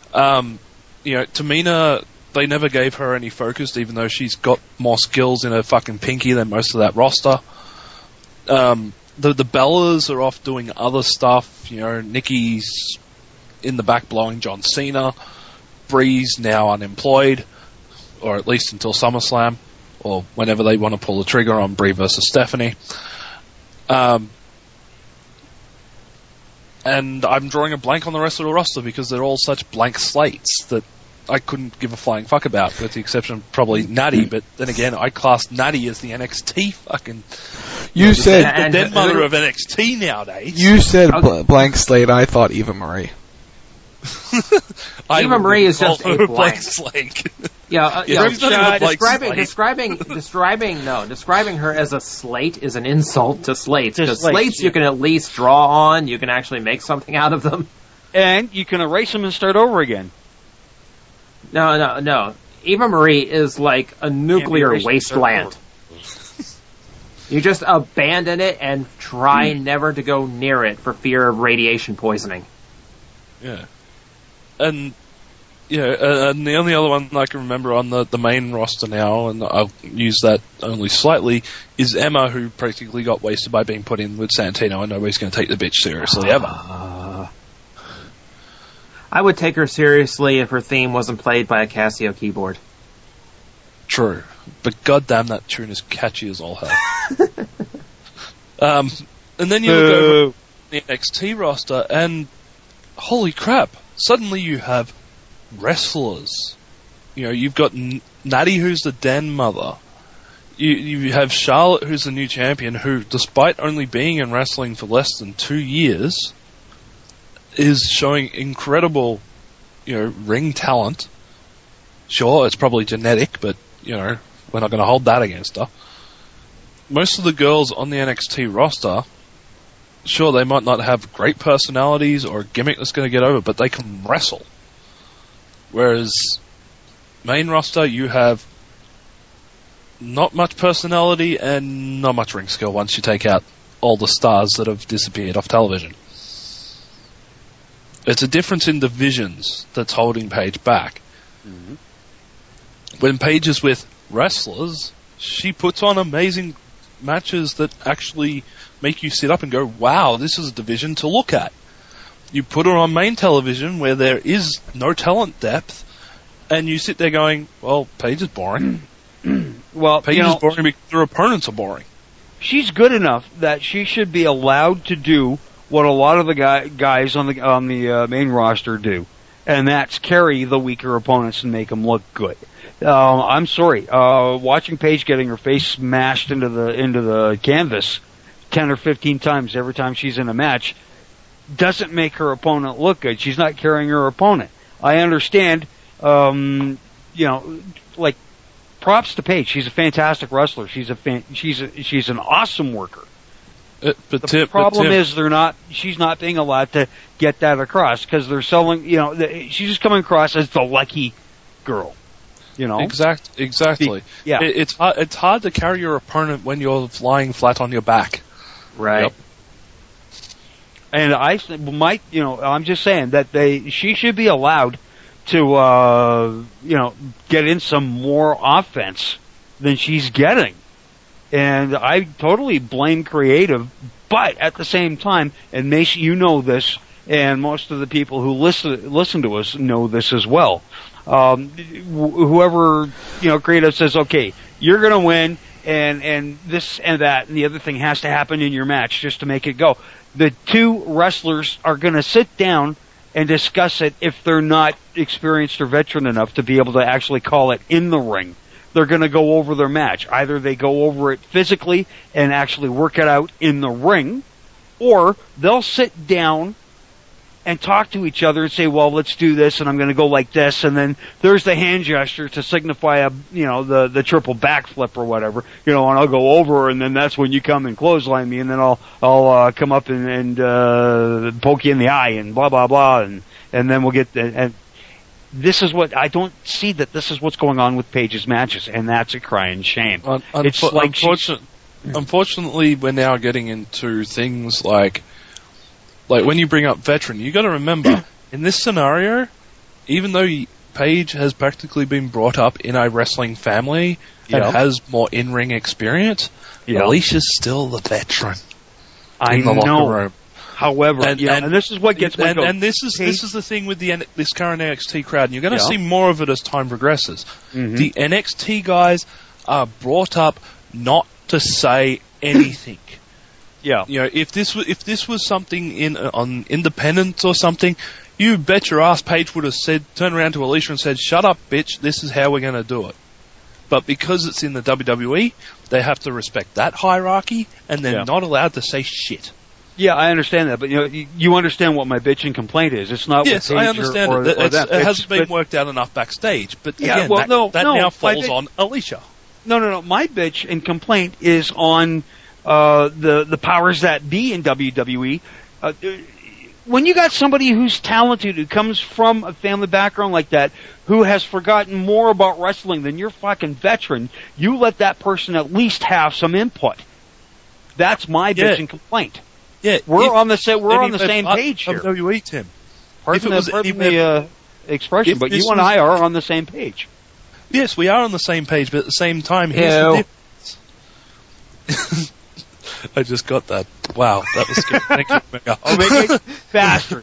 Tamina, they never gave her any focus, even though she's got more skills in her fucking pinky than most of that roster. The Bellas are off doing other stuff. Nikki's in the back blowing John Cena. Bree's now unemployed, or at least until SummerSlam, or whenever they want to pull the trigger on Brie versus Stephanie. And I'm drawing a blank on the rest of the roster because they're all such blank slates that I couldn't give a flying fuck about, with the exception of probably Natty, but then again, I classed Natty as the NXT fucking... You said... The dead mother of NXT nowadays. You said blank slate, I thought Eva Marie. Eva Marie is just a blank slate. Describing her as a slate is an insult to slates, because slates you can at least draw on, you can actually make something out of them. And you can erase them and start over again. No. Eva Marie is like a nuclear wasteland. You just abandon it and try never to go near it for fear of radiation poisoning. Yeah. And the only other one I can remember on the main roster now, and I'll use that only slightly, is Emma, who practically got wasted by being put in with Santino, and nobody's going to take the bitch seriously ever. I would take her seriously if her theme wasn't played by a Casio keyboard. True. But goddamn, that tune is catchy as all hell. And then you look over the NXT roster, and holy crap, suddenly you have wrestlers. You've got Natty, who's the den mother. You have Charlotte, who's the new champion, who, despite only being in wrestling for less than 2 years, is showing incredible, ring talent. Sure, it's probably genetic, but, we're not going to hold that against her. Most of the girls on the NXT roster, sure, they might not have great personalities or a gimmick that's going to get over, but they can wrestle. Whereas, main roster, you have not much personality and not much ring skill once you take out all the stars that have disappeared off television. It's a difference in divisions that's holding Paige back. Mm-hmm. When Paige is with wrestlers, she puts on amazing matches that actually make you sit up and go, wow, this is a division to look at. You put her on main television where there is no talent depth, and you sit there going, well, Paige is boring. Well, Paige is boring because her opponents are boring. She's good enough that she should be allowed to do what a lot of the guys on the main roster do, and that's carry the weaker opponents and make them look good. I'm sorry, watching Paige getting her face smashed into the canvas 10 or 15 times every time she's in a match doesn't make her opponent look good. She's not carrying her opponent. I understand, like, props to Paige. She's a fantastic wrestler. She's an awesome worker. The problem is she's not being allowed to get that across because they're selling, she's just coming across as the lucky girl. Exactly. Yeah. It's hard to carry your opponent when you're lying flat on your back. Right. Yep. And I'm just saying that she should be allowed to, get in some more offense than she's getting. And I totally blame creative, but at the same time, and Mace, you know this, and most of the people who listen to us know this as well. Whoever, creative says, okay, you're gonna win, and this and that, and the other thing has to happen in your match just to make it go. The two wrestlers are gonna sit down and discuss it if they're not experienced or veteran enough to be able to actually call it in the ring. They're going to go over their match. Either they go over it physically and actually work it out in the ring, or they'll sit down and talk to each other and say, well, let's do this, and I'm going to go like this, and then there's the hand gesture to signify the triple backflip or whatever, and I'll go over, and then that's when you come and clothesline me, and then I'll come up and poke you in the eye, and blah, blah, blah, and then we'll get and this is what I don't see, that this is what's going on with Paige's matches, and that's a crying shame. It's like unfortunately, we're now getting into things like when you bring up veteran, you got to remember in this scenario, even though Paige has practically been brought up in a wrestling family and has more in-ring experience, Alicia's still the veteran in the locker room. However, and this is what gets me going. And this is the thing with this current NXT crowd, and you're going to see more of it as time progresses. Mm-hmm. The NXT guys are brought up not to say anything. If this was something on Independence or something, you bet your ass Paige would have turned around to Alicia and said, "Shut up, bitch! This is how we're going to do it." But because it's in the WWE, they have to respect that hierarchy, and they're not allowed to say shit. Yeah, I understand that, but you understand what my bitch and complaint is. It's not yes, I understand it. It hasn't been worked out enough backstage, but again, that now falls on Alicia. No. My bitch and complaint is on the powers that be in WWE. When you got somebody who's talented, who comes from a family background like that, who has forgotten more about wrestling than your fucking veteran, you let that person at least have some input. That's my bitch and complaint. Yeah, we're on the same page here. WWE, Tim. Pardon the expression, but you and I are on the same page. Yes, we are on the same page, but at the same time, here's the difference. I just got that. Wow, that was good. Thank you, Omega. Omega, bastard.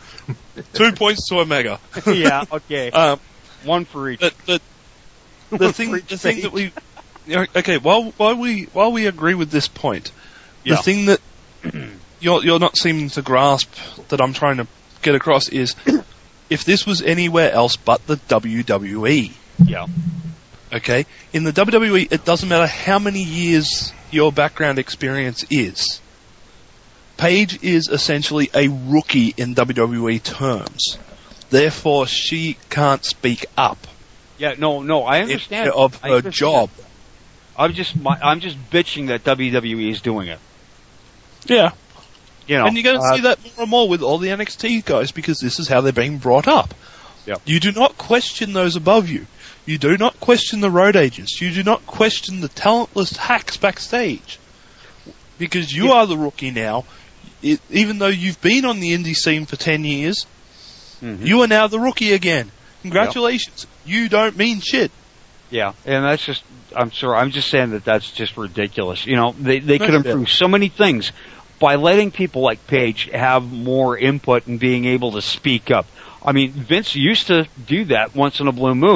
2 points to Omega. Yeah, okay. One for each. The thing that we, okay, while we agree with this point, the thing that you're not seeming to grasp that I'm trying to get across is, if this was anywhere else but the WWE. Yeah. Okay? In the WWE, it doesn't matter how many years your background experience is. Paige is essentially a rookie in WWE terms. Therefore, she can't speak up. Yeah, no, I understand. Of her job. I'm just bitching that WWE is doing it. Yeah. You know, and you're going to see that more and more with all the NXT guys, because this is how they're being brought up. Yep. You do not question those above you. You do not question the road agents. You do not question the talentless hacks backstage. Because you are the rookie now. Even though you've been on the indie scene for 10 years, you are now the rookie again. Congratulations. Yep. You don't mean shit. Yeah, and that's just, I'm just saying that that's just ridiculous. You know, they could improve so many things by letting people like Paige have more input and being able to speak up. I mean, Vince used to do that once in a blue moon.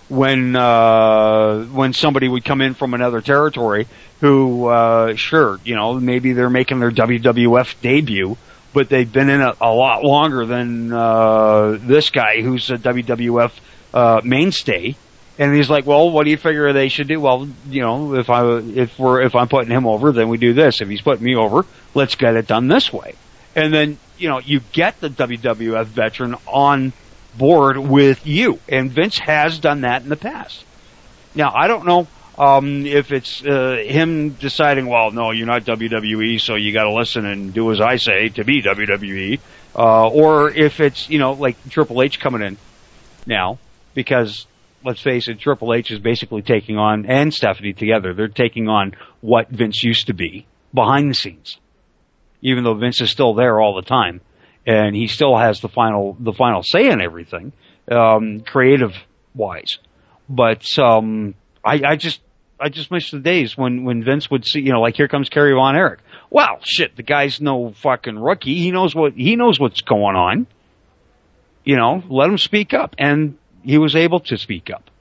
when somebody would come in from another territory who, sure, you know, maybe they're making their WWF debut, but they've been in a lot longer than this guy who's a WWF mainstay. And he's like, well, what do you figure they should do? Well, you know, if I'm putting him over, then we do this. If he's putting me over, let's get it done this way. And then, you know, you get the WWF veteran on board with you. And Vince has done that in the past. Now, I don't know if it's him deciding, well, no, you're not WWE, so you got to listen and do as I say to be WWE, or if it's, you know, like Triple H coming in now, because let's face it, Triple H is basically taking on, and Stephanie together, they're taking on what Vince used to be behind the scenes. Even though Vince is still there all the time, and he still has the final say in everything, creative wise. But I just miss the days when Vince would see, you know, like, here comes Kerry Von Erich. Well, shit, the guy's no fucking rookie. He knows what's going on. You know, let him speak up, and he was able to speak up.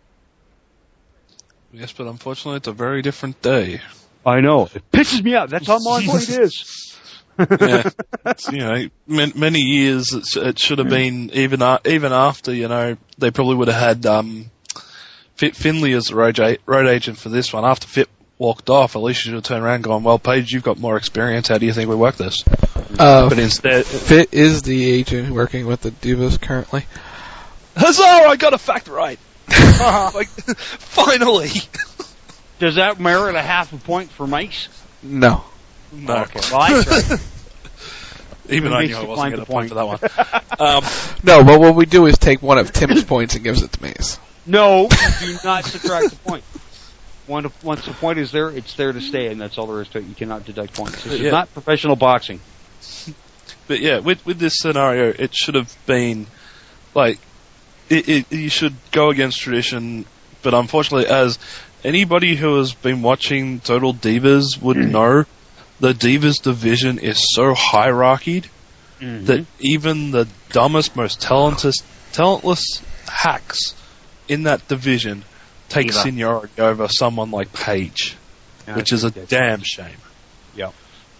Yes, but unfortunately, it's a very different day. I know. It pisses me out. That's how my point is. Yeah, you know, many years it should have been even after, you know, they probably would have had Finley as the road agent for this one. After Fit walked off, at least you should have turned around and gone, well, Paige, you've got more experience. How do you think we work this? But instead, Fit is the agent working with the Divas currently. Huzzah! I got a fact right. Like, finally. Does that merit a half a point for Mike's? No. Okay. Well, I tried. Even I knew I wasn't going to point for that one. No, but what we do is take one of Tim's points and gives it to me. No, you do not subtract the point. Once the point is there, it's there to stay, and that's all there is to it. You cannot deduct points. This is not professional boxing. But yeah, with this scenario, it should have been, like, you should go against tradition, but unfortunately, as anybody who has been watching Total Divas would know, the Divas division is so hierarchied that even the dumbest, most talentless hacks in that division take seniority over someone like Paige, which is a damn shame. Yep.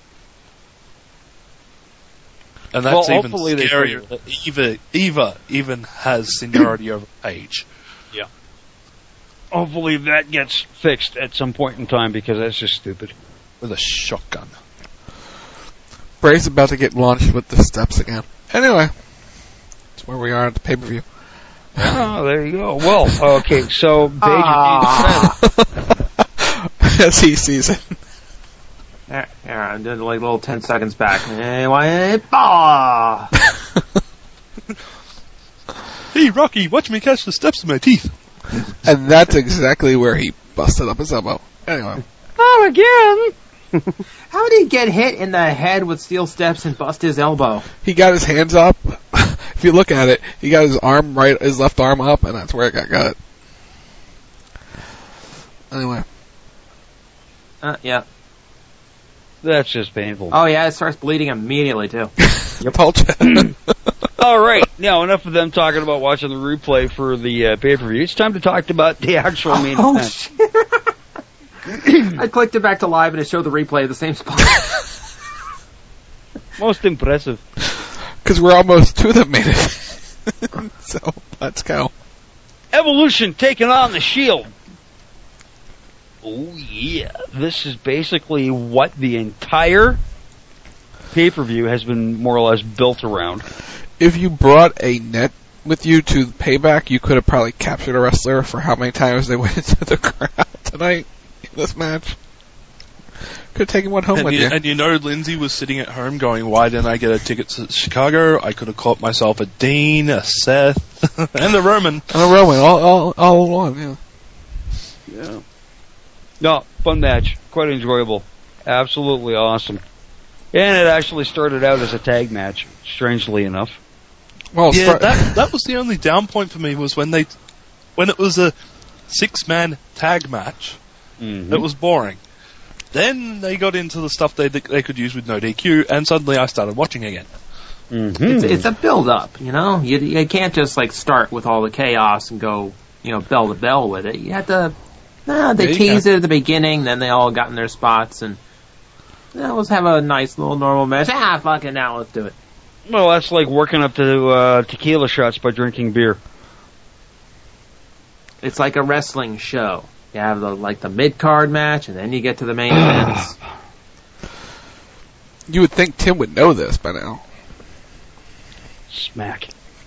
And that's even scarier that Eva even has seniority over Paige. Yeah. Hopefully that gets fixed at some point in time, because that's just stupid. With a shotgun. Bray's about to get launched with the steps again. Anyway, that's where we are at the pay-per-view. Oh, there you go. Well, okay, so as he sees it. There, I'm doing like little 10 seconds back. Anyway, bah! Hey, Rocky, watch me catch the steps with my teeth. And that's exactly where he busted up his elbow. Anyway. Oh, again! How did he get hit in the head with steel steps and bust his elbow? He got his hands up. If you look at it, he got his left arm up, and that's where it got cut. Anyway. Yeah. That's just painful. Oh, yeah, it starts bleeding immediately, too. Yep. All right, now enough of them talking about watching the replay for the pay-per-view. It's time to talk about the actual main event. Shit. I clicked it back to live and it showed the replay at the same spot. Most impressive. Because we're almost to the main event. So, let's go. Evolution taking on the Shield. Oh, yeah. This is basically what the entire pay-per-view has been more or less built around. If you brought a net with you to Payback, you could have probably captured a wrestler for how many times they went into the crowd tonight in this match. Could have taken one home with you. And you know, Lindsay was sitting at home going, why didn't I get a ticket to Chicago? I could have caught myself a Dean, a Seth, and a Roman. And a Roman, all one, yeah. Yeah. No, fun match. Quite enjoyable. Absolutely awesome. And it actually started out as a tag match, strangely enough. Well, yeah, that was the only down point for me, was when it was a 6-man tag match. It was boring. Then they got into the stuff they could use with no DQ, and suddenly I started watching again. It's a build-up, you know? You can't just, like, start with all the chaos and go bell to bell with it. You had to. They you teased can. it at the beginning, then they all got in their spots, and let's have a nice little normal match. Fuck it, now let's do it. Well, that's like working up to tequila shots by drinking beer. It's like a wrestling show. You have the mid-card match, and then you get to the main events. You would think Tim would know this by now. Smack.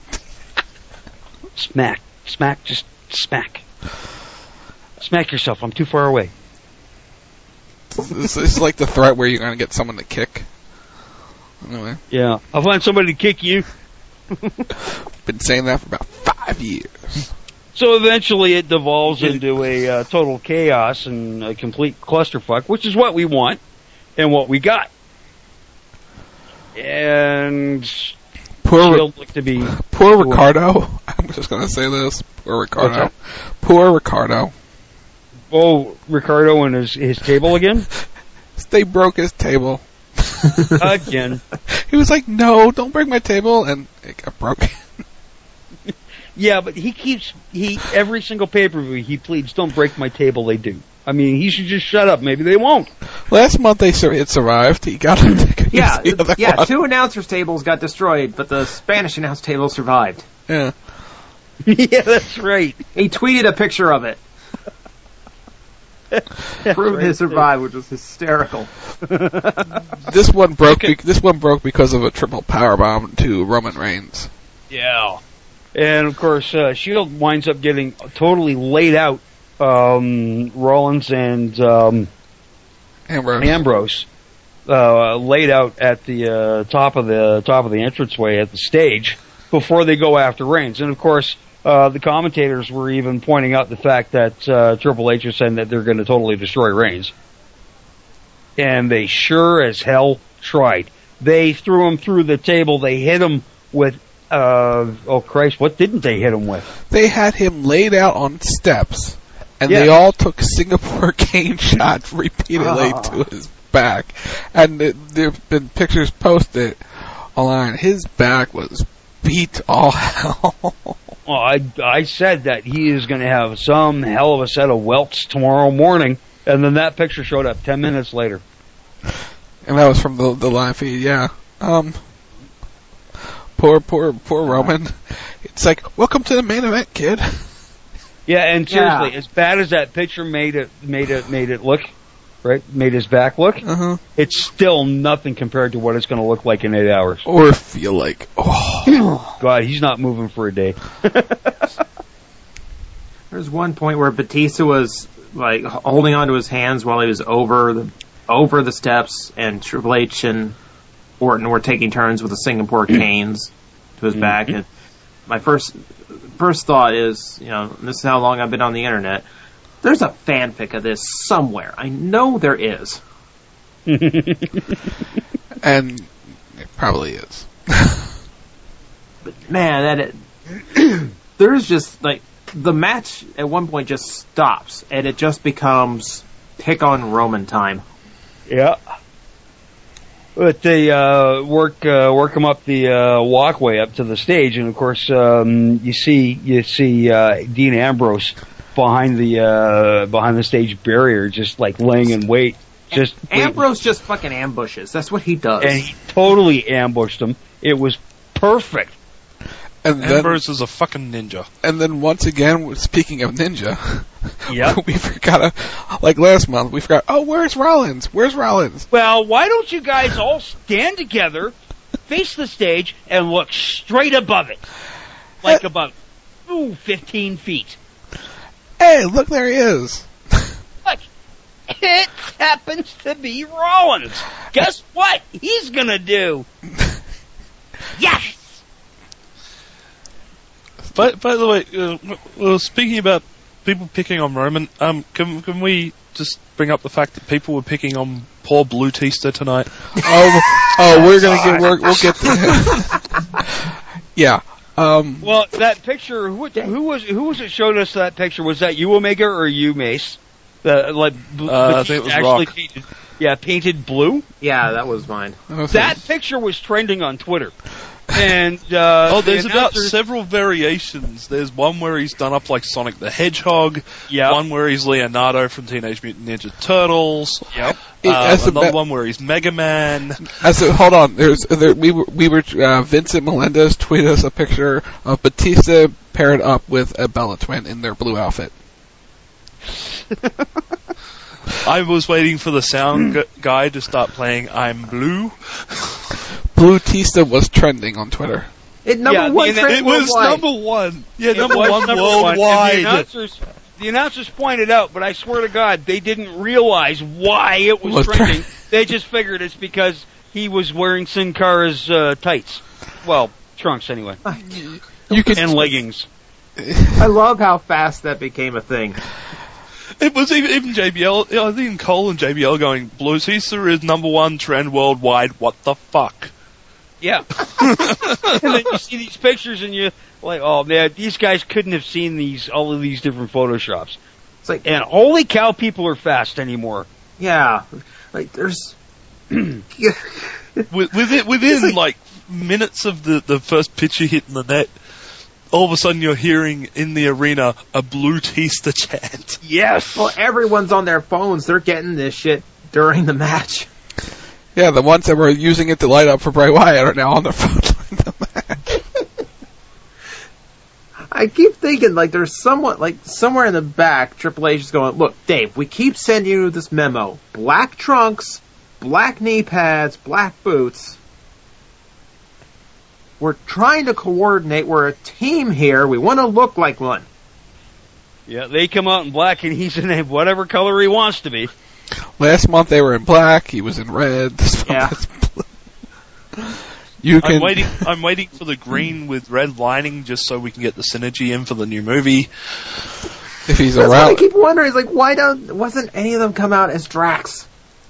Smack. Smack, just smack. Smack yourself, I'm too far away. This is like the threat where you're going to get someone to kick. Anyway. Yeah, I'll find somebody to kick you. Been saying that for about 5 years. So eventually it devolves into a total chaos and a complete clusterfuck, which is what we want and what we got. And Poor Ricardo. I'm just going to say this. Poor Ricardo. Poor Ricardo. Oh, Ricardo and his table again? They broke his table. Again. He was like, no, don't break my table, and it got broken. Yeah, but every single pay-per-view he pleads, don't break my table, they do. I mean, he should just shut up. Maybe they won't. Last month it survived. He got it. Yeah, 2 announcers' tables got destroyed, but the Spanish announce table survived. Yeah. Yeah, that's right. He tweeted a picture of it. Proved it survived, which was hysterical. This one broke. This one broke because of a triple powerbomb to Roman Reigns. Yeah, and of course, Shield winds up getting totally laid out. Rollins and Ambrose laid out at the top of the entranceway at the stage before they go after Reigns, and of course. The commentators were even pointing out the fact that Triple H was saying that they're going to totally destroy Reigns. And they sure as hell tried. They threw him through the table. They hit him with, oh Christ, what didn't they hit him with? They had him laid out on steps, and they all took Singapore cane shots repeatedly to his back. And there have been pictures posted online. His back was beat all hell. Well, I said that he is going to have some hell of a set of welts tomorrow morning, and then that picture showed up 10 minutes later. And that was from the live feed, yeah. Poor Roman. It's like, welcome to the main event, kid. Yeah, and seriously, as bad as that picture made it look, right? Made his back look. It's still nothing compared to what it's going to look like in 8 hours. Or feel like. Oh God, he's not moving for a day. There's one point where Batista was like holding onto his hands while he was over the steps, and Triple H and Orton were taking turns with the Singapore canes to his back. And my first thought is, this is how long I've been on the internet. There's a fanfic of this somewhere. I know there is. And it probably is. But man, there's just like the match at one point just stops and it just becomes pick on Roman time. Yeah. But they work him up the walkway up to the stage, and of course you see Dean Ambrose behind the stage barrier, just like laying in wait. Ambrose just fucking ambushes. That's what he does. And he totally ambushed him. It was perfect. And Ambrose is a fucking ninja. And then once again, speaking of ninja, yep. we forgot, like last month, we forgot, where's Rollins? Where's Rollins? Well, why don't you guys all stand together, face the stage, and look straight above it? Like about 15 feet. Hey, look, there he is. Look, it happens to be Rollins. Guess what he's gonna do? Yes! By the way, speaking about people picking on Roman, can we just bring up the fact that people were picking on poor Blue Tista tonight? We'll get to him. Yeah. Well, that picture, who was it showed us that picture? Was that you, Omega, or you, Mace? I think it was actually Rock. painted blue? Yeah, that was mine. That picture was trending on Twitter. And there's about several variations. There's one where he's done up like Sonic the Hedgehog. Yep. One where he's Leonardo from Teenage Mutant Ninja Turtles. Yep. Another one where he's Mega Man. Hold on. We were Vincent Melendez tweeted us a picture of Batista paired up with a Bella twin in their blue outfit. I was waiting for the sound guy to start playing I'm Blue. Blue-tista was trending on Twitter. It was number one. Yeah, number was one number worldwide. One. The announcers pointed out, but I swear to God, they didn't realize why it was trending. They just figured it's because he was wearing Sin Cara's tights. Well, trunks anyway. And leggings. I love how fast that became a thing. It was even JBL, I think Cole and JBL going, Blue-tista is number one trend worldwide, what the fuck? Yeah. And then you see these pictures and you're like, oh man, these guys couldn't have seen all of these different Photoshops. It's like, and holy cow, people are fast anymore. Yeah. Like, there's... Within like minutes of the first picture hitting the net, all of a sudden you're hearing in the arena a Blue-tista chant. Yes! Well, everyone's on their phones. They're getting this shit during the match. Yeah, the ones that were using it to light up for Bray Wyatt are now on their phone during the match. I keep thinking, like, there's someone, like, somewhere in the back, Triple H is going, look, Dave, we keep sending you this memo. Black trunks, black knee pads, black boots. We're trying to coordinate. We're a team here. We want to look like one. Yeah, they come out in black and he's in whatever color he wants to be. Last month they were in black. He was in red. Yeah. I'm waiting for the green with red lining just so we can get the synergy in for the new movie. If he's That's around. What I keep wondering is like, why wasn't any of them come out as Drax?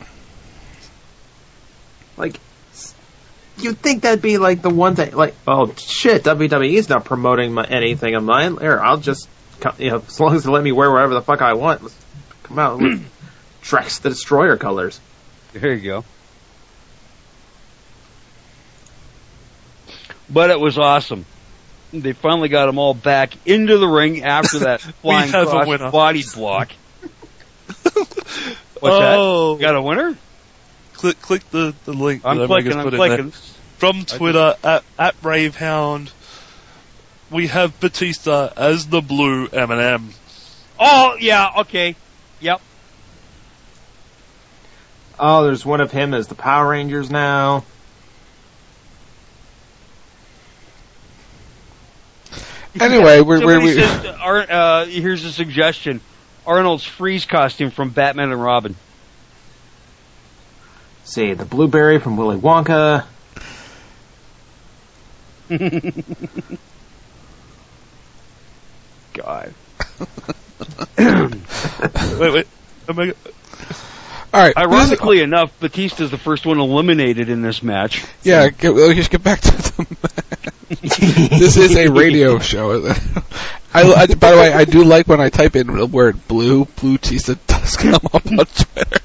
Like, you'd think that'd be like the one thing. Like, oh shit, WWE's not promoting anything of mine. Here, I'll just, as long as they let me wear whatever the fuck I want, let's come out with Drax the Destroyer colors. There you go. But it was awesome. They finally got them all back into the ring after that flying cross body block. What's that? Got a winner? Click the link. I'm clicking. From Twitter, at Bravehound, we have Batista as the Blue M&M. Oh, yeah, okay. Yep. Oh, there's one of him as the Power Rangers now. Anyway, here's a suggestion. Arnold's Freeze costume from Batman and Robin. See, the Blueberry from Willy Wonka. God. wait. All right. Ironically enough, Batista's the first one eliminated in this match. Yeah, let's get back to the match. This is a radio show. By the way, I do like when I type in the word blue, Blue-tista does come up on Twitter.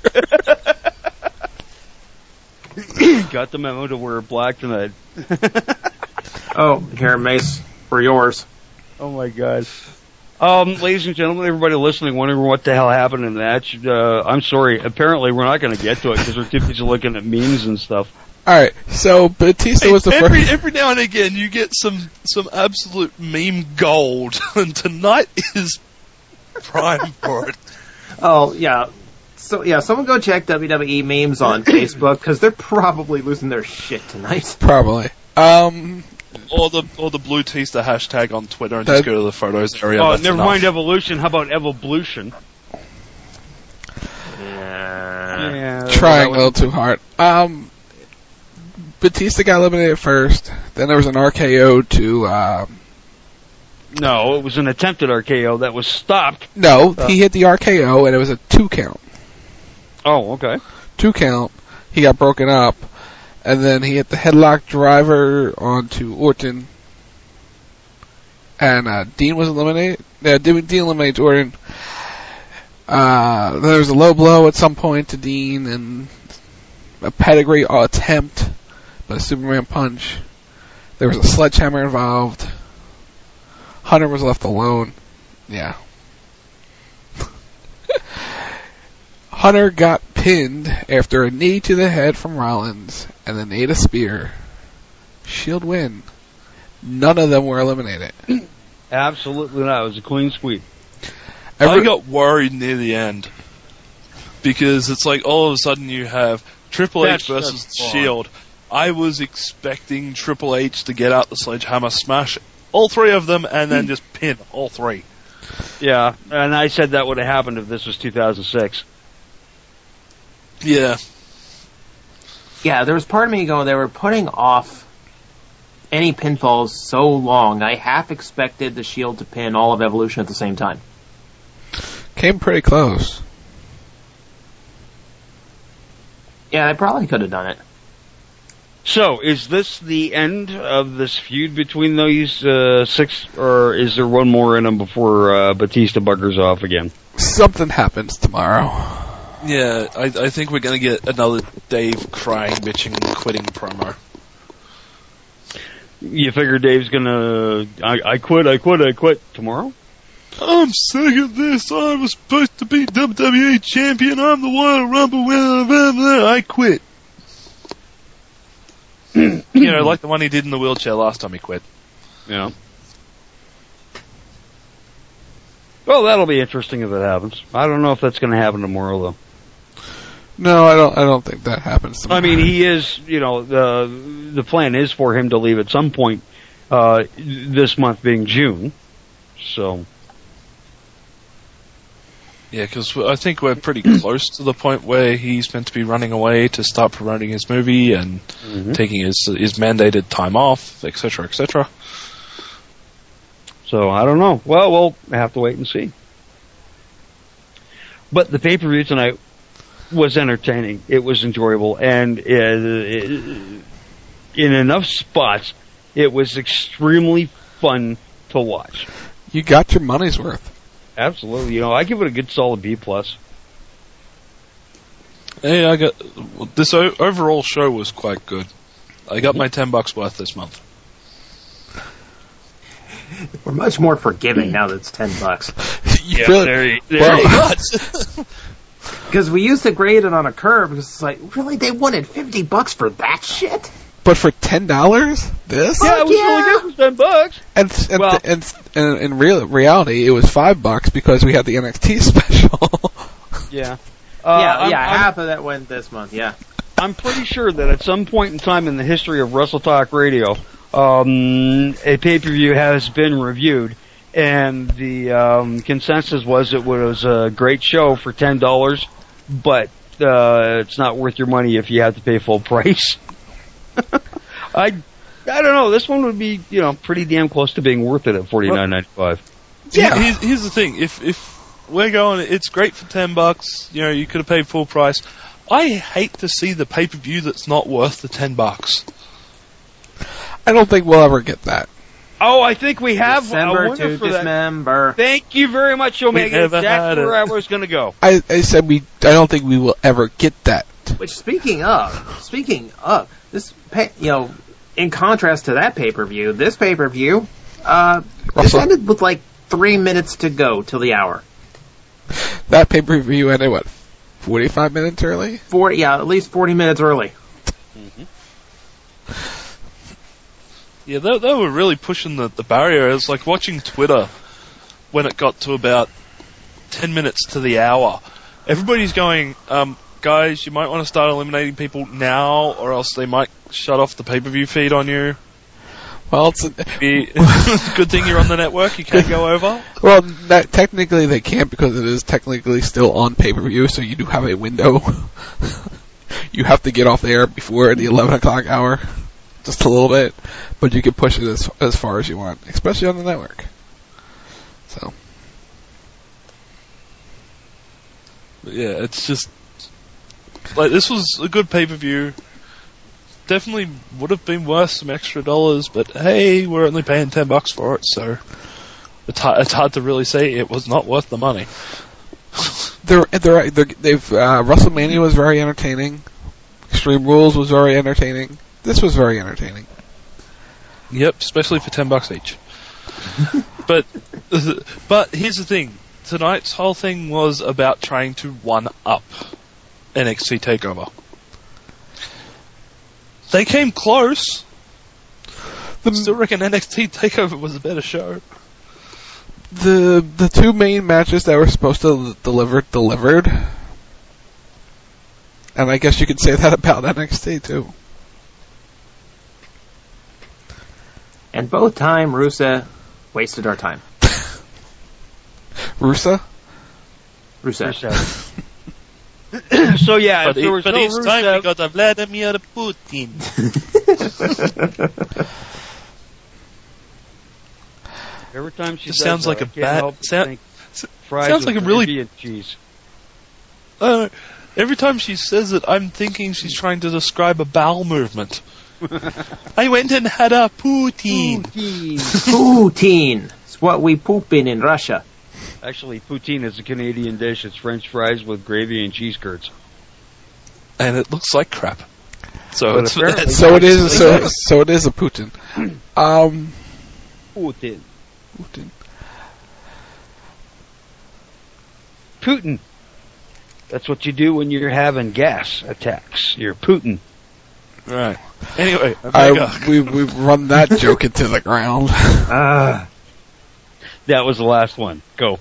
Got the memo to wear black tonight. Oh, here, Mace, for yours. Oh my God. Ladies and gentlemen, everybody listening, wondering what the hell happened in that. I'm sorry. Apparently, we're not going to get to it because we're too busy looking at memes and stuff. All right, so Batista was the first. Every now and again, you get some absolute meme gold, and tonight is prime for it. Oh yeah. So yeah, someone go check WWE memes on Facebook because they're probably losing their shit tonight. Probably. Or the Blue-tista hashtag on Twitter and just go to the photos area. Oh, never mind evolution. How about evolution? Yeah. Trying a little too hard. Batista got eliminated first. Then there was an RKO to. No, it was an attempted RKO that was stopped. No, he hit the RKO and it was a 2 count. Oh, okay. 2 count. He got broken up. And then he hit the headlock driver onto Orton. And Dean was eliminated. Yeah, Dean eliminates Orton. There was a low blow at some point to Dean and a pedigree attempt, but a Superman punch. There was a sledgehammer involved. Hunter was left alone. Yeah. Hunter got pinned after a knee to the head from Rollins and then ate a spear. Shield win. None of them were eliminated. Absolutely not. It was a clean sweep. I got worried near the end because it's like all of a sudden you have Triple H versus Shield. I was expecting Triple H to get out the sledgehammer, smash all three of them, and then just pin all three. Yeah, and I said that would have happened if this was 2006. Yeah. Yeah, there was part of me going, they were putting off any pinfalls so long. I half expected the Shield to pin all of Evolution at the same time. Came pretty close. Yeah, they probably could have done it. So, is this the end of this feud between those six, or is there one more in them before Batista buggers off again? Something happens tomorrow. Yeah, I think we're going to get another Dave crying, bitching, quitting promo. You figure Dave's going to, I quit tomorrow? I'm sick of this. I was supposed to be WWE champion. I'm the Royal Rumble winner. I quit. You know, like the one he did in the wheelchair last time he quit. Yeah. Well, that'll be interesting if it happens. I don't know if that's going to happen tomorrow, though. No, I don't think that happens tomorrow. I mean, he is, the plan is for him to leave at some point, this month being June. So. Yeah, because I think we're pretty close to the point where he's meant to be running away to start promoting his movie and taking his mandated time off, etc., etc. So, I don't know. Well, we'll have to wait and see. But the pay-per-view tonight was entertaining. It was enjoyable. And in enough spots, it was extremely fun to watch. You got your money's worth. Absolutely. I give it a good solid B+. Hey, I got this overall show was quite good. I got my $10 worth this month. We're much more forgiving now that it's $10. Yeah, really? Because we used to grade it on a curve, because it's like, really, they wanted $50 for that shit? But for $10, this? Yeah, it was really good for $10. And in reality, it was $5 because we had the NXT special. Yeah. Half of that went this month. Yeah. I'm pretty sure that at some point in time in the history of Wrestle Talk Radio, a pay-per-view has been reviewed, and the consensus was it was a great show for $10, but it's not worth your money if you have to pay full price. I don't know. This one would be, pretty damn close to being worth it at $49.95. Yeah. Here's the thing. If we're going, it's great for $10. You could have paid full price. I hate to see the pay-per-view that's not worth the $10. I don't think we'll ever get that. Oh, I think we have. December to Dismember. Thank you very much, Omega. Exactly where I was going to go. I said I don't think we will ever get that. Which, speaking of, this, in contrast to that pay-per-view, this pay-per-view, this ended with like 3 minutes to go till the hour. That pay-per-view ended, 45 minutes early? At least 40 minutes early. Mm-hmm. Yeah, they were really pushing the barrier. It was like watching Twitter when it got to about 10 minutes to the hour. Everybody's going, guys, you might want to start eliminating people now, or else they might shut off the pay-per-view feed on you. Well, it's a good thing you're on the network. You can't go over. Well, technically they can't because it is technically still on pay-per-view, so you do have a window. You have to get off the air before the 11 o'clock hour, just a little bit, but you can push it as far as you want, especially on the network. So. But yeah, it's just like this was a good pay-per-view. Definitely would have been worth some extra dollars, but hey, we're only paying $10 for it, so it's hard to really say it was not worth the money. WrestleMania was very entertaining. Extreme Rules was very entertaining. This was very entertaining. Yep, especially for $10 each. But here's the thing. Tonight's whole thing was about trying to one-up NXT TakeOver. They came close. I still reckon NXT TakeOver was a better show. The two main matches that were supposed to delivered. And I guess you could say that about NXT too. And both time Rusev wasted our time. Rusev? So yeah, but there was no each time Rusev. we got a Vladimir Putin. Every time she Just sounds like a bad. Sounds like a really. Cheese. Every time she says it, I'm thinking she's trying to describe a bowel movement. I went and had a poutine. Poutine. It's what we poop in Russia. Actually, poutine is a Canadian dish. It's French fries with gravy and cheese curds. And it looks like crap. So But it's apparently- So it is a Putin. Putin. Putin. That's what you do when you're having gas attacks. You're Putin. Right. Anyway, we've run that joke into the ground. That was the last one. Go.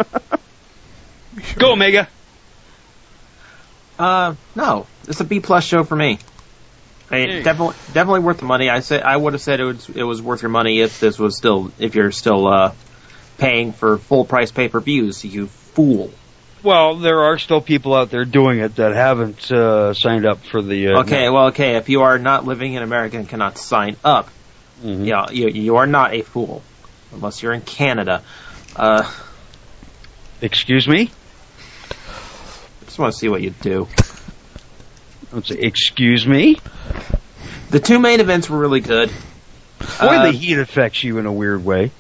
Go, Omega. No, it's a B+ show for me. Definitely worth the money. I would have said it was worth your money if you're still paying for full price pay-per-views. You fool. Well, there are still people out there doing it that haven't signed up for the. Okay. If you are not living in America and cannot sign up, you are not a fool, unless you're in Canada. Excuse me? I just want to see what you do. Don't say, excuse me? The two main events were really good. Boy, the heat affects you in a weird way.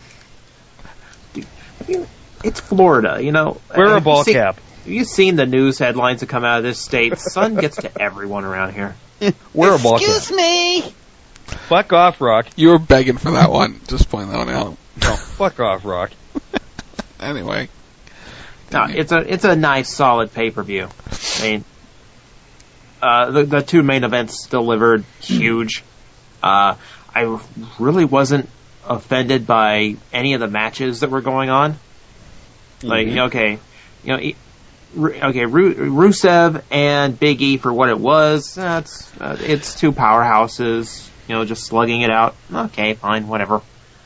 It's Florida, you know. Wear a ball cap. Have you seen the news headlines that come out of this state? Sun gets to everyone around here. Wear a ball cap. Excuse me. Fuck off, Rock. You were begging for that one. Just point that one out. No, fuck off, Rock. Anyway. No, it's a nice, solid pay-per-view. I mean, the two main events delivered huge. I really wasn't offended by any of the matches that were going on. Like, Rusev and Big E for what it was. It's two powerhouses, just slugging it out. Okay, fine, whatever.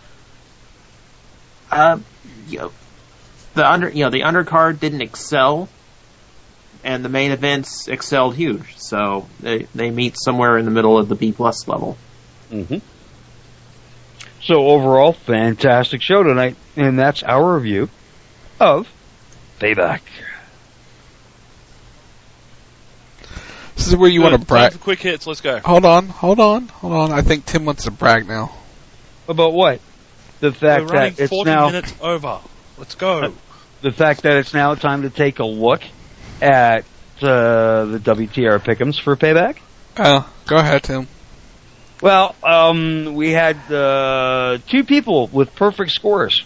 The undercard didn't excel, and the main events excelled huge. So they meet somewhere in the middle of the B+ level. Mm-hmm. So overall, fantastic show tonight, and that's our review of Payback. This is where you want to brag. Time for quick hits. Let's go. Hold on. I think Tim wants to brag now. About what? The fact We're running that it's 40 now minutes over. Let's go. The fact that it's now time to take a look at the WTR Pick'ems for Payback. Go ahead, Tim. Well, we had two people with perfect scores.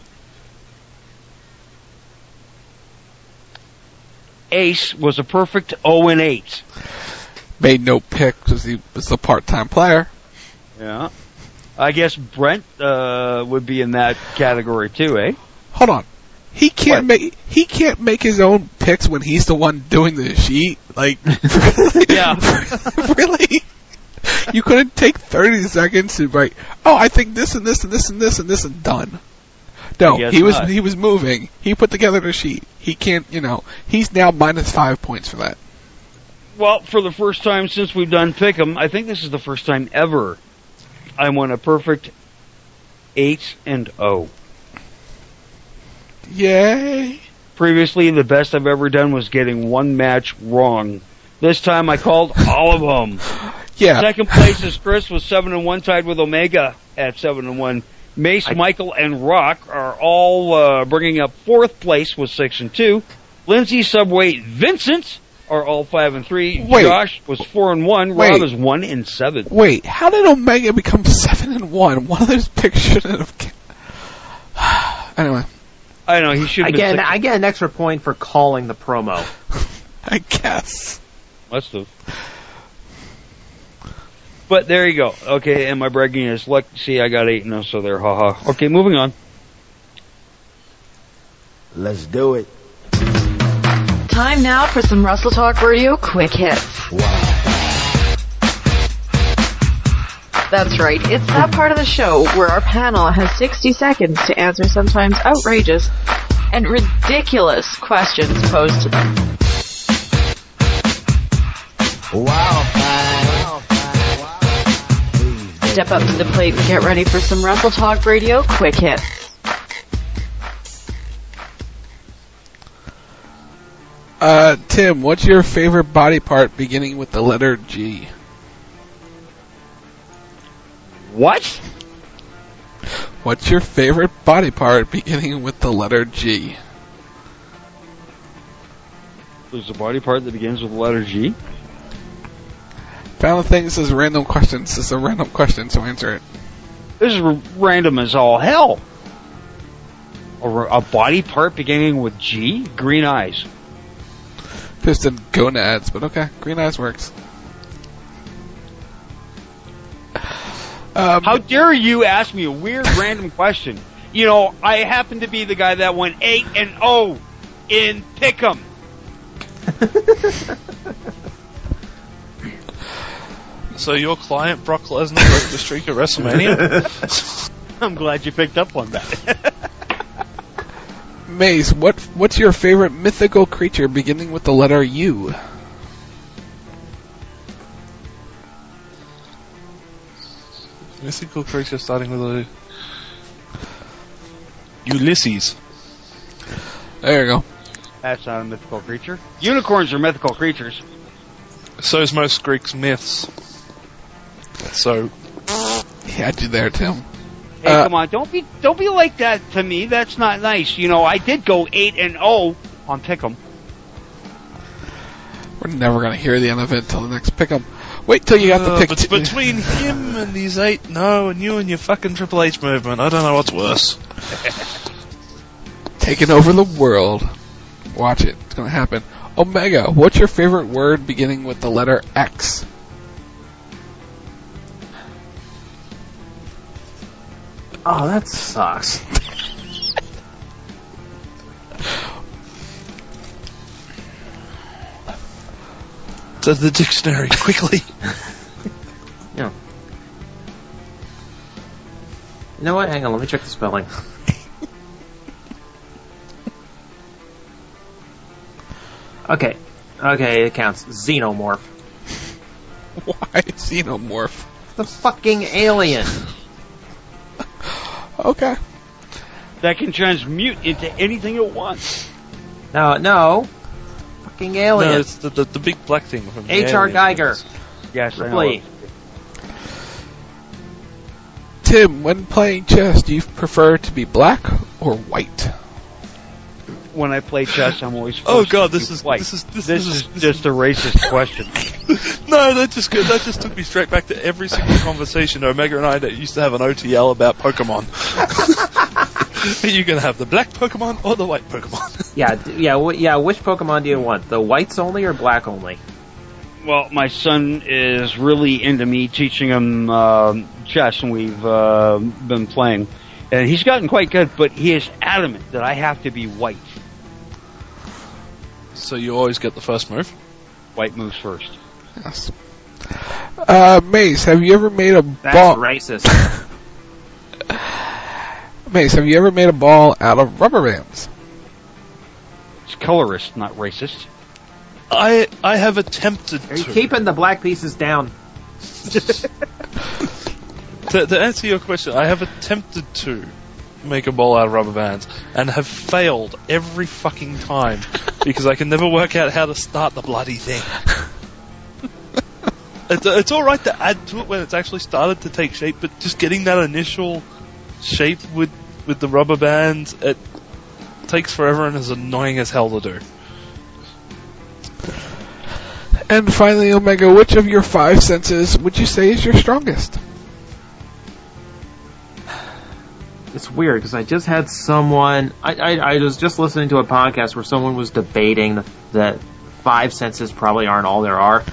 Ace was a perfect 0-8. Made no pick because he was a part-time player. Yeah. I guess Brent would be in that category too, eh? Hold on. He can't make his own picks when he's the one doing the sheet. Like, yeah. Really? You couldn't take 30 seconds to write, I think this and this and this and this and this and done. No, he was moving. He put together the sheet. He can't, he's now -5 points for that. Well, for the first time since we've done Pick'em, I think this is the first time ever I won a perfect 8-0. Yay! Previously, the best I've ever done was getting one match wrong. This time I called all of them. Yeah. Second place is Chris with 7-1, tied with Omega at 7-1. Mace, Michael, and Rock are all bringing up fourth place with 6-2. Lindsay, Subway, Vincent are all 5-3. Wait. Josh was 4-1. Wait. Rob is 1-7. Wait, how did Omega become 7-1? One of those picks shouldn't have. Anyway, I know he should. I get an extra point for calling the promo. I guess. Must have. But there you go. Okay, and my bragging is, look, see, I got 8-0, so there, haha. Okay, moving on. Let's do it. Time now for some Wrestle Talk Radio quick hits. Wow. That's right, it's that part of the show where our panel has 60 seconds to answer sometimes outrageous and ridiculous questions posed to them. Step up to the plate and get ready for some Wrestle Talk Radio quick hits. Tim, what's your favorite body part beginning with the letter G? What? What's your favorite body part beginning with the letter G? There's a body part that begins with the letter G? Found the thing that says random questions. It's a random question, so answer it. This is random as all hell. A body part beginning with G? Green eyes. Piston gonads, but okay. Green eyes works. How dare you ask me a weird random question? You know, I happen to be the guy that went 8-0 in Pick'em. So your client, Brock Lesnar, broke the streak at WrestleMania? I'm glad you picked up on that. Mace, what's your favorite mythical creature beginning with the letter U? Mythical creature starting with a Ulysses. There you go. That's not a mythical creature. Unicorns are mythical creatures. So is most Greek myths. So he had you there, Tim. Hey, come on! Don't be like that to me. That's not nice. You know, I did go 8-0 on Pick'em. We're never gonna hear the end of it until the next Pick'em. Wait till you got the pick. But between him and these 8-0 and you and your fucking Triple H movement, I don't know what's worse. Taking over the world. Watch it. It's gonna happen. Omega, what's your favorite word beginning with the letter X? Oh, that sucks. To the dictionary, quickly. Yeah. You know what? Hang on, let me check the spelling. Okay, it counts. Xenomorph. Why xenomorph? The fucking alien. Okay. That can transmute into anything it wants. No. Fucking alien. No, it's the big black thing from H.R. Geiger. Yes, Ripley. Tim, when playing chess, do you prefer to be black or white? When I play chess, I'm always oh god, this is white. This is just a racist question. No, that just took me straight back to every single conversation Omega and I that used to have an OTL about Pokemon. Are you going to have the black Pokemon or the white Pokemon? Yeah. Which Pokemon do you want? The whites only or black only? Well, my son is really into me teaching him chess, and we've been playing. And he's gotten quite good, but he is adamant that I have to be white. So you always get the first move? White moves first. Yes. Mace, have you ever made a ball? That's racist. Mace, have you ever made a ball out of rubber bands? It's colorist, not racist. I have attempted to. Are you keeping the black pieces down? To answer your question, I have attempted to make a ball out of rubber bands and have failed every fucking time because I can never work out how to start the bloody thing. It's alright to add to it when it's actually started to take shape, but just getting that initial shape with the rubber bands, it takes forever and is annoying as hell to do. And finally, Omega, which of your 5 senses would you say is your strongest? It's weird because I just had someone. I was just listening to a podcast where someone was debating that 5 senses probably aren't all there are.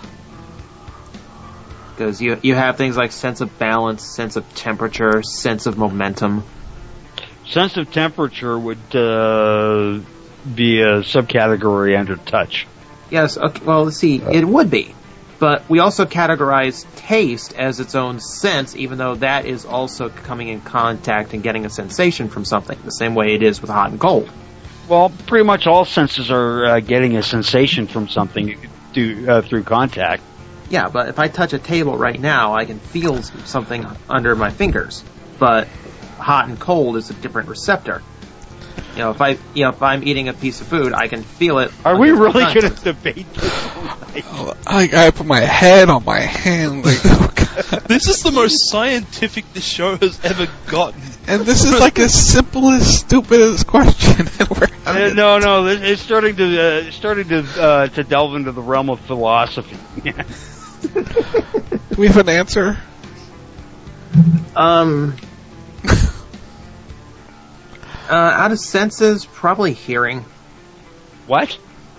Because you have things like sense of balance, sense of temperature, sense of momentum. Sense of temperature would be a subcategory under touch. Yes. Okay, well, let's see. It would be. But we also categorize taste as its own sense, even though that is also coming in contact and getting a sensation from something, the same way it is with hot and cold. Well, pretty much all senses are getting a sensation from something through contact. Yeah, but if I touch a table right now, I can feel something under my fingers. But hot and cold is a different receptor. If I'm eating a piece of food, I can feel it. Are we really going to debate this? I put my head on my hand. Like, oh God. This is the most scientific this show has ever gotten. And this is like as simple as stupidest question. And no, it's starting to delve into the realm of philosophy. Do we have an answer? Out of senses, probably hearing. What?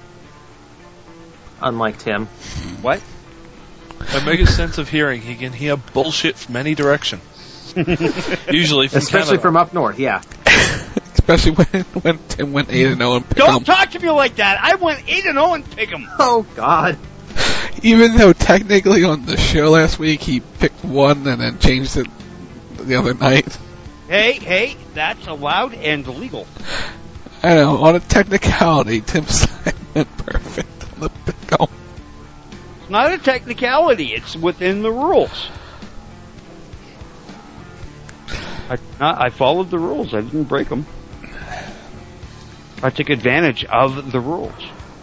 Unlike Tim. What? Omega's sense of hearing, he can hear bullshit from any direction. Usually from Especially Canada. from up north, yeah. Especially when Tim went 8-0 and picked Don't talk to me like that! I went 8-0 and pick him! Oh, God. Even though technically on the show last week he picked one and then changed it the other night. Hey, that's allowed and legal. I know, on a technicality, Tim's side went perfect on the pickle. It's not a technicality, it's within the rules. I followed the rules, I didn't break them. I took advantage of the rules.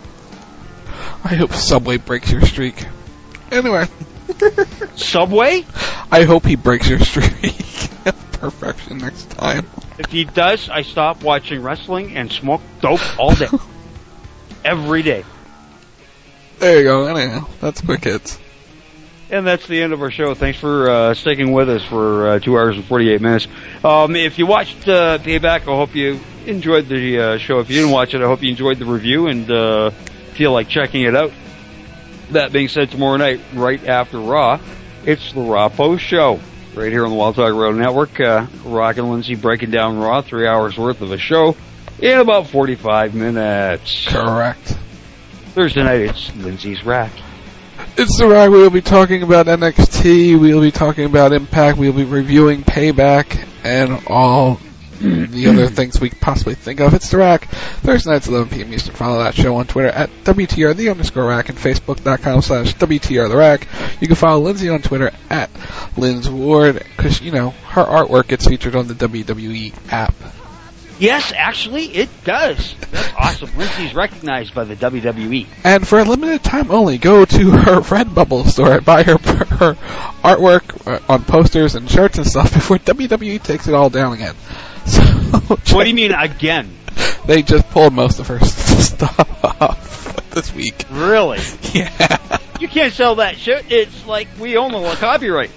I hope Subway breaks your streak. Anyway. Subway? I hope he breaks your streak. Perfection next time. If he does, I stop watching wrestling and smoke dope all day. Every day. There you go. Anyhow, that's Quick Hits. And that's the end of our show. Thanks for sticking with us for 2 hours and 48 minutes. If you watched Payback, I hope you enjoyed the show. If you didn't watch it, I hope you enjoyed the review and feel like checking it out. That being said, tomorrow night, right after Raw, it's the Raw Post Show. Right here on the Wild Talk Radio Network, Rock and Lindsay breaking down Raw, 3 hours worth of a show in about 45 minutes. Correct. Thursday night, it's Lindsay's Rack. It's the Rack. We'll be talking about NXT, we'll be talking about Impact, we'll be reviewing Payback, and all the other things we could possibly think of. It's the Rack. Thursday nights, 11 p.m. Eastern. Follow that show on Twitter at WTR_Rack and Facebook.com/WTRTheRack. You can follow Lindsay on Twitter at Linz Ward, because, her artwork gets featured on the WWE app. Yes, actually, it does. That's awesome. Lindsay's recognized by the WWE. And for a limited time only, go to her Redbubble store and buy her artwork on posters and shirts and stuff before WWE takes it all down again. So, what do you mean, again? They just pulled most of her stuff off this week. Really? Yeah. You can't sell that shit. It's like we own the copyright.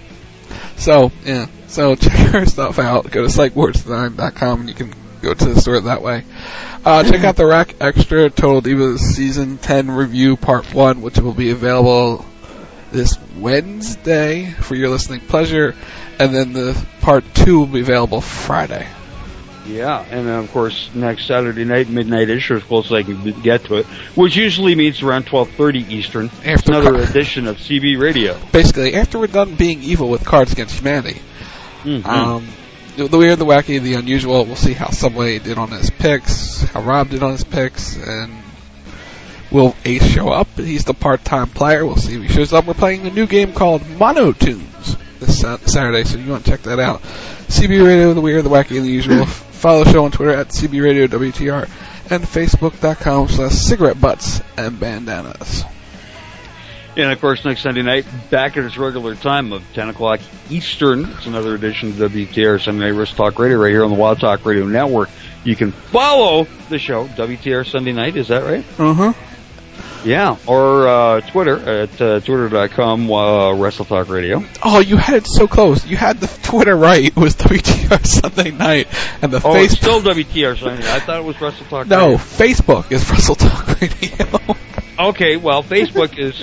So, yeah. So check her stuff out. Go to psychwards9.com and you can go to the store that way. Check out the Rack Extra Total Divas Season 10 Review Part 1, which will be available this Wednesday for your listening pleasure. And then the Part 2 will be available Friday. Yeah, and then, of course, next Saturday night, midnight-ish, or as close as I can get to it, which usually meets around 12:30 Eastern. It's another edition of CB Radio. Basically, after we're done being evil with Cards Against Humanity, the weird, the wacky, the unusual, we'll see how Subway did on his picks, how Rob did on his picks, and will Ace show up? He's the part-time player. We'll see if he shows up. We're playing a new game called Monotunes this Saturday, so you want to check that out. CB Radio, the weird, the wacky, and the usual. Follow the show on Twitter at CB Radio WTR and Facebook.com/cigarette butts and bandanas. And, of course, next Sunday night, back at its regular time of 10 o'clock Eastern, it's another edition of WTR Sunday Night Wrist Talk Radio right here on the Wild Talk Radio Network. You can follow the show, WTR Sunday Night, is that right? Yeah, or Twitter at twitter.com WrestleTalkRadio. Oh, you had it so close. You had the Twitter right. It was WTR Sunday Night, and the It's still WTR Sunday Night. I thought it was WrestleTalk Radio. No, Facebook is WrestleTalk Radio. Okay, well, Facebook is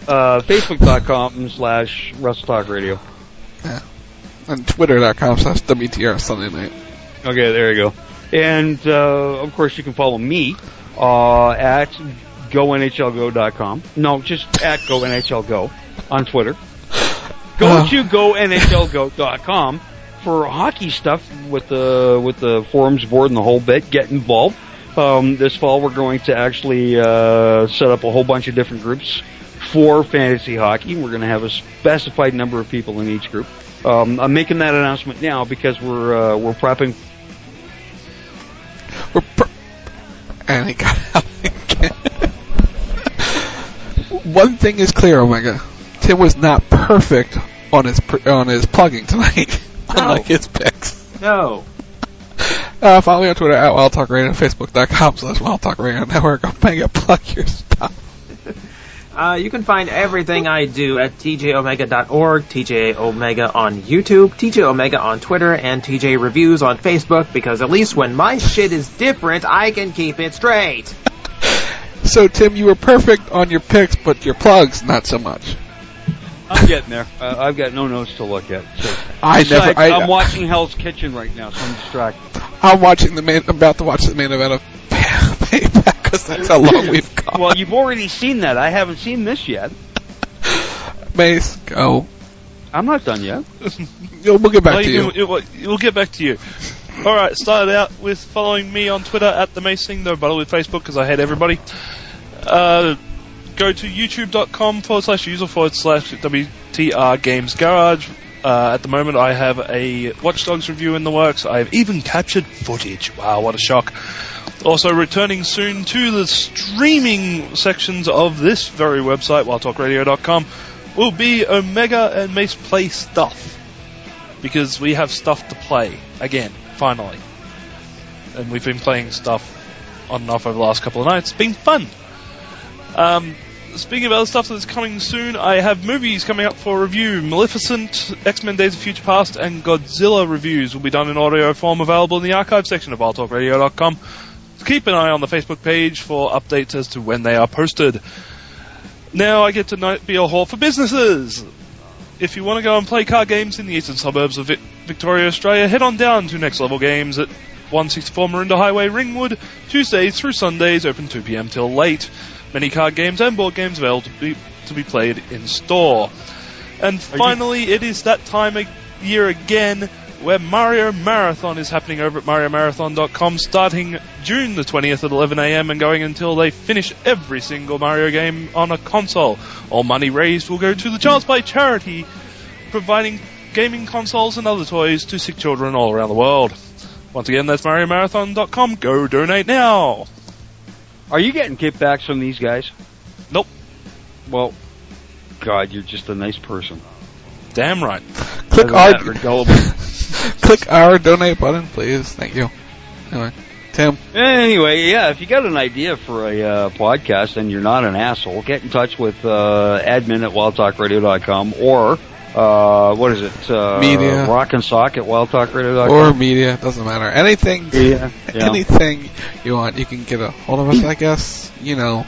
facebook.com/WrestleTalkRadio. Yeah. And twitter.com/WTR Sunday Night. Okay, there you go. And, of course, you can follow me at GoNHLGo.com. No, just at GoNHLGo on Twitter. Go to GoNHLGo.com for hockey stuff with the forums board and the whole bit. Get involved. This fall we're going to actually set up a whole bunch of different groups for fantasy hockey. We're going to have a specified number of people in each group. I'm making that announcement now because we're prepping. And it got out again. One thing is clear, Omega. Tim was not perfect on his plugging tonight, unlike his picks. No. Follow me on Twitter at WildTalkRadio, Facebook.com/WildTalkRadio Network. Omega, plug your stuff. You can find everything I do at tjomega.org, TJ Omega on YouTube, TJ Omega on Twitter, and TJ Reviews on Facebook, because at least when my shit is different, I can keep it straight. So, Tim, you were perfect on your picks, but your plugs, not so much. I'm getting there. I've got no notes to look at. So. I'm watching Hell's Kitchen right now, so I'm distracted. I'm about to watch the main event of Payback, because that's how long we've gone. Well, you've already seen that. I haven't seen this yet. Mace, go. I'm not done yet. We'll get back to you. We'll get back to you. Alright, started out with following me on Twitter at the Macing, no bother with Facebook because I hate everybody. Go to youtube.com/user/WTR Games Garage. At the moment I have a Watch Dogs review in the works. I've even captured footage. Wow, what a shock. Also returning soon to the streaming sections of this very website, wildtalkradio.com, will be Omega and Mace Play Stuff. Because we have stuff to play. Again, finally. And we've been playing stuff on and off over the last couple of nights. It's been fun. Speaking of other stuff that's coming soon, I have movies coming up for review. Maleficent, X-Men Days of Future Past, and Godzilla reviews will be done in audio form, available in the archive section of wildtalkradio.com. So keep an eye on the Facebook page for updates as to when they are posted. Now I get to be a hall for businesses. If you want to go and play card games in the eastern suburbs of Victoria, Australia, head on down to Next Level Games at 164 Maroondah Highway, Ringwood, Tuesdays through Sundays, open 2 p.m. till late. Many card games and board games available to be played in store. And finally, it is that time of year again where Mario Marathon is happening over at MarioMarathon.com, starting June the 20th at 11 a.m. and going until they finish every single Mario game on a console. All money raised will go to the Child's Play charity, providing gaming consoles and other toys to sick children all around the world. Once again, that's MarioMarathon.com. Go donate now! Are you getting kickbacks from these guys? Nope. Well, God, you're just a nice person. Damn right. Click our donate button, please. Thank you. Anyway, Tim. Anyway, yeah, if you got an idea for a podcast and you're not an asshole, get in touch with admin at wildtalkradio.com or what is it? Media. Rock and Sock at wildtalkradio.com. Or media, doesn't matter. Anything, anything you want, you can get a hold of us, I guess. You know,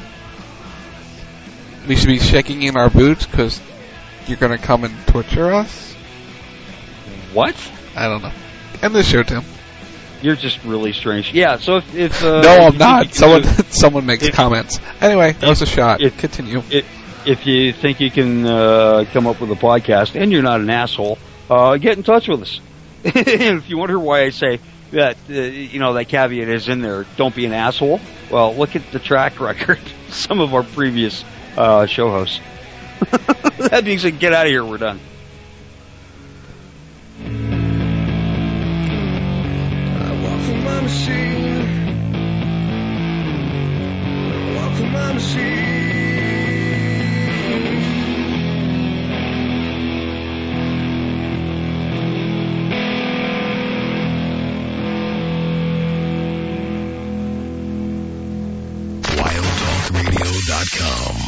we should be shaking in our boots because you're going to come and torture us? What? I don't know. End the show, Tim. You're just really strange. Yeah, so if no, I'm not. Someone makes comments. Anyway, that was a shot. Continue. If you think you can come up with a podcast and you're not an asshole, get in touch with us. If you wonder why I say that, that caveat is in there, don't be an asshole, well, look at the track record. Some of our previous show hosts. That being said, get out of here. We're done. I walk for my machine. I walk for my machine. WildTalkradio.com.